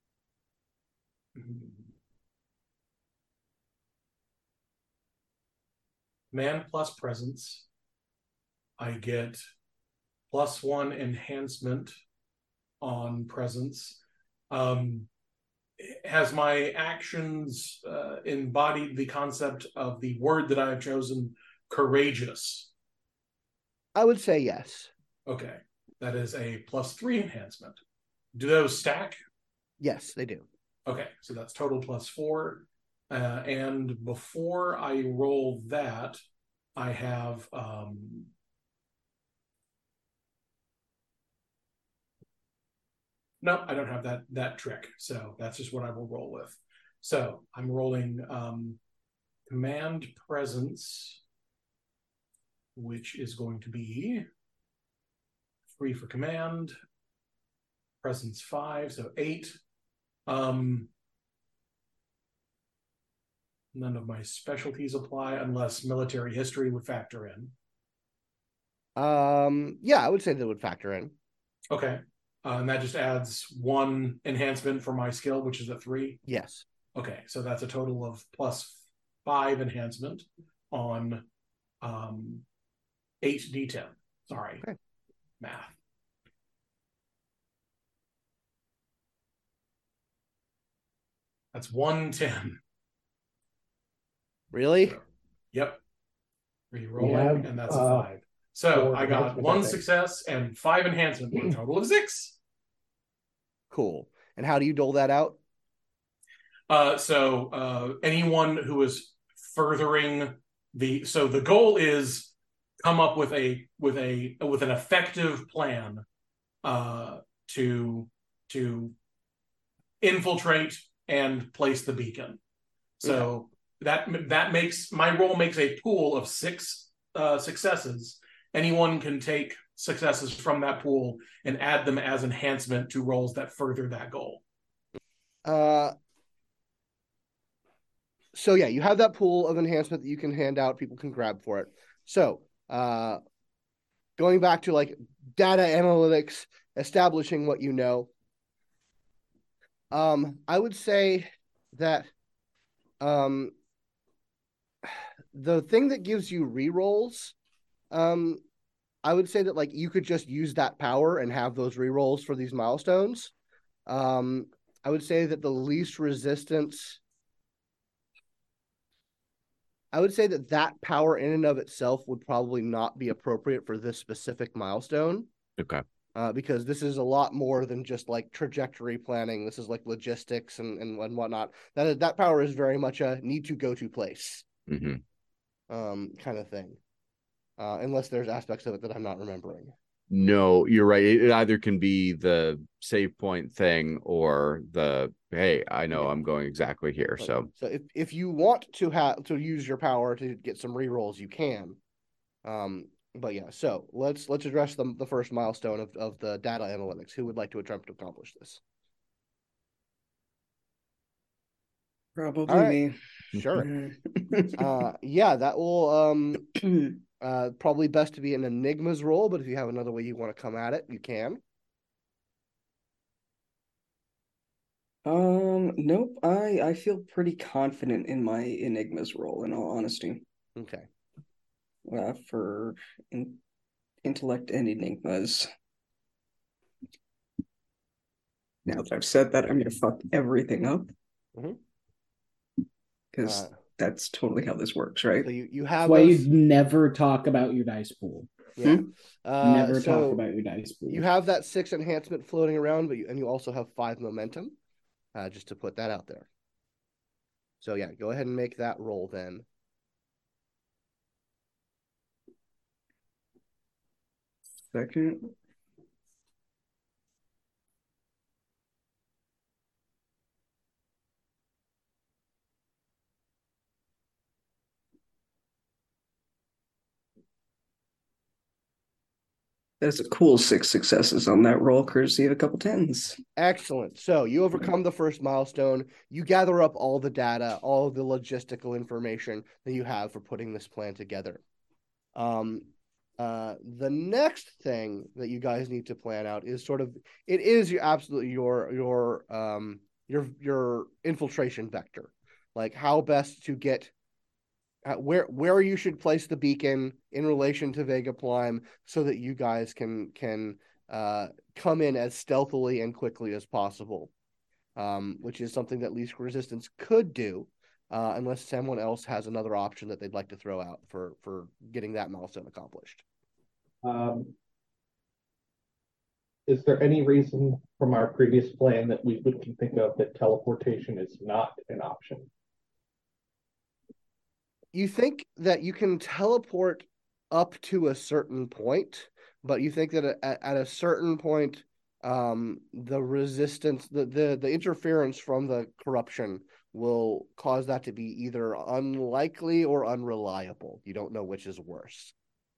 S3: man plus presence. I get plus one enhancement on presence. Um, has my actions uh, embodied the concept of the word that I have chosen, courageous?
S1: I would say yes.
S3: Okay, that is a plus three enhancement. Do those stack?
S1: Yes, they do.
S3: Okay, so that's total plus four. Uh, and before I roll that, I have um, no, I don't have that that trick. So that's just what I will roll with. So I'm rolling um, command presence, which is going to be three for command, presence five, so eight. Um, none of my specialties apply unless military history would factor in.
S1: Um, yeah, I would say that would factor in.
S3: Okay. Uh, and that just adds one enhancement for my skill, which is a three.
S1: Yes.
S3: Okay, so that's a total of plus five enhancement on um, eight d ten. Sorry,
S1: okay.
S3: Math. That's one ten.
S1: Really?
S3: So, yep. Rerolling,
S6: have,
S3: and that's
S6: uh,
S3: a five. So I got
S6: enhancements,
S3: one
S6: I think.
S3: success and five enhancement for a total of six.
S1: Cool. And how do you dole that out?
S3: Uh, so uh, anyone who is furthering the so the goal is come up with a with a with an effective plan uh, to to infiltrate and place the beacon. So okay. that that makes my roll makes a pool of six uh, successes. Anyone can take successes from that pool and add them as enhancement to rolls that further that goal.
S1: Uh, so yeah, you have that pool of enhancement that you can hand out. People can grab for it. So uh, going back to like data analytics, establishing what you know. Um, I would say that um, the thing that gives you rerolls, um, I would say that like you could just use that power and have those rerolls for these milestones. Um, I would say that the least resistance, I would say that that power in and of itself would probably not be appropriate for this specific milestone.
S4: Okay.
S1: Uh, because this is a lot more than just like trajectory planning. This is like logistics and, and, and whatnot. That that power is very much a need to go to place
S4: mm-hmm.
S1: um, kind of thing. Uh, unless there's aspects of it that I'm not remembering.
S4: No, you're right. It either can be the save point thing or the, hey, I know yeah. I'm going exactly here.
S1: But,
S4: so
S1: so if, if you want to have to use your power to get some rerolls, you can. Um, But yeah, so let's let's address the the first milestone of, of the data analytics. Who would like to attempt to accomplish this?
S5: Probably
S1: right.
S5: me.
S1: Sure. uh, yeah, that will um uh probably best to be an Enigma's roll, but if you have another way you want to come at it, you can.
S5: Um, nope. I I feel pretty confident in my Enigma's roll, in all honesty.
S1: Okay.
S5: Uh, for in, intellect and enigmas. Now that I've said that, I'm gonna fuck everything up. Because mm-hmm. uh, that's totally how this works, right?
S1: So you, you have
S2: that's why
S1: those...
S2: you never talk about your dice pool.
S1: Yeah. Hmm? Uh,
S2: never
S1: so
S2: talk about your dice pool.
S1: You have that six enhancement floating around, but you, and you also have five momentum. Uh, just to put that out there. So yeah, go ahead and make that roll then.
S5: Second. That's a cool six successes on that roll, courtesy of a couple tens.
S1: Excellent. So you overcome the first milestone. You gather up all the data, all of the logistical information that you have for putting this plan together. Um, Uh, the next thing that you guys need to plan out is sort of it is your absolutely your your um your your infiltration vector, like how best to get uh, where where you should place the beacon in relation to Vega Prime so that you guys can can uh come in as stealthily and quickly as possible, um, which is something that least resistance could do. Uh, unless someone else has another option that they'd like to throw out for for getting that milestone accomplished.
S6: Um, is there any reason from our previous plan that we can think of that teleportation is not an option?
S1: You think that you can teleport up to a certain point, but you think that at, at a certain point, um, the resistance, the, the the interference from the corruption will cause that to be either unlikely or unreliable. You don't know which is worse.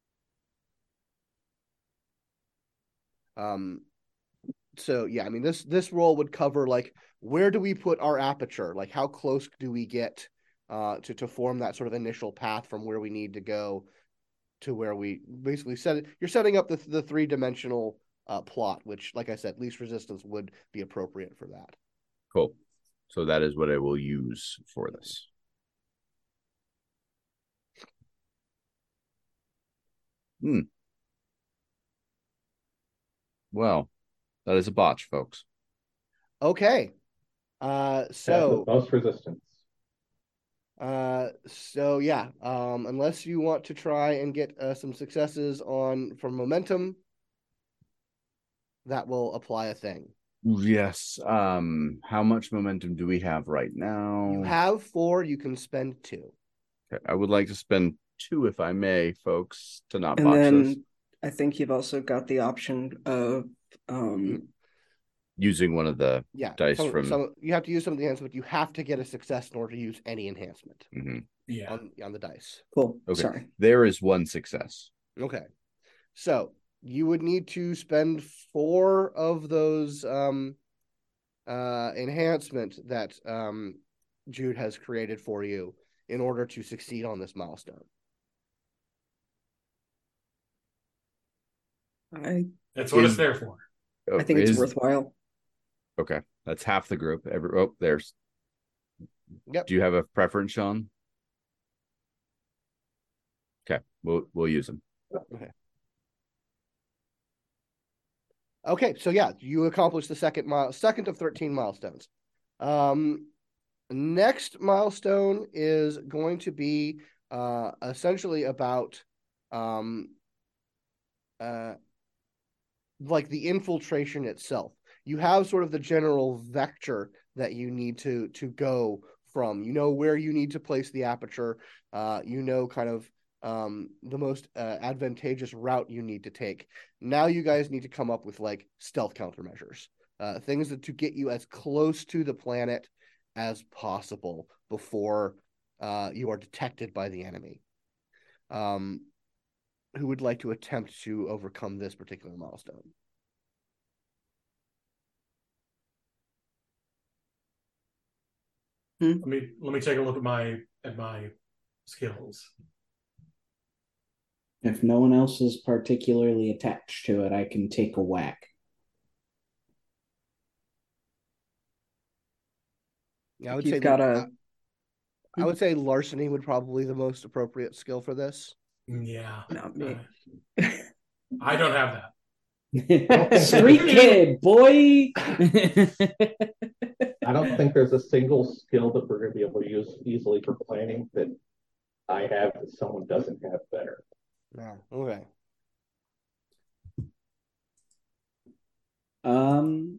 S1: Um, so yeah, I mean, this, this role would cover like, where do we put our aperture? Like how close do we get, uh, to, to form that sort of initial path from where we need to go to where we basically set it. You're setting up the, the three dimensional, uh, plot, which like I said, least resistance would be appropriate for that.
S4: Cool. So that is what I will use for this. Hmm. Well, that is a botch, folks.
S1: Okay. Uh, so
S6: most resistance.
S1: Uh, so yeah. Um, unless you want to try and get uh, some successes on from momentum, that will apply a thing.
S4: Yes. Um, how much momentum do we have right now?
S1: You have four. You can spend two.
S4: Okay. I would like to spend two, if I may, folks, to not
S5: and
S4: botch
S5: then
S4: this.
S5: I think you've also got the option of um
S4: using one of the
S1: Yeah,
S4: dice
S1: some,
S4: from.
S1: some you have to use some of the enhancement. You have to get a success in order to use any enhancement
S4: Mhm.
S3: Yeah.
S1: on on the dice.
S5: Cool.
S4: Okay.
S5: Sorry.
S4: There is one success.
S1: Okay, so you would need to spend four of those um, uh, enhancement that um, Jude has created for you in order to succeed on this milestone.
S5: I
S3: That's what
S4: Is-
S3: it's there for.
S4: Oh,
S5: I think it's
S4: is-
S5: worthwhile.
S4: Okay, that's half the group. Every oh, there's.
S1: Yep.
S4: Do you have a preference, Sean? Okay, we'll we'll use them.
S1: Okay, so yeah, you accomplished the second mile, second of thirteen milestones. Um, next milestone is going to be uh, essentially about um, uh, like the infiltration itself. You have sort of the general vector that you need to to go from. You know where you need to place the aperture. Uh, you know kind of um, the most uh, advantageous route you need to take. Now you guys need to come up with like stealth countermeasures, uh, things that to get you as close to the planet as possible before uh, you are detected by the enemy. Um, who would like to attempt to overcome this particular milestone?
S3: Let me let me take a look at my at my skills.
S2: If no one else is particularly attached to it, I can take a whack.
S1: Yeah, I would
S5: You've
S1: say
S5: got
S1: the,
S5: a.
S1: I, I would say larceny would probably be the most appropriate skill for this.
S3: Yeah.
S5: Not me.
S3: Uh, I don't have that.
S2: Street kid, boy.
S6: I don't think there's a single skill that we're going to be able to use easily for planning that I have that someone doesn't have better.
S1: No, okay.
S2: Um,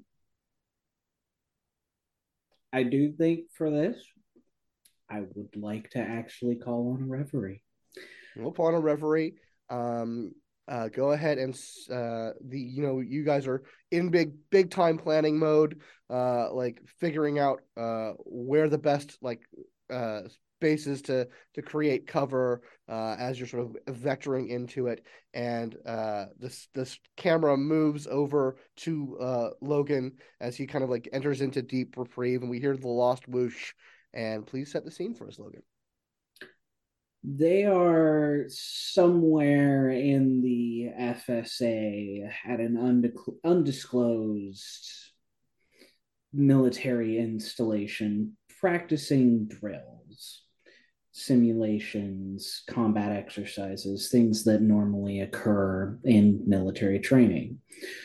S2: I do think for this, I would like to actually call on a reverie.
S1: We'll pull on a referee. Um, uh, go ahead and uh, the you know you guys are in big big time planning mode, uh, like figuring out uh where the best like uh spaces to to create cover uh as you're sort of vectoring into it, and uh this this camera moves over to uh Logan as he kind of like enters into deep reprieve, and we hear the lost whoosh. And please set the scene for us, Logan.
S2: They are somewhere in the F S A at an undec- undisclosed military installation, practicing drills, simulations, combat exercises, things that normally occur in military training.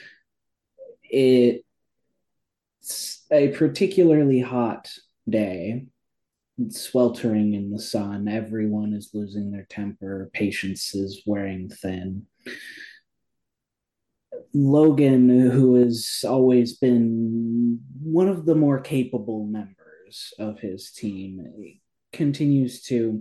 S2: It's a particularly hot day. It's sweltering in the sun. Everyone is losing their temper. Patience is wearing thin. Logan, who has always been one of the more capable members of his team, continues to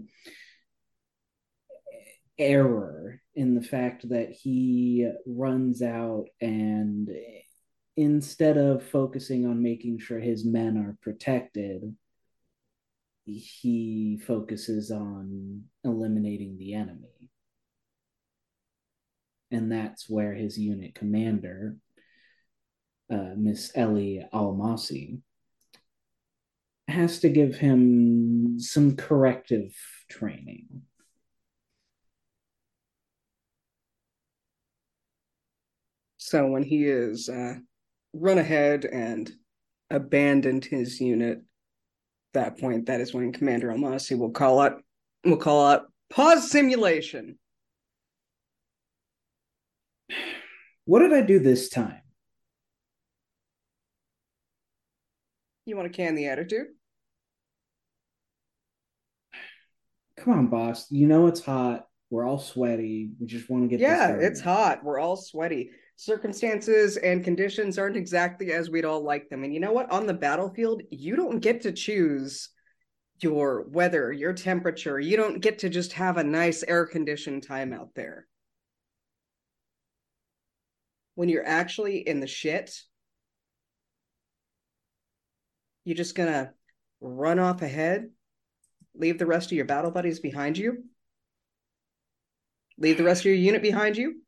S2: error in the fact that he runs out and instead of focusing on making sure his men are protected, he focuses on eliminating the enemy. And that's where his unit commander, uh, Miss Ellie Almasi, has to give him some corrective training.
S5: So when he is uh, run ahead and abandoned his unit, that point, that is when Commander Almasi will call out, will call out pause simulation.
S2: What did I do this time?
S5: You want to can the attitude?
S2: Come on, boss. You know it's hot. We're all sweaty. We just want to get
S5: Yeah,
S2: this
S5: it's hot. We're all sweaty. Circumstances and conditions aren't exactly as we'd all like them. And you know what? On the battlefield, you don't get to choose your weather, your temperature. You don't get to just have a nice air-conditioned time out there. When you're actually in the shit, You just gonna run off ahead? Leave the rest of your battle buddies behind you? Leave the rest of your unit behind you?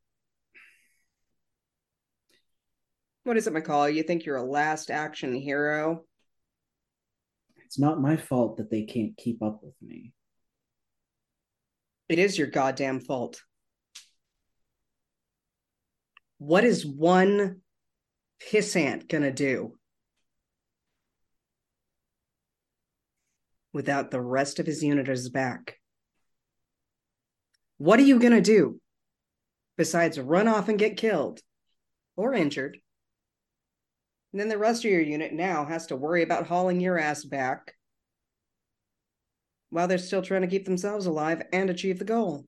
S5: What is it, McCall? You think you're a last action hero?
S2: It's not my fault that they can't keep up with me.
S5: It is your goddamn fault. What is one pissant gonna do without the rest of his unit at his back? What are you gonna do besides run off and get killed or injured? And then the rest of your unit now has to worry about hauling your ass back while they're still trying to keep themselves alive and achieve the goal.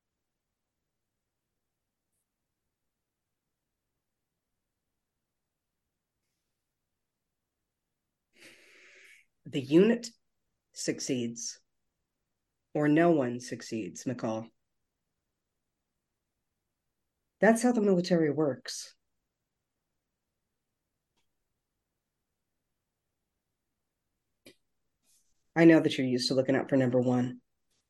S5: The unit succeeds, or no one succeeds, McCall. That's how the military works. I know that you're used to looking out for number one.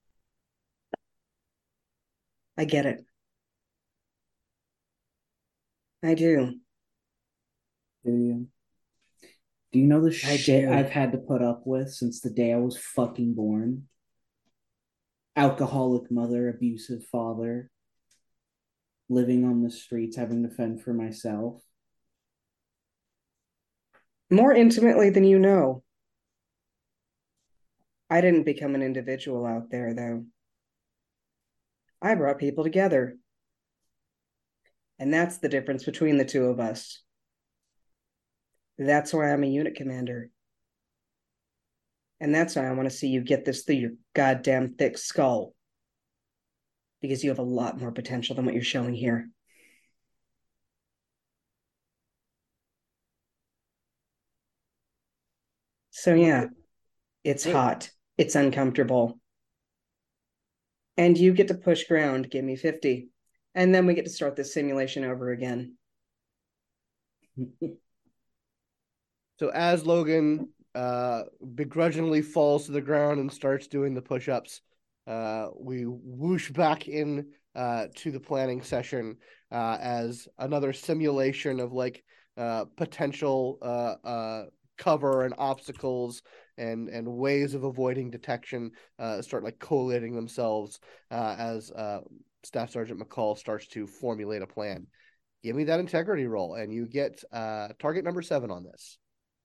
S5: I get it. I do.
S2: Do you? Do you know the
S5: I
S2: shit
S5: do.
S2: I've had to put up with since the day I was fucking born? Alcoholic mother, abusive father, living on the streets, having to fend for myself.
S5: More intimately than you know. I didn't become an individual out there, though. I brought people together. And that's the difference between the two of us. That's why I'm a unit commander. And that's why I want to see you get this through your goddamn thick skull. Because you have a lot more potential than what you're showing here. So yeah, it's hot. It's uncomfortable. And you get to push ground, give me fifty. And then we get to start this simulation over again.
S1: So as Logan uh, begrudgingly falls to the ground and starts doing the push-ups, uh, we whoosh back in uh, to the planning session uh, as another simulation of like uh, potential uh, uh, cover and obstacles and and ways of avoiding detection uh, start like collating themselves uh, as uh, Staff Sergeant McCall starts to formulate a plan. Give me that integrity roll, and you get uh, target number seven on this.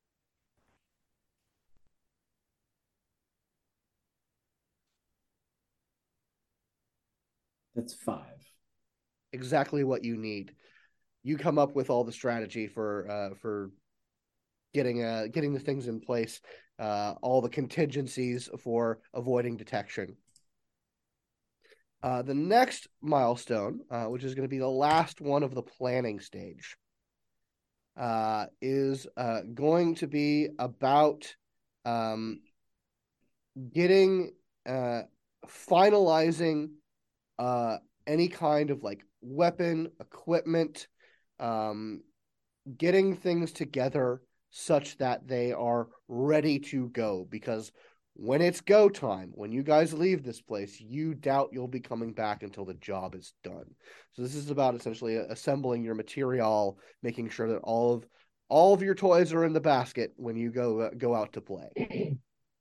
S2: That's five.
S1: Exactly what you need. You come up with all the strategy for uh, for getting uh, getting the things in place, uh, all the contingencies for avoiding detection. Uh, the next milestone, uh, which is going to be the last one of the planning stage, uh, is uh, going to be about um, getting uh, finalizing uh, any kind of like weapon equipment, um, getting things together such that they are ready to go. Because when it's go time, when you guys leave this place, you doubt you'll be coming back until the job is done. So this is about essentially assembling your material, making sure that all of all of your toys are in the basket when you go uh, go out to play.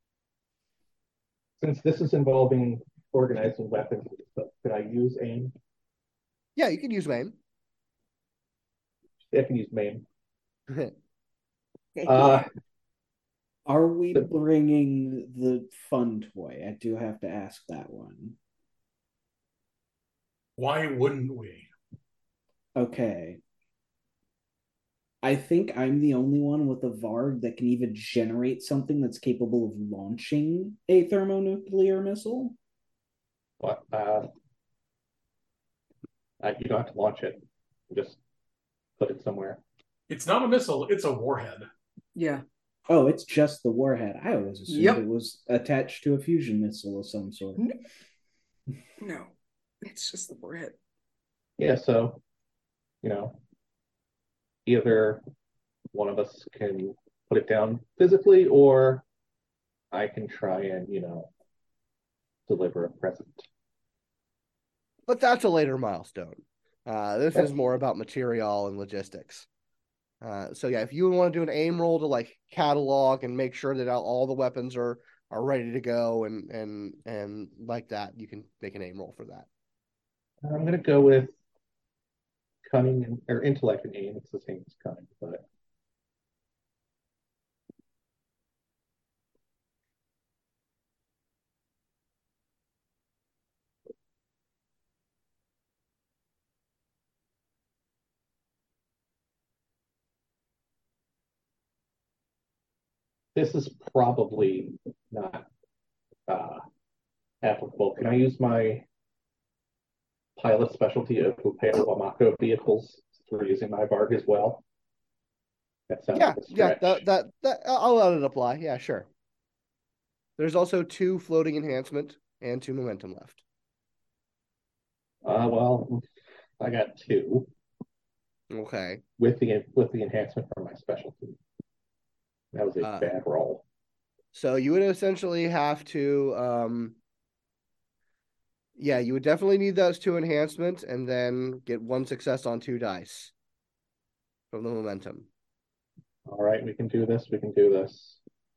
S6: Since this is involving organizing weapons and stuff, could I use aim?
S1: Yeah, you can use MAME.
S6: I can use MAME. uh,
S2: Are we
S6: the,
S2: bringing the fun toy? I do have to ask that one.
S3: Why wouldn't we?
S2: Okay. I think I'm the only one with a Varg that can even generate something that's capable of launching a thermonuclear missile.
S6: what? Uh, uh, you don't have to launch it. Just put it somewhere.
S3: It's not a missile, it's a warhead.
S5: Yeah.
S2: Oh, it's just the warhead. I always assumed
S5: Yep.
S2: it was attached to a fusion missile of some sort.
S5: No. No. It's just the warhead.
S6: Yeah, so, you know, either one of us can put it down physically, or I can try and, you know, deliver a present.
S1: But that's a later milestone. Uh, this
S6: That's-
S1: is more about material and logistics. Uh, so yeah, if you want to do an aim roll to like catalog and make sure that all the weapons are are ready to go and and and like that, you can make an aim roll for that.
S6: I'm gonna go with cunning and, or intellect and aim. It's the same as cunning, but this is probably not uh, applicable. Can I use my pilot specialty of Upeo Wamako vehicles for using my bark as well? That sounds
S1: Yeah,
S6: like a
S1: yeah,
S6: stretch.
S1: that that that I'll let it apply. Yeah, sure. There's also two floating enhancement and two momentum left.
S6: Uh, well, I got two
S1: Okay.
S6: with the with the enhancement from my specialty. That was a
S1: Uh,
S6: bad roll.
S1: So you would essentially have to, um, yeah, you would definitely need those two enhancements and then get one success on two dice from the momentum.
S6: All right, we can do this. We can do this.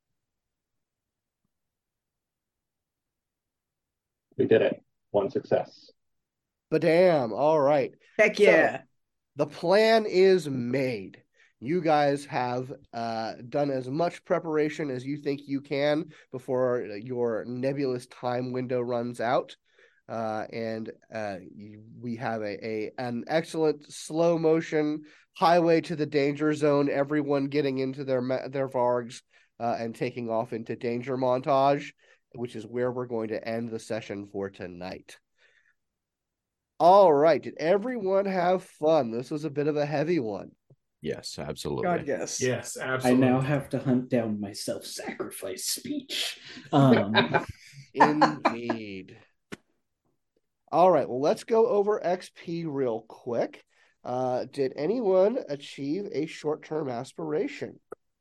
S6: We did it. One success.
S1: But damn, all right.
S5: Heck
S1: So-
S5: yeah.
S1: The plan is made. You guys have uh, done as much preparation as you think you can before your nebulous time window runs out. Uh, and uh, you, we have a, a an excellent slow motion highway to the danger zone. Everyone getting into their their vargs uh, and taking off into danger montage, which is where we're going to end the session for tonight. All right. Did everyone have fun? This was a bit of a heavy one.
S4: Yes, absolutely.
S5: God, yes.
S3: Yes,
S2: I
S3: absolutely.
S2: now have to hunt down my self-sacrifice speech. Um,
S1: Indeed. All right. Well, let's go over X P real quick. Uh, did anyone achieve a short-term aspiration?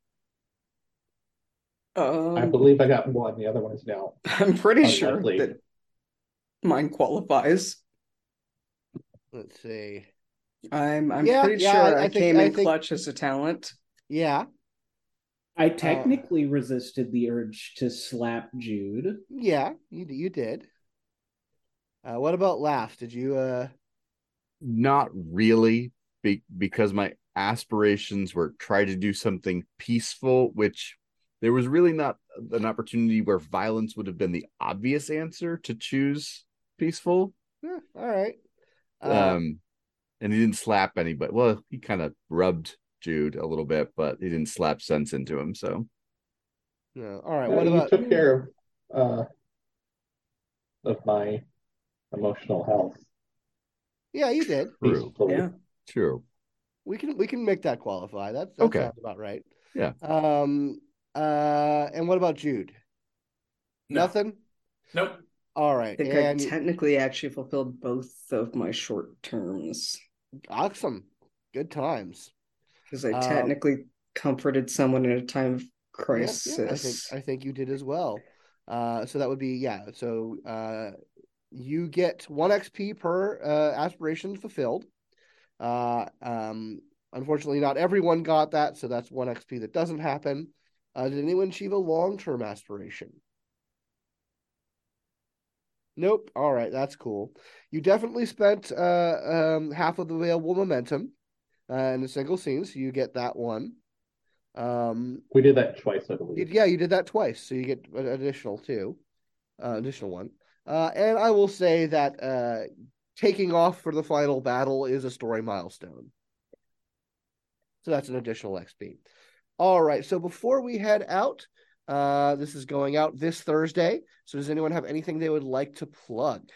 S5: Um,
S6: I believe I got one. The other one is now.
S5: I'm pretty sure
S6: Unlikely.
S5: that mine qualifies.
S1: Let's see.
S5: I'm I'm
S1: Yeah,
S5: pretty
S1: yeah,
S5: sure
S1: I-
S5: I,
S1: I think-
S5: came
S1: I
S5: in
S1: think-
S5: clutch as a talent.
S1: Yeah.
S2: I technically resisted the urge to slap Jude.
S1: Yeah. You you did. Uh, what about laughs? Did you? Uh.
S4: Not really, be- because my aspirations were try to do something peaceful, which there was really not an opportunity where violence would have been the obvious answer to choose peaceful.
S1: eh, all right. Uh,
S4: Um, and he didn't slap anybody. Well, he kind of rubbed Jude a little bit, but he didn't slap sense into him. So
S1: no. All right.
S6: Uh,
S1: What
S6: you
S1: about?
S6: took care of uh, of my emotional health
S1: Yeah, you did.
S4: true,
S6: peacefully.
S5: Yeah.
S4: true.
S1: We can we can make that qualify. That that
S4: Okay.
S1: sounds about right.
S4: Yeah.
S1: Um. Uh. And what about Jude?
S3: No.
S1: Nothing.
S3: Nope.
S1: All
S5: I
S1: right.
S5: think
S1: And
S5: I technically actually fulfilled both of my short terms
S1: awesome. Good times.
S5: because I
S1: Um,
S5: technically comforted someone in a time of
S1: Yeah,
S5: crisis.
S1: yeah, I think I think you did as well. Uh, so that would be yeah. So uh, you get one X P per uh, aspiration fulfilled. Uh, um, unfortunately, not everyone got that, so that's one X P that doesn't happen. Uh, did anyone achieve a long-term aspiration? Nope. All right, that's cool. You definitely spent uh, um, half of the available momentum uh, in a single scene, so you get that one. Um,
S6: We did that twice, I
S1: you-
S6: believe.
S1: yeah, you did that twice, so you get an additional two, uh, additional one. Uh, and I will say that uh, taking off for the final battle is a story milestone. So that's an additional X P. All right, so before we head out, uh, this is going out this Thursday. So does anyone have anything they would like to plug?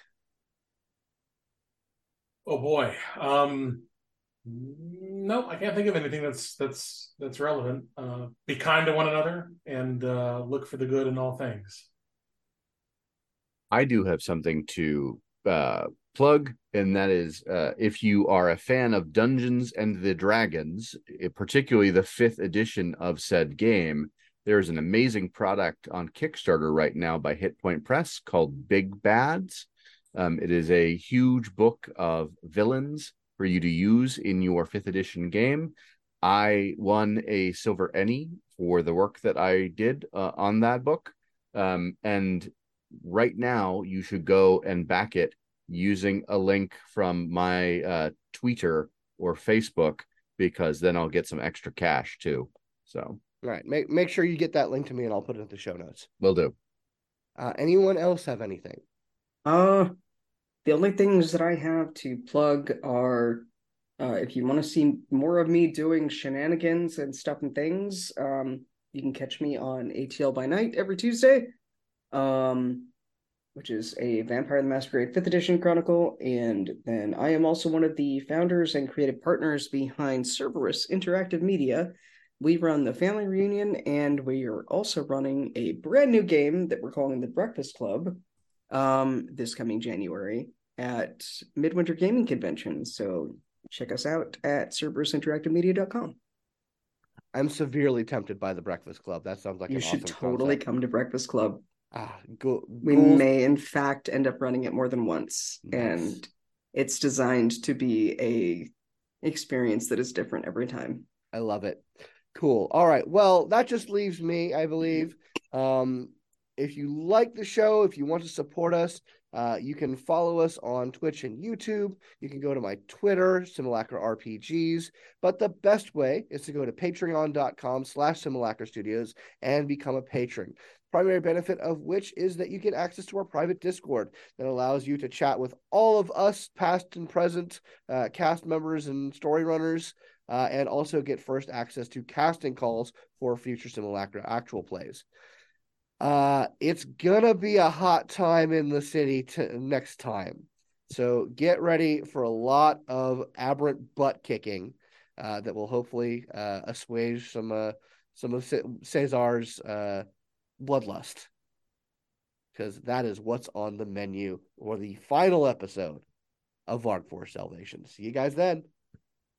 S3: Oh boy. Um, no, I can't think of anything that's that's that's relevant. Uh, be kind to one another and uh, look for the good in all things.
S4: I do have something to uh, plug, and that is uh, if you are a fan of Dungeons and the Dragons, particularly the fifth edition of said game, there's an amazing product on Kickstarter right now by Hit Point Press called Big Bads. Um, it is a huge book of villains for you to use in your fifth edition game. I won a Silver Ennie for the work that I did uh, on that book. Um, and right now you should go and back it using a link from my uh, Twitter or Facebook, because then I'll get some extra cash too. So,
S1: all right, make make sure you get that link to me, and I'll put it in the show notes.
S4: Will do.
S1: Uh, anyone else have anything?
S5: Uh, the only things that I have to plug are, uh, if you want to see more of me doing shenanigans and stuff and things, um, you can catch me on A T L by Night every Tuesday. Um. which is a Vampire the Masquerade fifth edition chronicle, and then I am also one of the founders and creative partners behind Cerberus Interactive Media. We run the Family Reunion, and we are also running a brand new game that we're calling the Breakfast Club um, this coming January at Midwinter Gaming Convention. So check us out at cerberus interactive media dot com.
S1: I'm severely tempted by the Breakfast Club. That sounds like
S5: you
S1: an
S5: should
S1: awesome
S5: totally
S1: concept.
S5: come to Breakfast Club.
S1: Ah, go,
S5: we
S1: ghouls.
S5: may, in fact, end up running it more than once,
S1: Nice.
S5: And it's designed to be a experience that is different every time.
S1: I love it. Cool. All right. Well, that just leaves me, I believe. Um, if you like the show, if you want to support us, uh, you can follow us on Twitch and YouTube. You can go to my Twitter, Simulacra R P Gs. But the best way is to go to patreon.com slash Simulacra Studios and become a patron. Primary benefit of which is that you get access to our private Discord that allows you to chat with all of us, past and present, uh, cast members and story runners, uh, and also get first access to casting calls for future Simulacra actual plays. Uh, it's gonna be a hot time in the city to, next time. So get ready for a lot of aberrant butt kicking uh, that will hopefully uh, assuage some uh, some of Cesar's uh, bloodlust, because that is what's on the menu for the final episode of Varg Force Salvation. See you guys then.